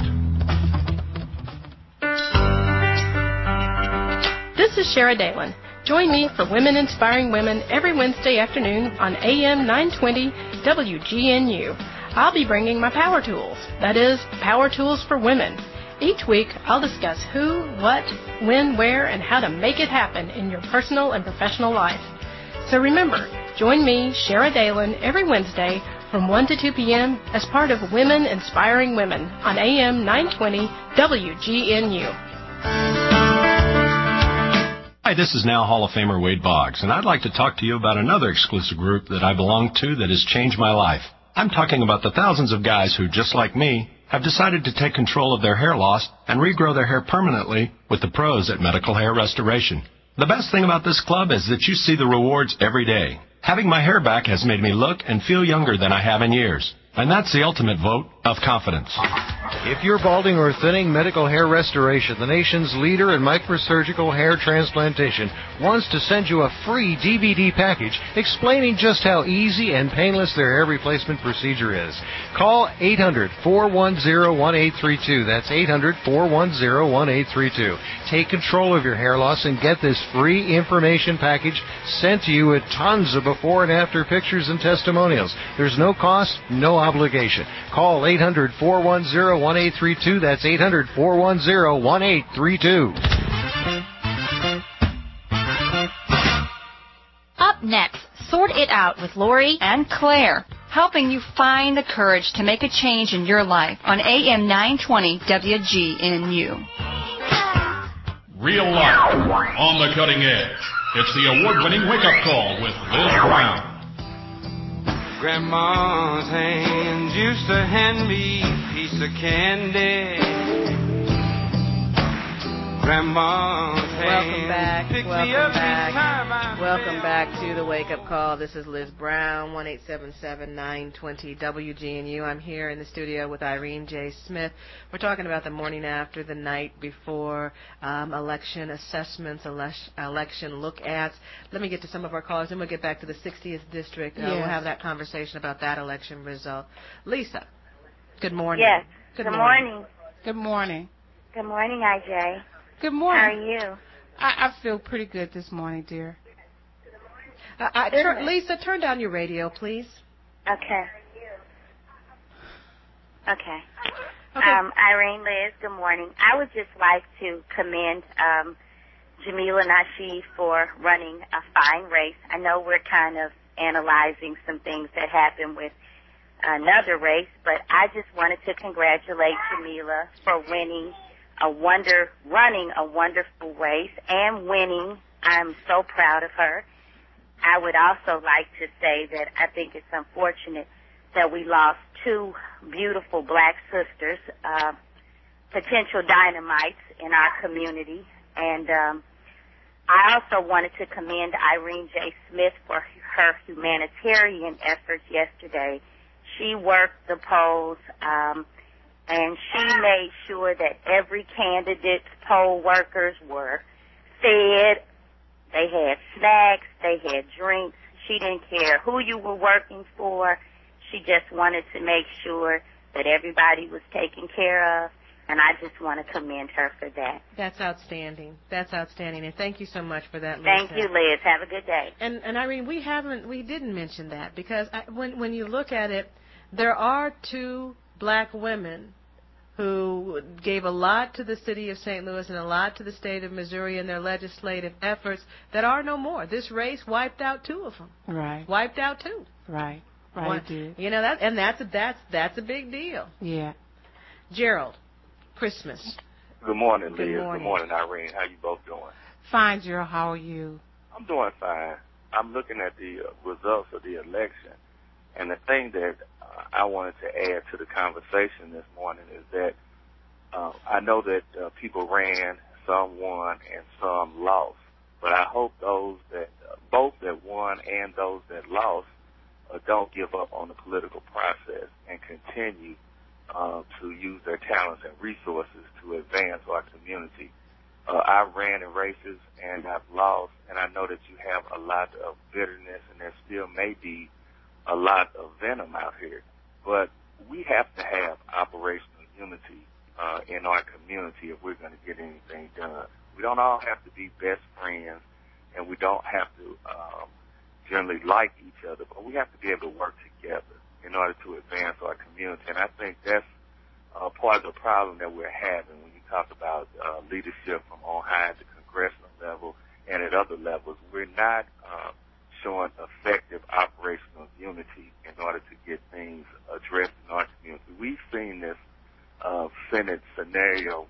This is Shara Dalen. Join me for Women Inspiring Women every Wednesday afternoon on A M nine twenty W G N U. I'll be bringing my power tools, that is, power tools for women. Each week, I'll discuss who, what, when, where, and how to make it happen in your personal and professional life. So remember, join me, Shara Dalen, every Wednesday from one to two p.m. as part of Women Inspiring Women on A M nine twenty W G N U. Hi, this is now Hall of Famer Wade Boggs, and I'd like to talk to you about another exclusive group that I belong to that has changed my life. I'm talking about the thousands of guys who, just like me, have decided to take control of their hair loss and regrow their hair permanently with the pros at Medical Hair Restoration. The best thing about this club is that you see the rewards every day. Having my hair back has made me look and feel younger than I have in years. And that's the ultimate vote of confidence. If you're balding or thinning, Medical Hair Restoration, the nation's leader in microsurgical hair transplantation, wants to send you a free D V D package explaining just how easy and painless their hair replacement procedure is. Call eight hundred, four one zero, one eight three two. That's eight hundred, four one zero, one eight three two. Take control of your hair loss and get this free information package sent to you with tons of before and after pictures and testimonials. There's no cost, no obligation. Call eight hundred, four one zero, one eight three two. That's eight hundred, four one zero, one eight three two. Up next, Sort It Out with Lori and Claire, helping you find the courage to make a change in your life on A M nine twenty W G N U. Real life, on the cutting edge. It's the award-winning Wake Up Call with Liz Brown. Grandma's hands used to hand me a piece of candy. Grandma's hands Welcome back. picked Welcome me up back. each time I Welcome back to the Wake Up Call. This is Liz Brown, one eight seven seven, nine two zero W G N U. I'm here in the studio with Irene J. Smith. We're talking about the morning after, the night before, um, election assessments, ele- election look-ats. Let me get to some of our callers, then we'll get back to the sixtieth district. Uh, Yes. We'll have that conversation about that election result. Lisa, good morning. Yes. Good, Good morning. morning. Good morning. Good morning, I J. Good morning. How are you? I, I feel pretty good this morning, dear. Uh, uh, turn, Lisa, turn down your radio, please. Okay. Okay. Okay. Um, Irene, Liz, good morning. I would just like to commend um, Jamila Nasheed for running a fine race. I know we're kind of analyzing some things that happened with another race, but I just wanted to congratulate Jamila for winning a wonder, running a wonderful race and winning. I'm so proud of her. I would also like to say that I think it's unfortunate that we lost two beautiful black sisters, uh, potential dynamites in our community. And um, I also wanted to commend Irene J. Smith for her humanitarian efforts yesterday. She worked the polls, um, and she made sure that every candidate's poll workers were fed. They had snacks. They had drinks. She didn't care who you were working for. She just wanted to make sure that but everybody was taken care of, and I just want to commend her for that. That's outstanding. That's outstanding, and thank you so much for that, Liz. Thank you, Liz. Have a good day. And and Irene, we haven't, we didn't mention that because I, when when you look at it, there are two black women who gave a lot to the city of Saint Louis and a lot to the state of Missouri in their legislative efforts that are no more. This race wiped out two of them. Right. Wiped out two. Right. Right. One, it did. You know that, and that's a, that's that's a big deal. Yeah. Gerald, Christmas. Good morning, Liz. Good morning. Good morning, Irene. How you both doing? Fine, Gerald. How are you? I'm doing fine. I'm looking at the uh, results of the election, and the thing that uh, I wanted to add to the conversation this morning is that uh, I know that uh, people ran, some won, and some lost. But I hope those that, uh, both that won and those that lost, uh, don't give up on the political process and continue uh, to use their talents and resources to advance our community. Uh, I ran in races and I've lost, and I know that you have a lot of bitterness, and there still may be a lot of venom out here. But we have to have operational unity uh, in our community if we're going to get anything done. We don't all have to be best friends, and we don't have to um, generally like each other, but we have to be able to work together in order to advance our community. And I think that's uh, part of the problem that we're having when you talk about uh, leadership from on high at the congressional level and at other levels. We're not uh, showing effective operational unity in order to get things addressed in our community. We've seen this uh, Senate scenario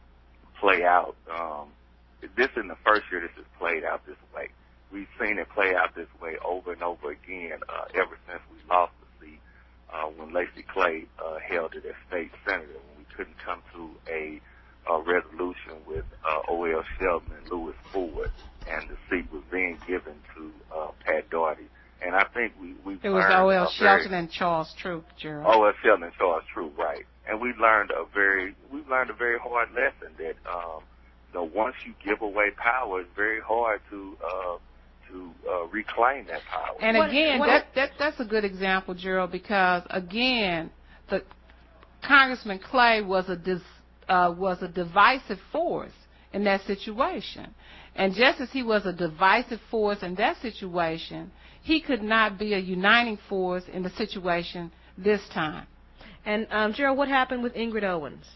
play out. Um, this isn't the first year this has played out this way. We've seen it play out this way over and over again uh, ever since we lost the seat uh, when Lacey Clay uh, held it as state senator, when we couldn't come to a, a resolution with uh, O L Shelton and Louis Ford, and the seat was being given to uh, Pat Doherty. And I think we we It was O L Shelton and Charles Troop, Gerald. O L Shelton and Charles Troop, right? And we learned a very we learned a very hard lesson that um, you know, once you give away power, it's very hard to uh, to uh, reclaim that power. And what, again, what, that, that that's a good example, Gerald, because again, the Congressman Clay was a dis, uh, was a divisive force in that situation. And just as he was a divisive force in that situation, he could not be a uniting force in the situation this time. And, um, Gerald, what happened with Ingrid Owens?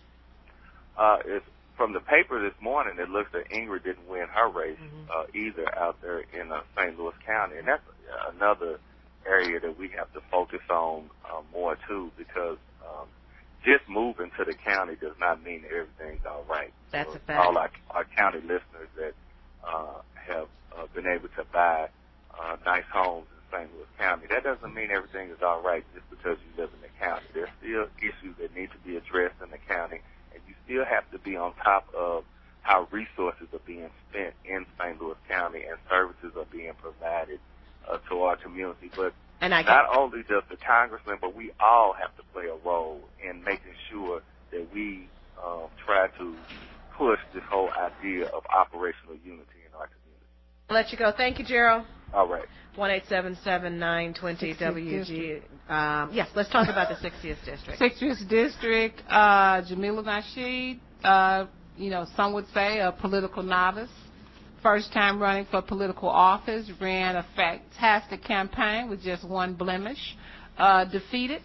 Uh, it's, from the paper this morning, it looks that Ingrid didn't win her race mm-hmm. uh, either out there in uh, Saint Louis County. And that's another area that we have to focus on uh, more, too, because um, just moving to the county does not mean that everything's all right. That's so a fact. All our, our county listeners that uh, have uh, been able to buy uh, nice homes in Saint Louis County, that doesn't mean everything is all right just because you live in the county. There's still issues that need to be addressed in the county, and you still have to be on top of how resources are being spent in Saint Louis County and services are being provided uh, to our community. But and I not only does the congressman, but we all have to play a role in making sure that we um, try to push this whole idea of operational unity in our community. I'll let you go. Thank you, Gerald. All right. one eight seven seven, nine two zero, W G. Um, yes, let's talk about the sixtieth District. sixtieth District, uh, Jamila Nasheed, uh, you know, some would say a political novice. First time running for political office, ran a fantastic campaign with just one blemish. Uh, defeated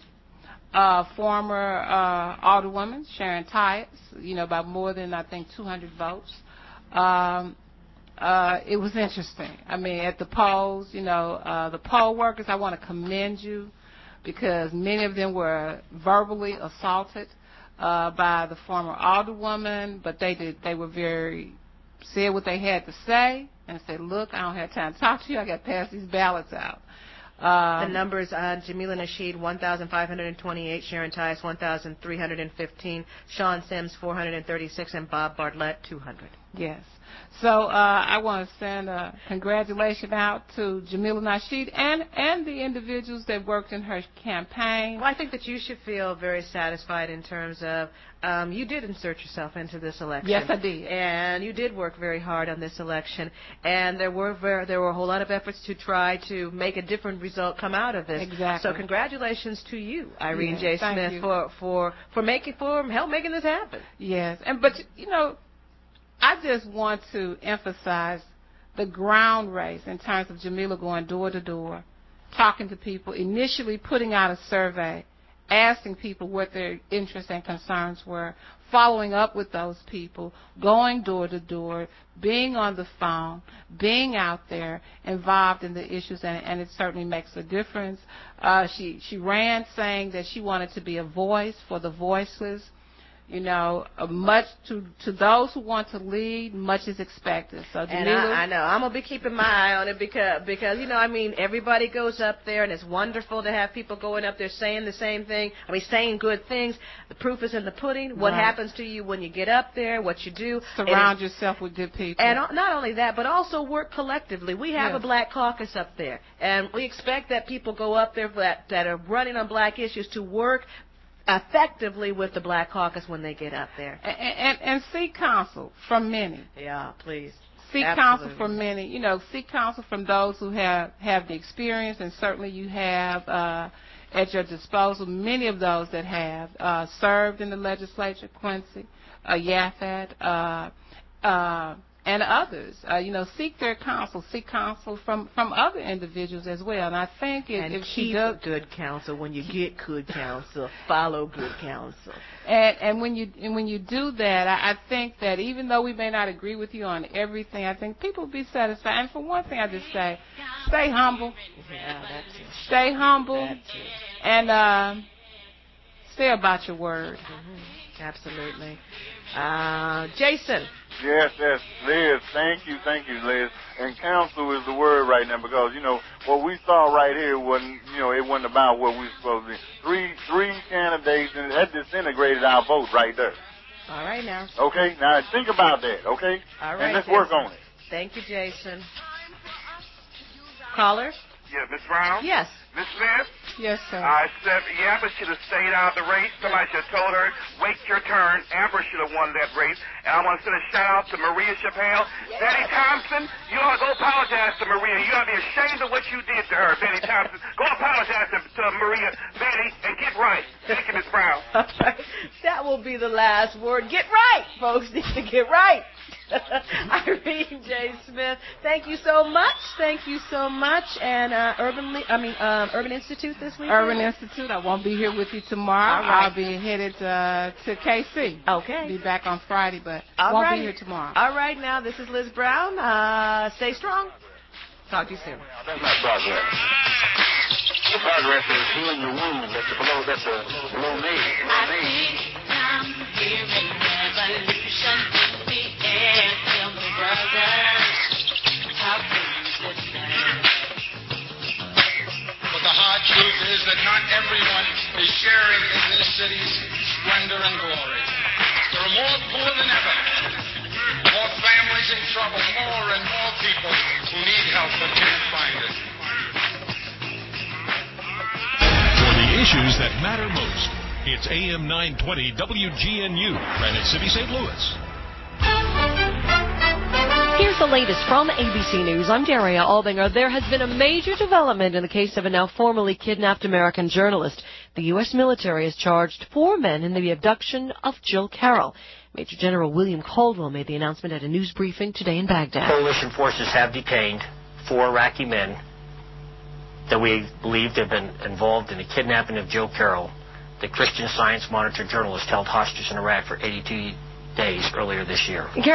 uh, former uh, Alderwoman Sharon Tyus, you know, by more than, I think, two hundred votes. Um, Uh, it was interesting. I mean, at the polls, you know, uh, the poll workers, I want to commend you because many of them were verbally assaulted uh, by the former alderwoman, but they did. They were very said what they had to say and said, "Look, I don't have time to talk to you. I got to pass these ballots out." Um, the numbers on Jamila Nasheed, one thousand five hundred twenty-eight, Sharon Tyus, one thousand three hundred fifteen, Sean Sims, four hundred thirty-six, and Bob Bartlett, two hundred. Yes. So uh, I want to send a congratulations out to Jamila Nasheed and, and the individuals that worked in her campaign. Well, I think that you should feel very satisfied in terms of um, you did insert yourself into this election. Yes, I did. And you did work very hard on this election. And there were very, there were a whole lot of efforts to try to make a different result come out of this. Exactly. So congratulations to you, Irene Yes, J. thank Smith, you. for, for, for making for help making this happen. Yes. And but you know, I just want to emphasize the ground race in terms of Jamila going door to door, talking to people, initially putting out a survey, asking people what their interests and concerns were, following up with those people, going door to door, being on the phone, being out there, involved in the issues, and, and it certainly makes a difference. Uh, she, she ran saying that she wanted to be a voice for the voiceless. You know, uh, much to to those who want to lead, much is expected. So, And Jamila, I, I know I'm gonna be keeping my eye on it because because you know I mean everybody goes up there and it's wonderful to have people going up there saying the same thing. I mean saying good things. The proof is in the pudding. What Right. happens to you when you get up there? What you do? surround And- yourself with good people. And not only that, but also work collectively. We have Yes. a black caucus up there, and we expect that people go up there that, that are running on black issues to work effectively with the black caucus when they get up there. and, and, and seek counsel from many. Yeah, please. Seek Absolutely. counsel from many. You know, seek counsel from those who have, have the experience, and certainly you have uh, at your disposal many of those that have uh, served in the legislature, Quincy, uh, Yafet, uh, uh, and others. Uh, you know, seek their counsel, seek counsel from, from other individuals as well. And I think if, And if she keep does, good counsel when you get good counsel. Follow good counsel. And, and when you and when you do that, I, I think that even though we may not agree with you on everything, I think people will be satisfied. And for one thing, I just say, stay humble. Yeah, that's it. Stay humble. That's it. And uh, stay about your word. Mm-hmm. Absolutely. Uh, Jason. Yes, yes, Liz. Thank you, thank you, Liz. And counsel is the word right now because you know what we saw right here wasn't, you know, it wasn't about what we were supposed to be. Three, three candidates, and that disintegrated our vote right there. All right now. Okay, now think about that. Okay, All right. and let's Jason. work on it. Thank you, Jason. Caller. Yeah, Miss Brown? Yes. Miss Smith? Yes, sir. I said Amber should have stayed out of the race. Somebody should have told her, wait your turn. Amber should have won that race. And I want to send a shout out to Maria Chappelle. Betty Thompson, you ought to go apologize to Maria. You ought to be ashamed of what you did to her, Betty Thompson. Go apologize to, to Maria, Betty, and get right. Thank you, Miss Brown. All right. That will be the last word. Get right, folks. Need to get right. Irene J. Smith, thank you so much. Thank you so much. And uh, Urban, Le- I mean, um, Urban Institute this week. Urban Institute. I won't be here with you tomorrow. All right. I'll be headed uh, to K C. Okay. Be back on Friday, but All won't right. be here tomorrow. All right, now this is Liz Brown. Uh, stay strong. Talk to you soon. That's not progress. The progress is healing your wound. That's the below. That's the below knee. I think I'm hearing revolution in the air. Tell me, brothers, how can you listen? But the hard truth is that not everyone is sharing in this city's splendor and glory. There are more poor than ever, more families in trouble, more and more people who need help but can't find it. For the issues that matter most, it's A M nine twenty W G N U, Granite City, Saint Louis. Here's the latest from A B C News. I'm Daria Albinger. There has been a major development in the case of a now formerly kidnapped American journalist. The U S military has charged four men in the abduction of Jill Carroll. Major General William Caldwell made the announcement at a news briefing today in Baghdad. Coalition forces have detained four Iraqi men that we believe have been involved in the kidnapping of Jill Carroll, the Christian Science Monitor journalist held hostage in Iraq for eighty-two days earlier this year.